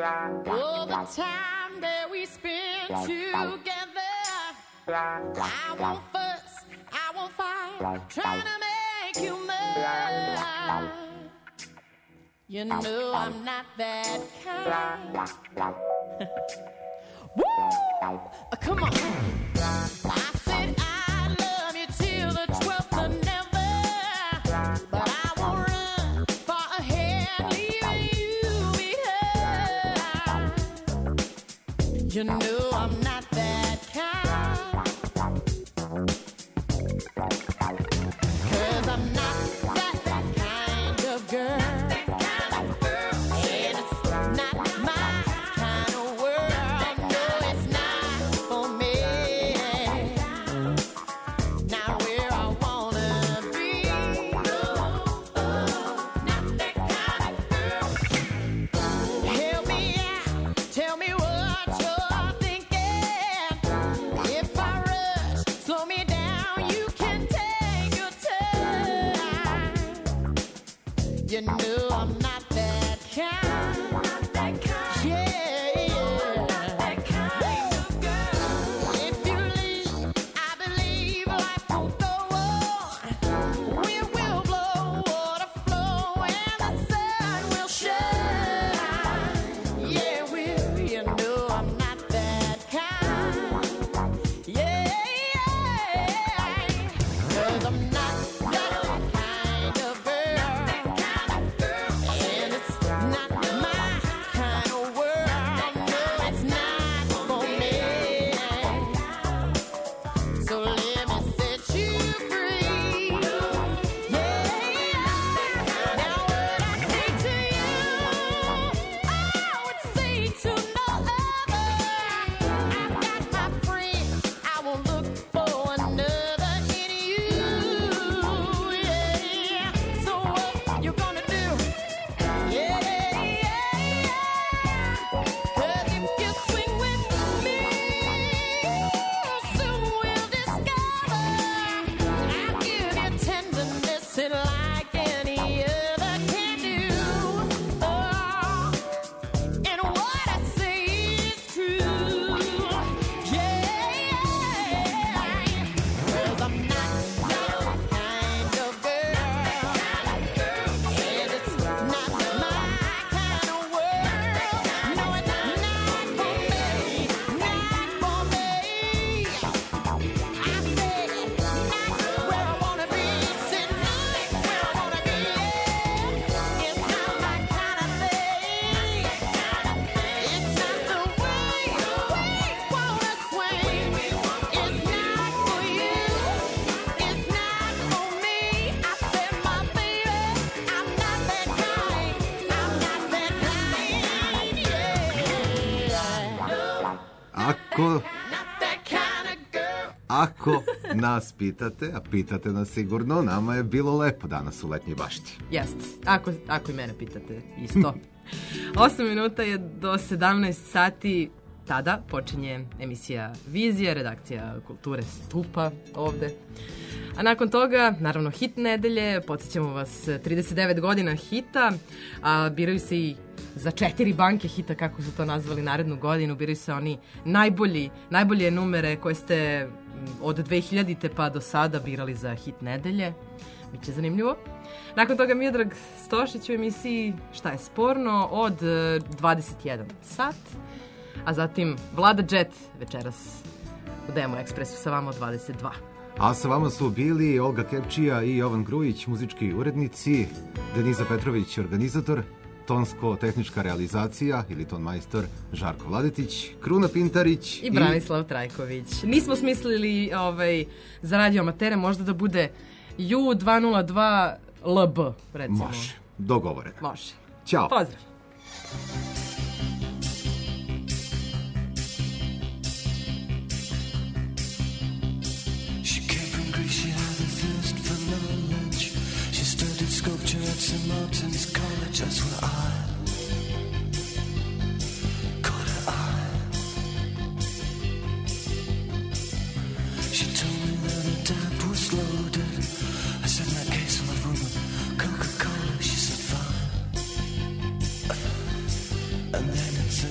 All the time that we spend together, I won't fuss, I won't fight, trying to make you mine. You know I'm not that kind. Woo! Come on. I said I love you till the twelfth of never, but I won't run far ahead, leaving you behind. You know I'm not that kind. 'Cause I'm not that, that kind of girl. And it's not my kind of world. No, it's not for me. Not where I wanna be. No, not that kind of girl. Help me out, tell me what you're thinking. If I rush, slow me down, you can take your time. You know I'm not that kind. Yeah, yeah. If you leave, I believe life will go on. Wind will blow, water flow, and the sun will shine. Yeah, will you know I'm not that kind? Yeah, yeah. 'Cause I'm not that kind of girl. And it's not my kind of world. No, it's not for me. So let me set you free. Yeah. Now what I say to you, I would say to no other. I've got my friends, I won't look for another in you. Yeah. So what you gonna do? Yeah, yeah. 'Cause if you swing with me, soon we'll discover I'll give you tenderness and like any other can do. Oh, and what I say is true. Yeah, 'cause I'm not your kind of girl. And it's not my kind of world. No, it's not for me, not for me. I said not where I wanna be, said not where I wanna be. It's not my kind of thing. It's not the way we wanna swing. It's not for you. It's not for me. I said, my baby, I'm not that kind. I'm not that kind. Yeah. No, Ako, not that kind of girl. ako nas pitate, a pitate nas sigurno, nama je bilo lepo danas u letnjoj bašti. Jest, ako, ako i mene pitate isto. osam minuta je do sedamnaest sati, tada počinje emisija Vizija, redakcija Kulture Stupa ovde. A nakon toga, naravno, hit nedelje, podsjećamo vas, trideset devet godina hita, a biraju se i za četiri banke hita, kako su to nazvali narednu godinu, biraju se oni najbolji, najbolje numere koje ste od dve hiljadite pa do sada birali za hit nedelje. Biće zanimljivo. Nakon toga Miodrag Stošić u emisiji Šta je sporno od e, dvadeset jedan sat, a zatim Vlada Jet večeras u Demo Ekspresu sa vama od dvadeset dva. A sa vama su bili Olga Kepčija i Jovan Grujić, muzički urednici, Deniza Petrović, organizator, tonsko-tehnička realizacija ili ton majstor Žarko Vladetić, Kruna Pintarić I Branislav Trajković. Nismo smislili ovaj, za radio amatere možda da bude U dva nula dva L B, recimo. Može, dogovoreno. Može. Ćao. Pozdrav. She came from Greece, she had a thirst for knowledge. She studied sculpture at Saint Martin's College. That's where I caught her eye. She told me that her dad was loaded. I said, in that case, I'll have room Coca-Cola. She said, fine. And then it's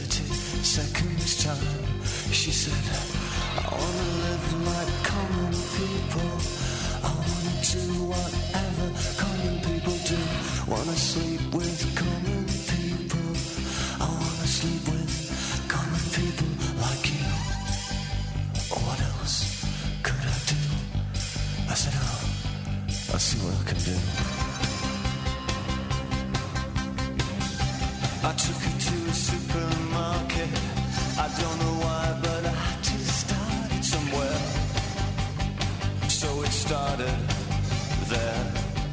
second time. She said, I wanna live like common people. I wanna do whatever common people do. Wanna sleep with common people. I wanna sleep with common people like you. What else could I do? I said, oh, I'll see what I can do. I took her to a supermarket. I don't know why, but I just started somewhere. So it started there.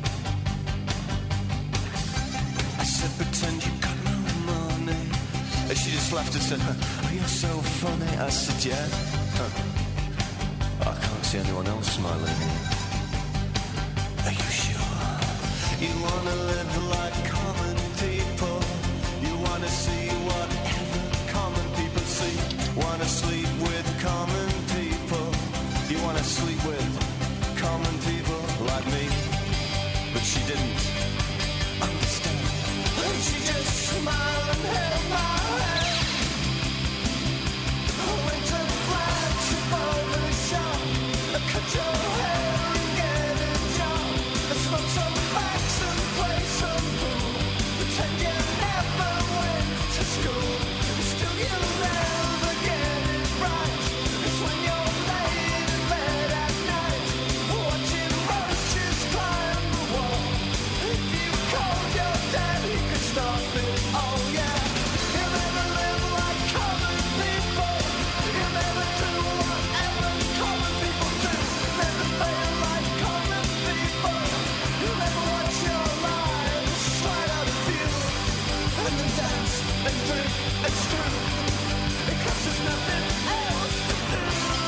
I said, pretend you got no money. And she just laughed and said, oh, you're so funny. I said, yeah. Huh. I can't see anyone else smiling. Are you sure? You wanna live like common people. You wanna see whatever common people see. Wanna sleep with common people. You wanna sleep with common people like me. But she didn't understand. And she just smiled and held my hand. I went to flash above the shop. I cut your hair and get a job. I smoked some facts and play some pool. Pretend you never went to school. Still you'll never get it right. 'Cause when you're laid in bed at night, watching roaches climb the wall. If you called your dad, he could stop it. Oh yeah. You never live like common people. You never do whatever common people do. Never fail like common people. You never watch your lives slide out of view. And then dance and drink and screw. Because there's nothing else to do.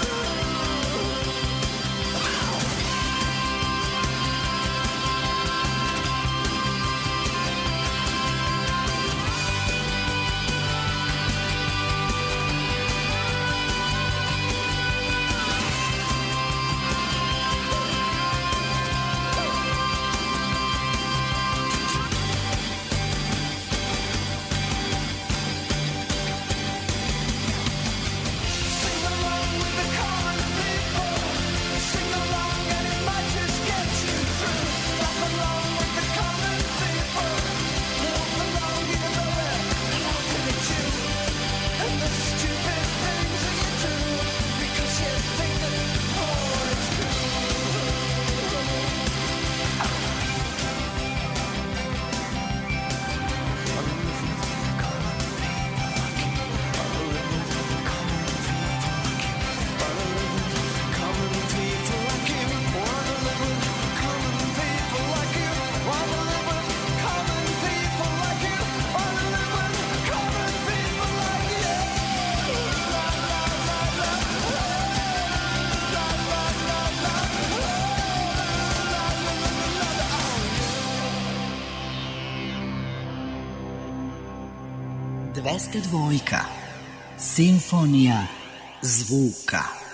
Sing along with the common people. Sing along and it might just get you through. Laugh along with the common people. Walk along even though they're laughing at you. And the stupid things that you do. Because you think that oh, it's common people like you. Wanna live with common people like you. Wanna live with common people like you. Wanna live with common people like you. La la la la. La la la la. La la la la. dvesta dva. Simfonija zvuka.